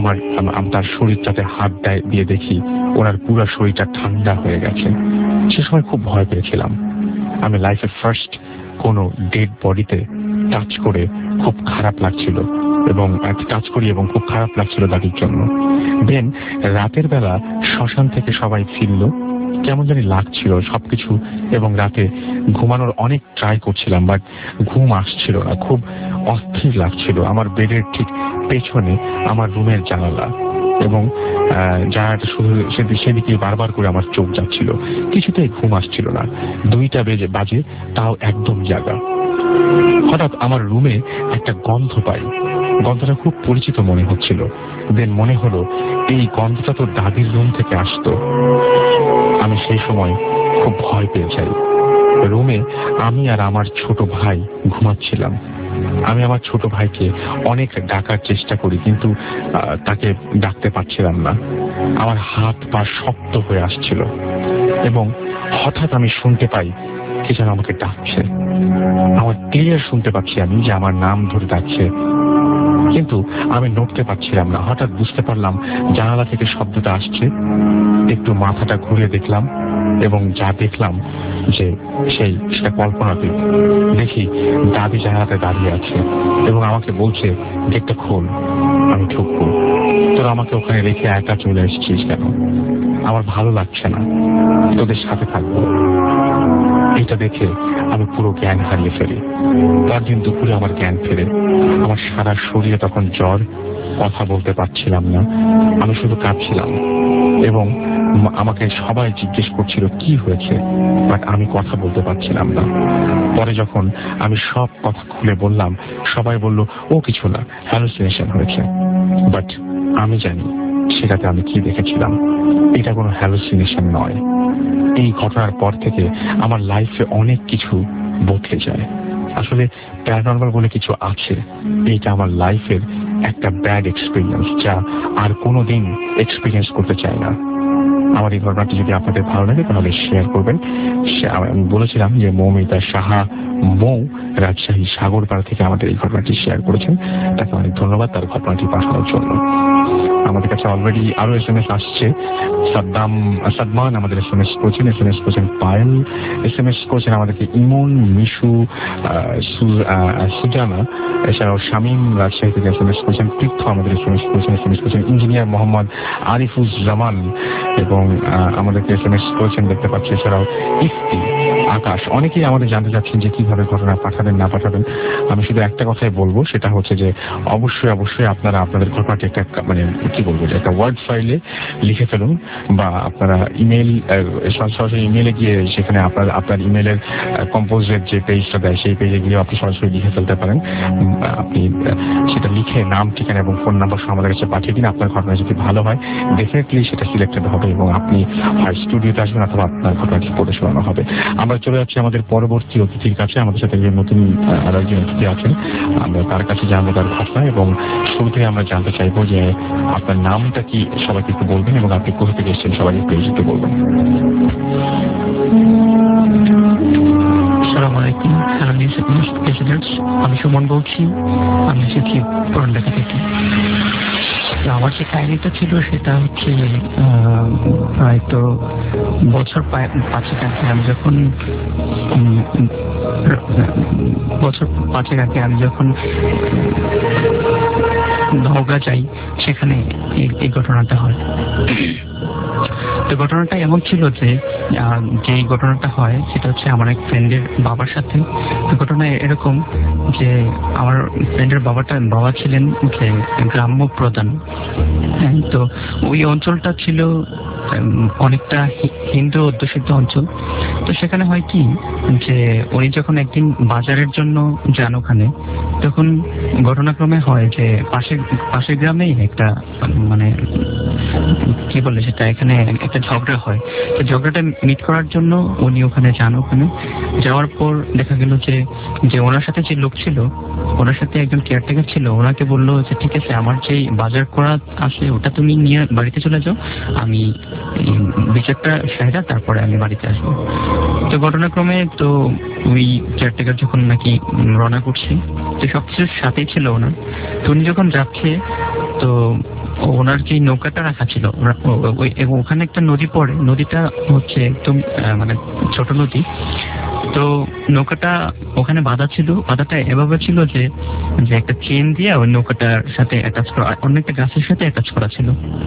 তার শরীরটাতে হাত দিয়ে দেখি ওনার পুরো শরীরটা ঠান্ডা হয়ে গেছে। সে সময় খুব ভয় পেয়েছিলাম। আমি লাইফের ফার্স্ট কোনো ডেড বডিতে টাচ করে খুব খারাপ লাগছিল এবং খুব খারাপ লাগছিল দাদির জন্য। দেন রাতের বেলা শ্মশান থেকে সবাই ফিরল, কেমন জানি লাগছিল সবকিছু এবং রাতে ঘুমানোর অনেক ট্রাই করছিলাম, বাট ঘুম আসছিল না, খুব অস্থির লাগছিল। আমার বেডের ঠিক পেছনে আমার রুমের জানালা এবং জানালাটা শুধু সেদিকে বারবার করে আমার চোখ যাচ্ছিল, কিছুতেই ঘুম আসছিল না। 2টা বাজে, তাও একদম জাগা। হঠাৎ আমার রুমে একটা গন্ধ পাই, গন্ধটা খুব পরিচিত মনে হচ্ছিল। দেন মনে হলো এই গন্ধটা তো দাদির রুম থেকে আসতো। আমি সেই সময় খুব ভয় পেয়ে যাই। রুমে আমি আর আমার ছোট ভাই ঘুমাচ্ছিলাম। আমি আমার ছোট ভাইকে অনেক ডাকার চেষ্টা করি, কিন্তু তাকে ডাকতে পারছিলাম না। আমার হাত পা শক্ত হয়ে আসছিল এবং হঠাৎ আমি শুনতে পাই কে যেন আমাকে ডাকছে। আমার ক্লিয়ার শুনতে পাচ্ছি আমি যে আমার নাম ধরে ডাকছে, কিন্তু আমি নড়তে পারছিলাম না। হঠাৎ বুঝতে পারলাম জানালা থেকে শব্দটা আসছে। একটু মাথাটা ঘুরে দেখলাম এবং যা দেখলাম যে সেটা কল্পনাতীত। দেখি দাদি জানালাতে দাঁড়িয়ে আছে এবং আমাকে বলছে গেটটা খোল, আমি ঢুকবো। তোরা আমাকে ওখানে রেখে একা চলে এসেছিস কেন? আমার ভালো লাগছে না, তোদের সাথে থাকবো। এটা দেখে আমি পুরো জ্ঞান হারিয়ে ফেলি। পরদিন দুপুরে আমার জ্ঞান ফেরে। আমার সারা শরীরে তখন জ্বর, কথা বলতে পারছিলাম না, আমি শুধু কাঁদছিলাম এবং আমাকে সবাই জিজ্ঞেস করছিল কি হয়েছে, বাট আমি কথা বলতে পারছিলাম না। পরে যখন আমি সব কথা খুলে বললাম, সবাই বলল ও কিছু না, হ্যালুসিনেশন হয়েছে। বাট আমি জানি সেটাতে আমি কি দেখেছিলাম, এটা কোনো হ্যালুসিনেশন নয়। এই ঘটনার পর থেকে আমার লাইফে অনেক কিছু বদলে যায়। আসলে প্যারানর্মাল বলে কিছু আছে, এইটা আমার লাইফের একটা ব্যাড এক্সপিরিয়েন্স যা আর কোনোদিন এক্সপিরিয়েন্স করতে চাই না। আমার এই ঘটনাটি যদি আপনাদের ভালো লাগে তাহলে শেয়ার করবেন। আমি বলেছিলাম যে মৌমিতা সাহা রাজশাহী সাগরপাড়া থেকে আমাদের এই ঘটনাটি শেয়ার করেছেন, তাকে অনেক ধন্যবাদ তার ঘটনাটি পাঠানোর জন্য। আমাদের কাছে অলরেডি আরো SMS আসছে। সাদমান আমাদের SMS করেছেন পায়েল, SMS করেছেন আমাদেরকে ইমন, মিশু, সুজানা, এছাড়াও শামীম রাজশাহী থেকে SMS করেছেন, তীর্থ আমাদের SMS করেছেন ইঞ্জিনিয়ার মোহাম্মদ আরিফুজ্জামান এবং আমাদেরকে SMS করেছেন দেখতে পাচ্ছি, এছাড়াও ইফতি, আকাশ। অনেকেই আমাদের জানতে চাচ্ছেন যে কিভাবে ঘটনা পাঠাবেন না পাঠাবেন। আমি শুধু একটা কথাই বলবো, সেটা হচ্ছে যে অবশ্যই আপনারা আপনাদের ঘটনাটি একটা কি বলবো যে একটা ওয়ার্ড ফাইলে লিখে ফেলুন, বা আপনারা সরাসরি ইমেলে গিয়ে সেখানে আপনার ইমেলের কম্পোজের যে পেজটা দেয় সেই পেজে গিয়ে আপনি সরাসরি লিখে ফেলতে পারেন। আপনি সেটা লিখে নাম, ঠিকানা এবং ফোন নাম্বার সহ আমাদের কাছে পাঠিয়ে দিন। আপনার ঘটনা যদি ভালো হয় ডেফিনেটলি সেটা সিলেক্টেড হবে এবং আপনি হয় স্টুডিওতে আসবেন অথবা আপনার ঘটনাটি পড়ে শোনানো হবে। আমরা চলে যাচ্ছি আমাদের পরবর্তী অতিথির কাছে। আমাদের সাথে যে নতুন আরো একজন অতিথি আছেন, আমরা তার কাছে জানবো তার ঘটনা, এবং শুরুতে আমরা জানতে চাইবো যে আপনার নামটা কি সবাইকে একটু বলবেন, এবং আপনি কোথা থেকে এসেছেন সবাইকে প্লিজ একটু বলবেন। আসসালামু আলাইকুম, হ্যালো প্রেসিডেন্টস, আমি সুমন বলছি, আমি এসেছি পুরান ঢাকা থেকে। আমার যে কাহিনীটা ছিল সেটা হচ্ছে হয়তো বছর 5 আগে আমি যখন নওগাঁ যাই, সেখানে এই ঘটনাটা হয়। তো ঘটনাটা এমন ছিল যে ঘটনাটা হয় সেটা হচ্ছে আমার এক ফ্রেন্ডের বাবার সাথে। ঘটনা এরকম যে আমার ফ্রেন্ডের বাবা ছিলেন যে গ্রাম্য প্রধান। তো ওই অঞ্চলটা ছিল অনেকটা হিন্দু অধ্যুষিত অঞ্চল। তো সেখানে হয় কি যে উনি যখন একদিন বাজারের জন্য যান ওখানে, তখন ঘটনাক্রমে হয় যে পাশের গ্রামেই একটা মানে কি বলে সেটা, এখানে একটা ঝগড়া হয়। তো ঝগড়াটা মিট করার জন্য উনি ওখানে যান। ওখানে যাওয়ার পর দেখা গেল যে ওনার সাথে যে লোক ছিল, ওনার সাথে একজন কেয়ারটেকার ছিল, ওনাকে বললো যে ঠিক আছে, আমার যেই বাজার করা আছে ওটা তুমি নিয়ে বাড়িতে চলে যাও, আমি বিচারটা সাইডা তারপরে আমি বাড়িতে আসবো। তো ঘটনাক্রমে তো ওই কেয়ারটেকার যখন নাকি রওনা করছে, তো সবকিছুর সাথেই ছিল ওনার। তো উনি যখন যাচ্ছে, তো ওনার যে নৌকাটা রাখা ছিল, ওখানে একটা নদী পড়ে, নদীটা হচ্ছে একদম মানে ছোট নদী। তো নৌকাটা ওখানে বাঁধা ছিল, বাঁধাটা এভাবে ছিল যে একটা চেন দিয়ে ওই নৌকাটার সাথে অ্যাটাচ করা, অন্য একটা গাছের সাথে অ্যাটাচ করা ছিল।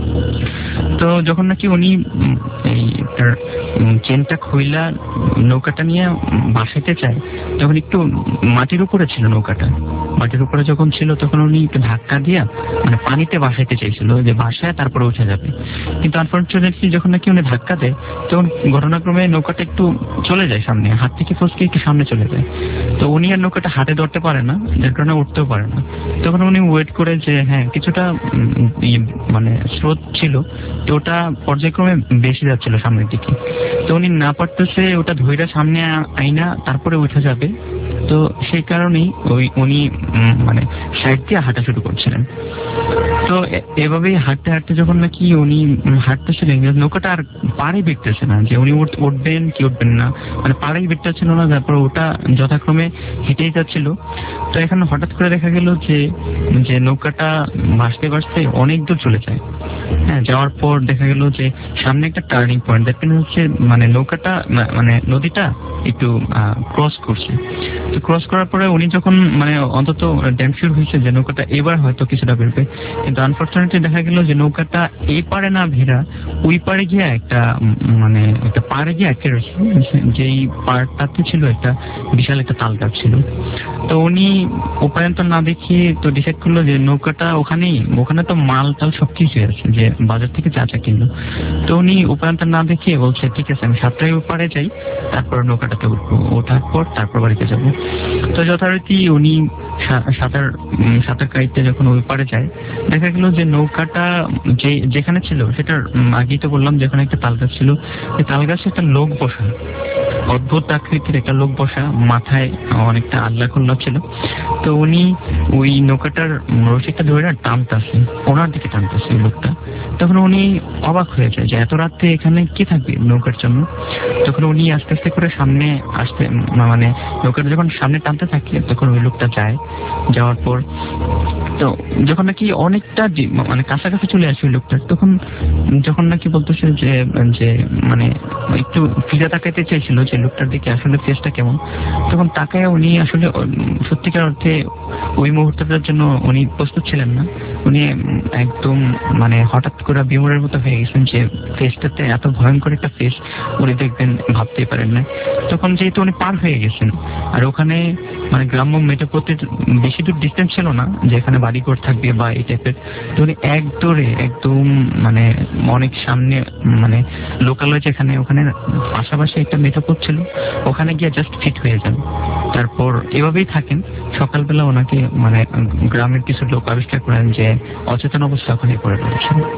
তো যখন নাকি উনি এই চেনটা খুইলা নৌকাটা নিয়ে ভাসাইতে চায়, তখন একটু মাটির উপরে ছিল নৌকাটা। মাটির উপরে যখন ছিল তখন উনি একটু ধাক্কা দিয়া মানে পানিতে ভাসাইতে চাইছিল, যে ভাসায় তারপরে উঠে যাবে। কিন্তু আনফর্চুনেটলি যখন নাকি উনি ধাক্কা দেয়, তখন ঘটনাক্রমে নৌকাটা একটু চলে যায় সামনে, হাত থেকে ফসকে একটু সামনে চলে যায়। তো উনি আর নৌকাটা হাতে ধরতে পারে না, যার কারণে উঠতেও পারে না। তখন উনি ওয়েট করে যে হ্যাঁ কিছুটা মানে স্রোত ছিল, তো ওটা পর্যায়ক্রমে বেশি যাচ্ছিল সামনের দিকে। তো উনি না পারতেছে ওটা ধইরা সামনে আইনা তারপরে উঠে যাবে। তো সেই কারণেই উনি মানে সাইড দিয়ে হাঁটা শুরু করছিলেন। তো এভাবেই হাঁটতে হাঁটতে যখন নাকি উনি হাঁটতেছিলেন, নৌকাটা আর পাড়ে বেঁকতেছে না, যে উনি উঠবেন কি উঠবেন না, মানে পাড়েই বেঁকতেছিল না। তারপর ওটা যথাক্রমে হেঁটেই যাচ্ছিল। তো এখন হঠাৎ করে দেখা গেল যে নৌকাটা ভাসতে ভাসতে অনেক দূর চলে যায়। হ্যাঁ, যাওয়ার পর দেখা গেল যে সামনে একটা টার্নিং পয়েন্ট, দ্যাট মিনস হচ্ছে মানে নৌকাটা মানে নদীটা একটু ক্রস করছে। তো ক্রস করার পরে উনি যখন মানে অন্তত ড্যাম শিওর হয়েছে যে নৌকাটা এবার হয়তো কিছুটা বেরবে, কিন্তু আনফর্চুনেটলি দেখা গেল যে নৌকাটা এই পারে না ভেড়া, ওই পারে গিয়ে একটা মানে একটা পাড়ে গিয়ে আটকে রয়েছে, যেই পাড়টাতে ছিল একটা বিশাল একটা তাল গাছ ছিল। তো উনি উপায়ন্ত না দেখিয়ে তো ডিসাইড করলো যে নৌকাটা ওখানে তো মাল টাল সবকিছু আছে, যে বাজার থেকে চা কিনলো। তো উনি উপায়ন্ত না দেখিয়ে বলছে ঠিক আছে, আমি 7টায় পারে যাই, তারপর নৌকাটাতে উঠবো, ওঠার পর তারপর বাড়িতে যাবো। তো যথারীতি উনি সাঁতার কাইতে যখন ওই পারে যায়, দেখা গেল যে নৌকাটা যেখানে ছিল সেটার আগেই তো বললাম যেখানে একটা তাল গাছ ছিল, এই তাল গাছে একটা লোক বসা, অদ্ভুত আকৃতির একটা লোক বসা, মাথায় অনেকটা আল্লাহ খুল্লা ছিল। তো উনি ওই নৌকাটার রশিটা ধরে টানতেছে, ওনার দিকে টানতেছে ওই লোকটা। তখন উনি অবাক হয়ে যায় যে এত রাত্রে এখানে কে থাকবে নৌকার জন্য। তখন উনি আস্তে আস্তে করে সামনে আসতে মানে নৌকাটা যখন সামনে টানতে থাকে, তখন ওই লোকটা যায়। যাওয়ার পর তো যখন নাকি অনেকটা মানে কাছাকাছি চলে আসে ওই লোকটার, তখন যখন নাকি বলতেছে যে মানে একটু ফিরে তাকাইতে চাইছিল যে লোকটার দিকে আসলে ফেসটা কেমন, তখন তাকায় উনি আসলে সত্যিকার অর্থে ওই মুহূর্তটার জন্য উনি প্রস্তুত ছিলেন না। উনি একদম মানে হঠাৎ করে বিমরের মতো হয়ে গেছেন, যে ফেসটাতে এত ভয়ঙ্কর একটা ফেস উনি দেখবেন ভাবতেই পারেন না। তখন যেহেতু উনি পার হয়ে গেছেন, আর ওখানে মানে গ্রাম্য মেটাপোতে বেশি দূর ডিস্টেন্স ছিল না যে এখানে বাড়িঘর থাকবে বা এই টাইপের। তো উনি এক দৌড়ে একদম মানে অনেক সামনে মানে লোকালয় যেখানে, ওখানে পাশাপাশি একটা মেটাপোত ছিল, ওখানে গিয়ে জাস্ট ফিট হয়ে যান। তারপর এভাবেই থাকেন। সকালবেলা ওনাকে মানে গ্রামের কিছু লোক আবিষ্কার করেন যে অচেতন অবস্থা ওখানে পড়ে রয়েছেন।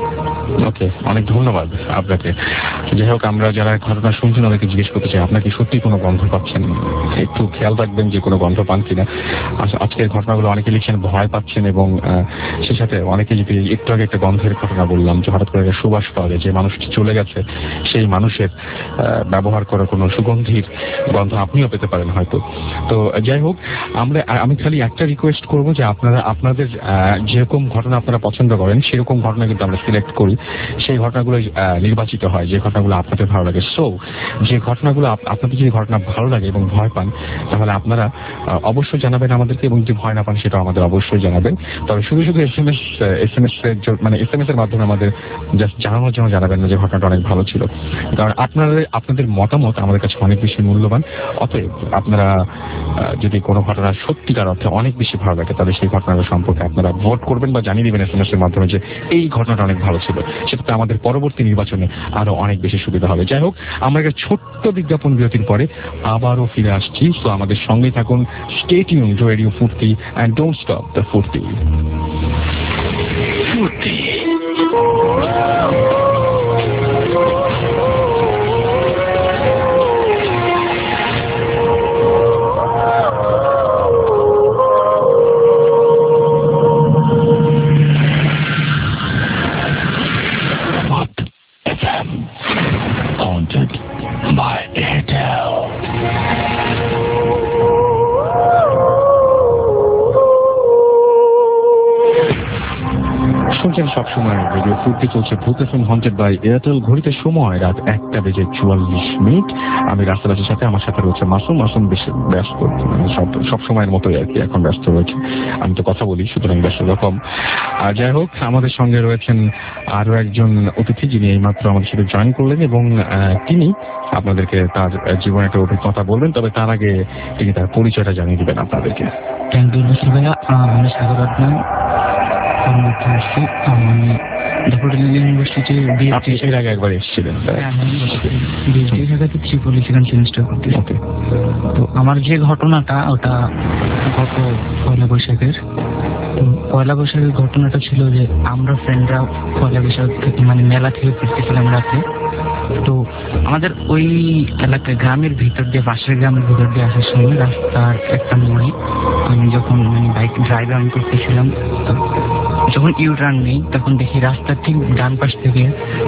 ওকে, অনেক ধন্যবাদ আপনাকে। যাই হোক, আমরা যারা ঘটনা শুনছেন ওদেরকে জিজ্ঞেস করতে চাই, আপনাকে সত্যি কোনো গন্ধ পাচ্ছেন? একটু খেয়াল রাখবেন যে কোনো গন্ধ পান কিনা। আজকের ঘটনাগুলো অনেকে লিখছেন ভয় পাচ্ছেন, এবং সেই সাথে অনেকে যদি একটু আগে একটা গন্ধের ঘটনা বললাম যে হঠাৎ করে একটা সুবাস পাওয়া যায়, যে মানুষটি চলে গেছে সেই মানুষের ব্যবহার করা কোনো সুগন্ধির গন্ধ আপনিও পেতে পারেন হয়তো। তো যাই হোক, আমি খালি একটা রিকোয়েস্ট করবো যে আপনাদের যেরকম ঘটনা আপনারা পছন্দ করেন সেরকম ঘটনা কিন্তু আমরা সিলেক্ট করি, সেই ঘটনাগুলো নির্বাচিত হয় যে ঘটনাগুলো আপনাদের ভালো লাগে। সো যে ঘটনাগুলো আপনাদের যদি ঘটনা ভালো লাগে এবং ভয় পান, তাহলে আপনারা অবশ্যই জানাবেন আমাদেরকে, এবং যদি ভয় না পান সেটাও আমাদের অবশ্যই জানাবেন। তবে শুধু এসএমএস এর মাধ্যমে আমাদের জাস্ট জানানোর জন্য জানাবেন না যে ঘটনাটা অনেক ভালো ছিল, কারণ আপনাদের মতামত আমাদের কাছে অনেক বেশি মূল্যবান। অতএব আপনারা যদি কোনো ঘটনা সত্যিকার অর্থে অনেক বেশি ভালো লাগে, তাহলে সেই ঘটনাটা সম্পর্কে আপনারা ভোট করবেন বা জানিয়ে দিবেন এসএমএস এর মাধ্যমে যে এই ঘটনাটা অনেক ভালো ছিল। সেটাতে আমাদের পরবর্তী নির্বাচনে আরো অনেক বেশি সুবিধা হবে। যাই হোক, আমরা একটা ছোট্ট বিজ্ঞাপন বিরতির পরে আবারও ফিরে আসছি। তো আমাদের সঙ্গেই থাকুন, stay tune to radio Foorti and don't stop the Foorti. Haunted by Airtel. শুনছেন সবসময় রেডিও ফুর্তি, চলছে ভূত এফএম হন্টেড বাই এয়ারটেল। ঘড়িতে সময় রাত 1:44। আমি রাস্তার সাথে, আমার সাথে রয়েছে মাসুম বেশ ব্যস্ত, সব সময়ের মতোই আর কি, এখন ব্যস্ত রয়েছে। আমি তো কথা বলি, সুতরাং ব্যস্ত রকম। আর যাই হোক, আমাদের সঙ্গে রয়েছেন আরো একজন অতিথি, যিনি এইমাত্র আমাদের সাথে জয়েন করলেন, এবং তিনি আপনাদেরকে তার জীবনের একটা অভিজ্ঞতা বলবেন। তবে তার আগে তিনি তার পরিচয়টা জানিয়ে দিবেন আপনাদেরকে। থ্যাংক ইউ ভাইয়া। আমি সাগর আদনান, কর্মরত আসছি। আমি ইউনিভার্সিটির আপনি এর আগে একবার এসেছিলেন? বিএসডি শাখাতে ত্রিপলি সেকেন্ড সেমিস্টার করতেছি। তো আমার যে ঘটনাটা, ওটা গত পয়লা বৈশাখের। পয়লা বৈশাখের ঘটনাটা ছিল যে আমরা ফ্রেন্ডরা পয়লা বৈশাখ থেকে মেলা থেকে ফিরতেছিলাম রাতে। তো আমাদের ওই এলাকায় গ্রামের ভিতর দিয়ে, পাশের গ্রামের ভিতর দিয়ে আসার সময় রাস্তার একটা মোড়ে আমি যখন বাইক ড্রাইভিং করতেছিলাম, যখন ইউটার্ন নেই, তখন দেখি রাস্তার ঠিক ডান পাশ থেকে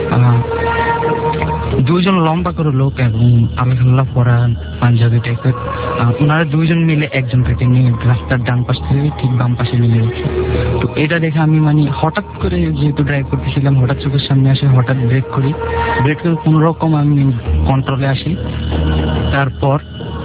দুইজন লম্বা করে লোক এবং আল্লাহ পরা পাঞ্জাবি টাইপের, ওনারা দুইজন মিলে একজনকে নিয়ে রাস্তার ডান পাশ থেকে ঠিক বাম পাশে মিলে গেছে। তো এটা দেখে আমি হঠাৎ করে, যেহেতু ড্রাইভ করতেছিলাম, হঠাৎ চোখের সামনে আসে, হঠাৎ ব্রেক করে কোনো রকম আমি কন্ট্রোলে আসি। তারপর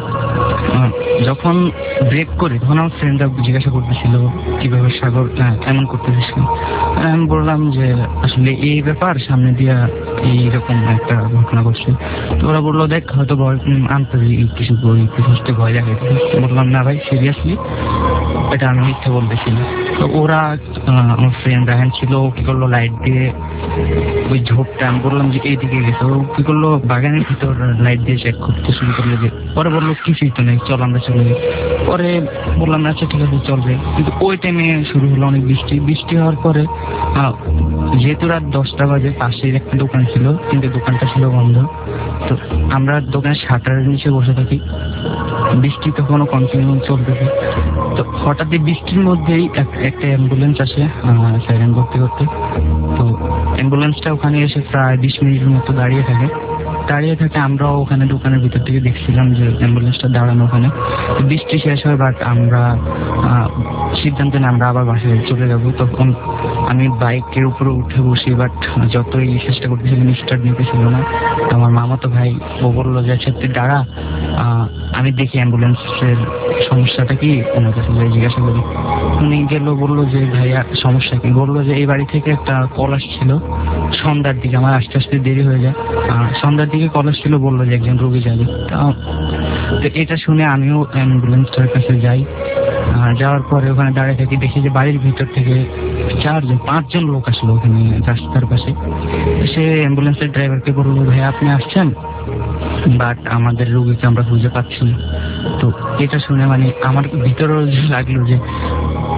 যখন ব্রেক করি, তখন আমার ফ্রেন্ডরা জিজ্ঞাসা করতেছিল কিভাবে সাগর এমন করতেছিল। আমি বললাম যে আসলে এই ব্যাপার, সামনে দিয়া এইরকম একটা ঘটনা ঘটছে। তো ওরা বললো, দেখ হয়তো আনতে কিছু ভয় দেখে। বললাম না ভাই, সিরিয়াসলি এটা আমি মিথ্যে বলতেছিল। তো ওরা, আমার ফ্রেন্ড রায়হান ছিল, কি করলো, লাইট দিয়ে ওই ঝোপটা, আমি বললাম যে এইদিকে গেছে, ও কি করলো, বাগানের ভিতর লাইট দিয়ে চেক করতে শুরু করলো। যে পরে বললো কিছুই তো নেই, চল আমরা চলে যাই। পরে বললাম আচ্ছা ঠিক আছে চলবে। কিন্তু ওই টাইমে শুরু হলো অনেক বৃষ্টি হওয়ার পরে, যেহেতু রাত 10টা বাজে, পাশের একটা দোকান ছিল, কিন্তু দোকানটা ছিল বন্ধ। তো আমরা দোকানের শাটারের নিচে বসে থাকি, বৃষ্টি তখনও কন্টিনিউ চলতেছে। তো হঠাৎ বৃষ্টির মধ্যেই একটা অ্যাম্বুলেন্স আসে সাইরেন করতে করতে। তো অ্যাম্বুলেন্সটা ওখানে এসে প্রায় 20 মিনিটের মতো দাঁড়িয়ে থাকে। আমরাও ওখানে দোকানের ভিতর থেকে দেখছিলাম যে অ্যাম্বুলেন্সটা দাঁড়ানো ওখানে। বৃষ্টি শেষ হয়, বাট আমরা সিদ্ধান্ত নিয়ে আমরা আবার বাসায় চলে যাবো। তখন আমি বাইকের উপরে উঠে বসি, বাট যতই চেষ্টা করতেছিলাম স্টার্ট নিতেছিল না। আমার মামাতো ভাই, ও বললো যে আচ্ছা তুই দাঁড়া, আমি দেখি অ্যাম্বুলেন্সের সমস্যাটা কি, ওনার কাছে জিজ্ঞাসা করি। উনি গেল, বললো যে ভাইয়া সমস্যা কি। বললো যে এই বাড়ি থেকে একটা কল আসছিল সন্ধ্যার দিকে, আমার আস্তে আস্তে দেরি হয়ে যায়, সন্ধ্যার দিকে কল আসছিল, বললো যে একজন রোগী যাবে। তো এটা শুনে আমিও অ্যাম্বুলেন্সটার কাছে যাই। যাওয়ার পরে ওখানে দাঁড়িয়ে থাকি, দেখি যে বাড়ির ভিতর থেকে 4-5জন লোক আসলো ওখানে রাস্তার পাশে। সে অ্যাম্বুলেন্সের ড্রাইভারকে বললো, ভাইয়া আপনি আসছেন, বাট আমাদের রোগীকে আমরা খুঁজে পাচ্ছি না। তো এটা শুনে আমার ভিতরেও লাগলো যে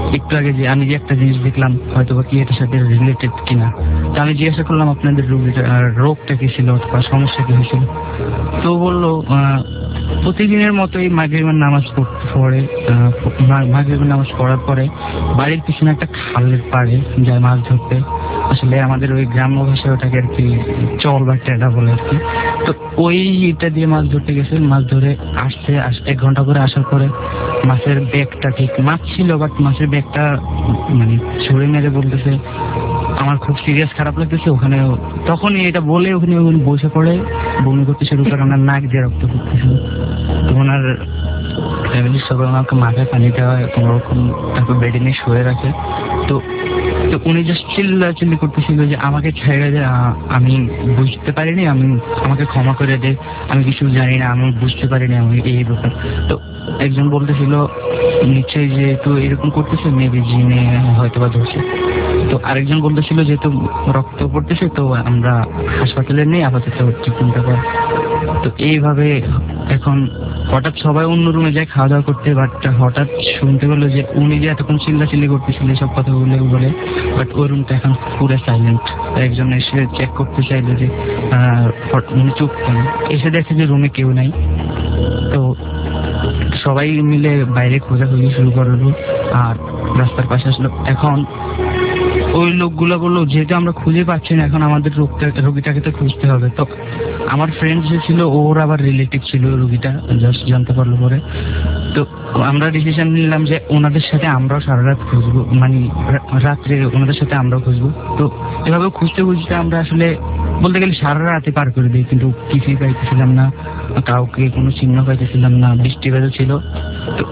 একটু আগে যে আমি যে একটা জিনিস দেখলাম হয়তো বা কি এটার সাথে রিলেটেড কিনা, তো আমি জিজ্ঞাসা করলাম আপনাদের রোগটা কি ছিল বা সমস্যা কি হয়েছিল। তো বললো প্রতিদিনের মতোই মাগরিবের নামাজ পড়ে মাগরিবের নামাজ পড়ার পরে বাড়ির পিছনে একটা খালের পাড়ে যায় মাছ ধরতে। আসলে আমাদের ওই গ্রাম্য ভাষায় ওটাকে আর কি চল বা টেডা বলে আর কি। তো ওইটা দিয়ে মাছ ধরতে গেছে, মাছ ধরে আসছে 1 ঘন্টা করে আসার পরে মাছের ব্যাগটা, ঠিক মাছ ছিল বাট মাছের ব্যাগটা মানে ছুঁড়ে মেরে বলতেছে আমার খুব সিরিয়াস খারাপ লাগতেছে। ওখানে তখনই এটা বলে ওখানে বসে পড়ে বমি করতে শুরু করে, ওনার নাক দিয়ে রক্ত পড়তেছিল। তো ওনার ফ্যামিলির সবাই ওনাকে মাথায় পানি দেওয়া কোনো রকম তারপর বেডে নিয়ে শুয়ে রাখে। তো উনি জাস্ট চিল্লাচিল্লি করতেছিল যে আমাকে ছেড়ে দে, আমি বুঝতে পারিনি, আমাকে ক্ষমা করে দে, আমি কিছু জানি না, আমি বুঝতে পারিনি আমি এই ব্যাপার। তো একজন বলতেছিল নিশ্চয়ই যেহেতু এরকম করতেছে মেবি জিনে হয়তো বা ধরছে। তো আরেকজন বলতেছিল যেহেতু রক্ত পড়তেছে তো আমরা হাসপাতালে নেই, আপাতত ট্রিটমেন্টটা কর। তো এইভাবে এখন হঠাৎ সবাই অন্য রুমে যায় খাওয়া দাওয়া করতে, বাট হঠাৎ শুনতে পেলো যে উনি যে এতক্ষণ চিল্লাচিল্লি করতেছিল সব কথা বলে, বাট ওই রুমটা এখন পুরো সাইলেন্ট। একজন এসে চেক করতে চাইলো যে উনি চুপ কেন, এসে দেখে যে রুমে কেউ নাই। তো সবাই মিলে বাইরে খোঁজাখুঁজি শুরু করলো আর রাস্তার পাশে আসলো। এখন ওই লোকগুলো বললো যেহেতু আমরা খুঁজে পাচ্ছি না, এখন আমাদের রোগীটাকে তো খুঁজতে হবে। তো আমার ফ্রেন্ড যে ছিল ওর আবার রিলেটিভ ছিল রোগীটা, জাস্ট জানতে পারলো পরে। তো আমরা ডিসিশন নিলাম যে ওনাদের সাথে আমরাও সারা রাত খুঁজবো, মানে রাত্রে ওনাদের সাথে আমরাও খুঁজবো। তো এভাবে খুঁজতে খুঁজতে আমরা আসলে বলতে গেলে সারা রাতে পার করে দিই, কিন্তু কিছুই পাইতেছিলাম না, কাউকে কোনো চিহ্ন পাইতেছিলাম না, বৃষ্টি বেজে ছিল। তো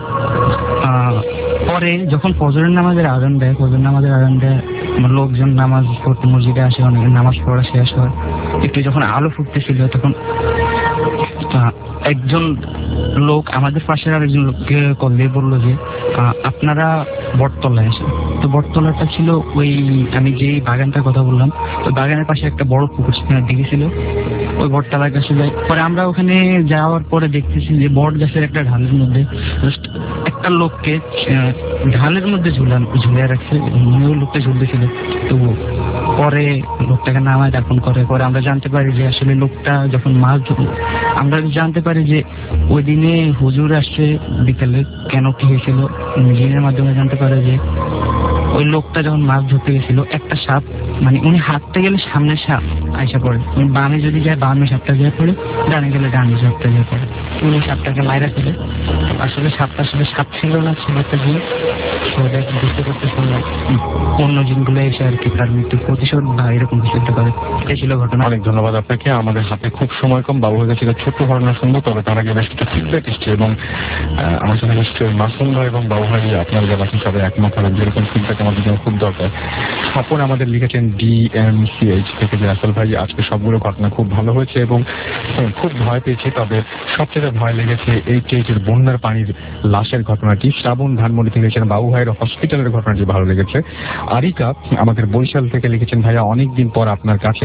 পরে যখন ফজরের নামাজের আজান দেয় লোকজন নামাজ পড়তে মসজিদে আসে, অনেক নামাজ পড়া শেষ হয়, একটু যখন আলো ফুটতেছিল তখন একজন লোক আমাদের পাশের আরেকজন লোককে কল দিয়ে বললো যে আপনারা বটতলায় আসেন। তো বটতলাটা ছিল ওই আমি যে বাগানটার কথা বললাম ওই বাগানের পাশে একটা বড় পুকুর দিকে ছিল, ওই বটতলার কাছে যাই। পরে আমরা ওখানে যাওয়ার পরে দেখতেছি যে বট গাছের একটা ঢালের মধ্যে একটা লোককে ঢালের মধ্যে ঝুলিয়ে রাখছে, ওই লোকটা ঝুলতেছিল। তো পরে লোকটাকে নামায় দাফন করে। পরে আমরা জানতে পারি যে আসলে লোকটা যখন মাছ ধরল, আমরা জানতে পারি যে ওই দিনে হুজুর আসছে বিকেলে, কেন কি হয়েছিল জিনের মাধ্যমে জানতে পারে যে ওই লোকটা যখন মাছ ধরতে গেছিল একটা সাপ, মানে উনি হাঁটতে গেলে সামনে সাপ আইসা পড়ে, বামে যদি যায় বামে সাপটা যায় পড়ে, ডানে গেলে ডানে সাপটা যায় পড়ে। উনি সাপটাকে মাইরা ফেলে। আসলে সাপটা আসলে সাপ ছিল না, ছিল একটা জিন। বুঝতে করতেছিল অন্য জিনগুলো এসে আর কি তার মৃত্যুর প্রতিশোধ বা এরকম কিছু একটা করে। এই ছিল ঘটনা। অনেক ধন্যবাদ আপনাকে। আমাদের হাতে খুব সময় কম, বাবু কাছে ছোট্ট ঘটনা শুনবো, তবে তার আগে বেশ কিছু ফিডব্যাক এসছে এবং আমার সাথে নিশ্চয়ই মাসুম ভাই এবং বাবু ভাই আপনার যারা সবাই একমত হবেন, যেরকম ফিডব্যাক আমাদের জন্য খুব দরকার। স্বপন আমাদের লিখেছেন DMCH থেকে যে আসল ভাই আজকে সবগুলো ঘটনা খুব ভালো হয়েছে এবং খুব ভয় পেয়েছে, তবে সবচেয়ে ভয় লেগেছে 88-এর বন্যার পানির লাশের ঘটনাটি। শ্রাবণ ধানমন্ডি থেকে লিখেছেন বাবু ভাইয়ের হসপিটালের ঘটনাটি ভালো লেগেছে। আরিকা আমাদের বরিশাল থেকে লিখেছেন ভাইয়া অনেকদিন পর আপনার কাছে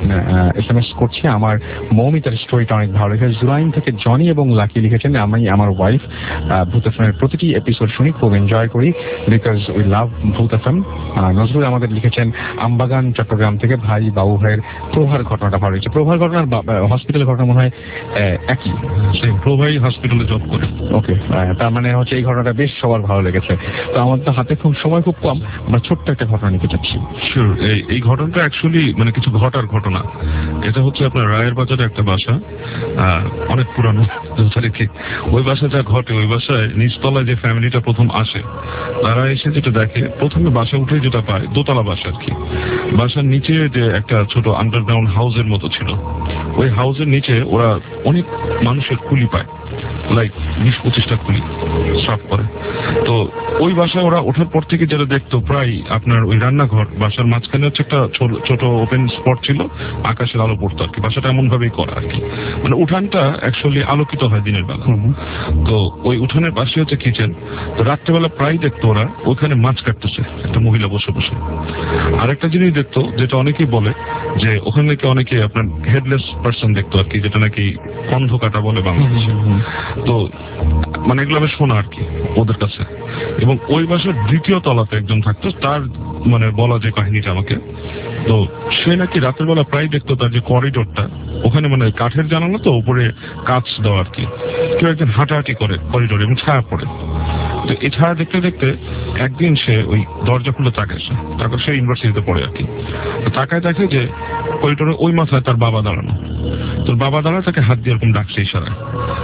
SMS করছি, আমার মৌমিতার স্টোরিটা অনেক ভালো লেগেছে। জুরাইন থেকে জনি এবং লাকি লিখেছেন আমি আমার ওয়াইফ ভূত এফএমের প্রতিটি এপিসোড শুনি, খুব এনজয় করি বিকজ উই লাভ ভূত এফএম। নজরুল আমাদের লিখেছেন আমবাগান চট্টগ্রাম থেকে ভাই বাবু ভাইয়ের প্রভার ঘটনাটা ভালো লেগেছে। প্রভার ঘটনার হসপিটালের ঘটনা মনে হয় একই, সেই প্রভাই হসপিটালে জব করে। ওকে, তার মানে হচ্ছে এই ঘটনাটা বেশ সবার ভালো লেগেছে। তো আমাদের তো হাতে খুব সময় খুব কম, আমরা ছোট্ট একটা ঘটনা নিতে চাচ্ছি। শিওর, এই ঘটনাটা অ্যাকচুয়ালি মানে কিছু ঘটার ঘটনা। এটা হচ্ছে আপনার রায়ের বাজারে একটা বাসা, অনেক পুরানো যথারীতি। ওই বাসায় যা ঘটে, ওই বাসায় নিচতলায় যে ফ্যামিলিটা প্রথম আসে তারা এসে যেটা দেখে, প্রথমে বাসা উঠে যেটা পায় দোতলা বাসা আর কি, বাসার নিচে যে একটা ছোট আন্ডারগ্রাউন্ড হাউসের মতো ছিল, ওই হাউসের নিচে ওরা অনেক মানুষের কুলি পায়, লাইক 20-25টা কুলি সাফ করে। তো ওই বাসায় ওরা ওঠার পর থেকে যেটা দেখতো, প্রায় আপনার ওই রান্নাঘর বাসার মাঝখানে হচ্ছে একটা ছোট ওপেন স্পট ছিল, আকাশের আলো পড়তো আর কি। বাসাটা এমন ভাবেই করা আর কি, মানে উঠানটা অ্যাকচুয়ালি আলোকিত হয় দিনের বেলা। তো ওই উঠানের পাশে হচ্ছে কিচেন। তো রাত্রেবেলা প্রায় দেখতো ওরা ওখানে মাছ কাটতেছে একটা মহিলা বসে বসে। আরেকটা জিনিস দেখতো যেটা অনেকেই বলে যে ওখানে নাকি অনেকে আপনার হেডলেস পার্সন দেখতো আর কি, যেটা নাকি অন্ধ কাটা বলে বাংলাদেশে। তো মানে এগুলো আমি শোনা আর কি ওদের কাছে। এবং ওই বাসার দ্বিতীয় তলাতে একজন থাকতো, তার মানে বলা যে কাহিনীটা আমাকে, তো সে নাকি রাতের বেলা প্রায় দেখতো তার যে করিডোরটা ওখানে মানে কাঠের জানালা তো উপরে কাঁচ দেওয়া আর কি, কেউ একজন হাঁটাহাঁটি করে করিডোরে এবং ছায়া পড়ে। তো এই ছায়া দেখতে দেখতে একদিন সে ওই দরজা খুলে তাকায়, তারপর সে ইউনিভার্সিটিতে পড়ে আর কি। তাকায় দেখে যে করিডোরে ওই মাথায় তার বাবা দাঁড়ানো। তোর বাবা দাঁড়ায় তাকে হাত দিয়ে এরকম ডাকছে ইশারায়।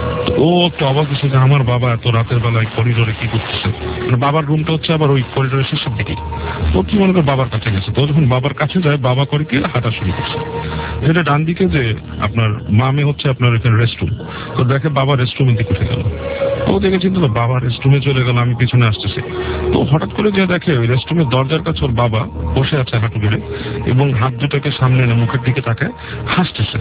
ও একটু অবাক হচ্ছে যে আমার বাবা এত রাতের বেলায় করিডোরে কি করতেছে, মানে বাবার রুমটা হচ্ছে আবার ওই করিডোরের শেষের দিকে। ও কি মনে করে বাবার কাছে গেছে। তো যখন বাবার কাছে যায় বাবা করে কি হাঁটা শুরু করছে। যেটা ডান দিকে যে আপনার মামে হচ্ছে আপনার এখানে রেস্টরুম, তো দেখে বাবা রেস্টরুমের দিকে উঠে গেল। ও দেখে চিন্তা বাবা রেস্টরুমে চলে গেল, আমি পিছনে আসতেছি। তো হঠাৎ করে যে দেখে ওই রেস্টরুমের দরজার কাছে ওর বাবা বসে আছে হাঁটু গেড়ে এবং হাত দুটাকে সামনে এনে মুখের দিকে তাকায় হাসতেছে,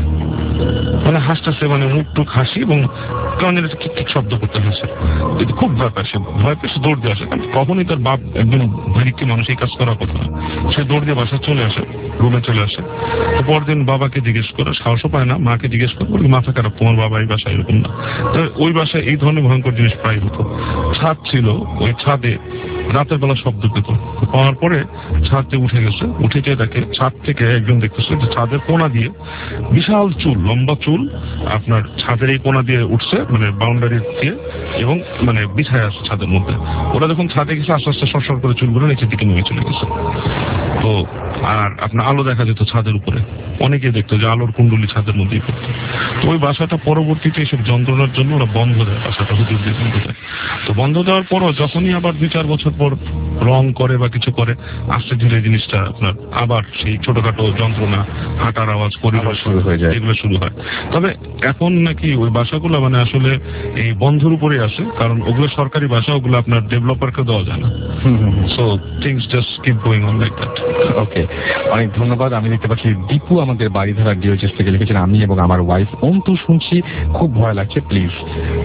মানে হাসতেছে মানে মুখ টুক হাসি এবং কেমন একটা ঠিক ঠিক শব্দ করতে হাসে। খুব ভয় পায়, ভয় পেয়ে দৌড় দিয়ে আসে। কখনই তার বাপ একজন ভিত্তি মানুষ এই কাজ করার কথা না। সে দৌড় দিয়ে বাসা চলে আসে, রুমে চলে আসে। পরদিন বাবাকে জিজ্ঞেস করে, সাহসও পায় না, মাকে জিজ্ঞেস করে মাথা খারাপ, তোমার বাবা এই বাসায় এরকম না। ওই বাসায় এই ধরনের ভয়ঙ্কর জিনিস প্রায় হতো। ছাদ ছিল, ওই ছাদে রাতের বেলা শব্দ পেত। পাওয়ার পরে ছাদে উঠে গেছে, উঠে গিয়ে দেখে ছাদ থেকে একজন দেখতেছে যে ছাদের কোনা দিয়ে বিশাল চুল, লম্বা চুল আপনার ছাদের এই কোনা দিয়ে উঠছে, মানে বাউন্ডারি দিয়ে, এবং মানে বিছায় আসছে ছাদের মধ্যে। ওরা যখন ছাদে গেছে আস্তে আস্তে সরসর করে চুলগুলো নিচের দিকে নেমে চলে গেছে। তো আর আপনার আলো দেখা যেত ছাদের উপরে, অনেকে দেখতো যে আলোর কুণ্ডলী ছাদের মধ্যেই পড়তো। তো ওই বাসাটা পরবর্তীতে এইসব যন্ত্রণার জন্য ওরা বন্ধ দেয়, বাসাটা হুজুর দিয়ে বন্ধ দেয়। তো বন্ধ দেওয়ার পরও যখনই আবার 2-4 বছর পর রং করে বা কিছু করে, আস্তে ধীরে জিনিসটা আপনার আবার সেই ছোটখাটো যন্ত্রণা, হাঁটার আওয়াজ, পরিবার শুরু হয়ে যায়, এগুলো শুরু হয়। তবে এখন নাকি ওই বাসাগুলো মানে আসলে এই বন্ধের উপরে আসে, কারণ ওগুলো সরকারি বাসা, ওগুলো আপনার ডেভেলপারকে দেওয়া যায় না। So things just keep going on like that. Okay, অনেক ধন্যবাদ। আমি দেখতে পাচ্ছি দীপু আমাদের বাড়িধারা ডিওএইচএস থেকে লিখেছেন, আমি এবং আমার ওয়াইফ অন্তু শুনছি, খুব ভয় লাগছে, প্লিজ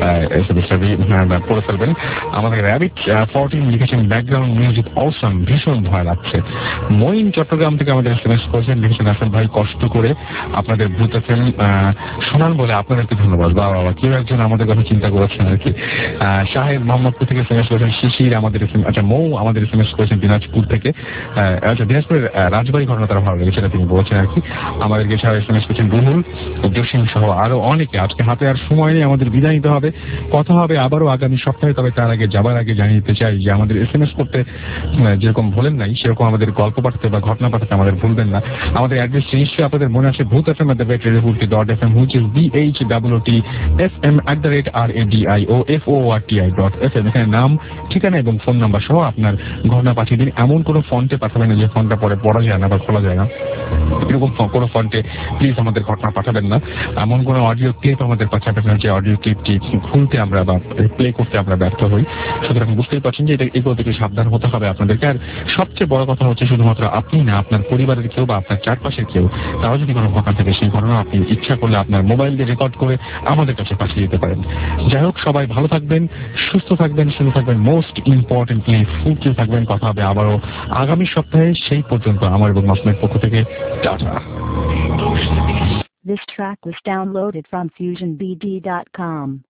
পড়ে ফেলবেন। আমাদের র্যাবিট 14 লিখেছেন, ব্যাকগ্রাউন্ড মিউজিক অসম, ভীষণ ভয় লাগছে। মঈন চট্টগ্রাম থেকে আমাদের এসএমএস করেছেন, লিখেছেন আসল ভাই কষ্ট করে আপনাদের ভূত এফএম শোনান বলে আপনাদেরকে ধন্যবাদ। বাবা কেউ একজন আমাদের কথা চিন্তা করেছেন আর কি। শাহেদ মোহাম্মদপুর থেকে এসএমএস করেছেন, শিশির আমাদের আচ্ছা মৌ আমাদের এসএমএস করেছেন দিনাজপুর থেকে। আচ্ছা দিনাজপুরের রাজবাড়ি ঘটনা তারা ভালো লেগেছে, তিনি বলছেন আর কি। আমাদেরকে সারা এসএমএস করেছেন রুহুল, জসিম সহ আরো অনেকে। আজকে হাতে আর সময় নেই, আমাদের বিদায় নিতে হবে। কথা হবে আবারও আগামী সপ্তাহে। তবে তার আগে যাবার আগে জানিয়ে দিতে চাই যে আমাদের এসএমএস করতে যেরকম ভুলেন নাই, সেরকম আমাদের গল্প পাঠাতে বা ঘটনা পাঠাতে আমাদের ভুলবেন না। আমাদের অ্যাড্রেস নিশ্চয়ই আপনাদের মনে আছে, bhutfm@radio.fm, which is BHWTFM@radio.fm। এখানে নাম, ঠিকানা এবং ফোন নাম্বার সহ আপনার ঘটনা পাঠিয়ে দিন। এমন কোনো ফন্টে পাঠাবেন না যে ফোনটা পরে পড়া যায় না বা খোলা যায় না, এরকম কোনো ফন্টে প্লিজ আমাদের ঘটনা পাঠাবেন না। এমন কোনো অডিও ক্লিপ আমাদের পাঠাবেন না যে অডিও ক্লিপটি খুলতে আমরা বা প্লে করতে আমরা ব্যর্থ হই। সুতরাং বুঝতেই পারছেন যে এগুলো থেকে সাবধান হতে হবে আপনাদেরকে। আর সবচেয়ে বড় কথা হচ্ছে শুধুমাত্র আপনি না, আপনার পরিবারের কেউ বা আপনার চারপাশের কেউ, তারা যদি কোনো ঘটনা থাকে সেই ঘটনা আপনি ইচ্ছা করলে আপনার মোবাইল দিয়ে রেকর্ড করে আমাদের কাছে পাঠিয়ে দিতে পারেন। যাই হোক, সবাই ভালো থাকবেন, সুস্থ থাকবেন, সুন্দর থাকবেন, মোস্ট ইম্পর্টেন্টলি ফুটলি থাকবেন। কথা হবে আবারও আগামী সপ্তাহে। সেই পর্যন্ত আমার এবং মাসুমের পক্ষ থেকে tata. This track was downloaded from FusionBD.com.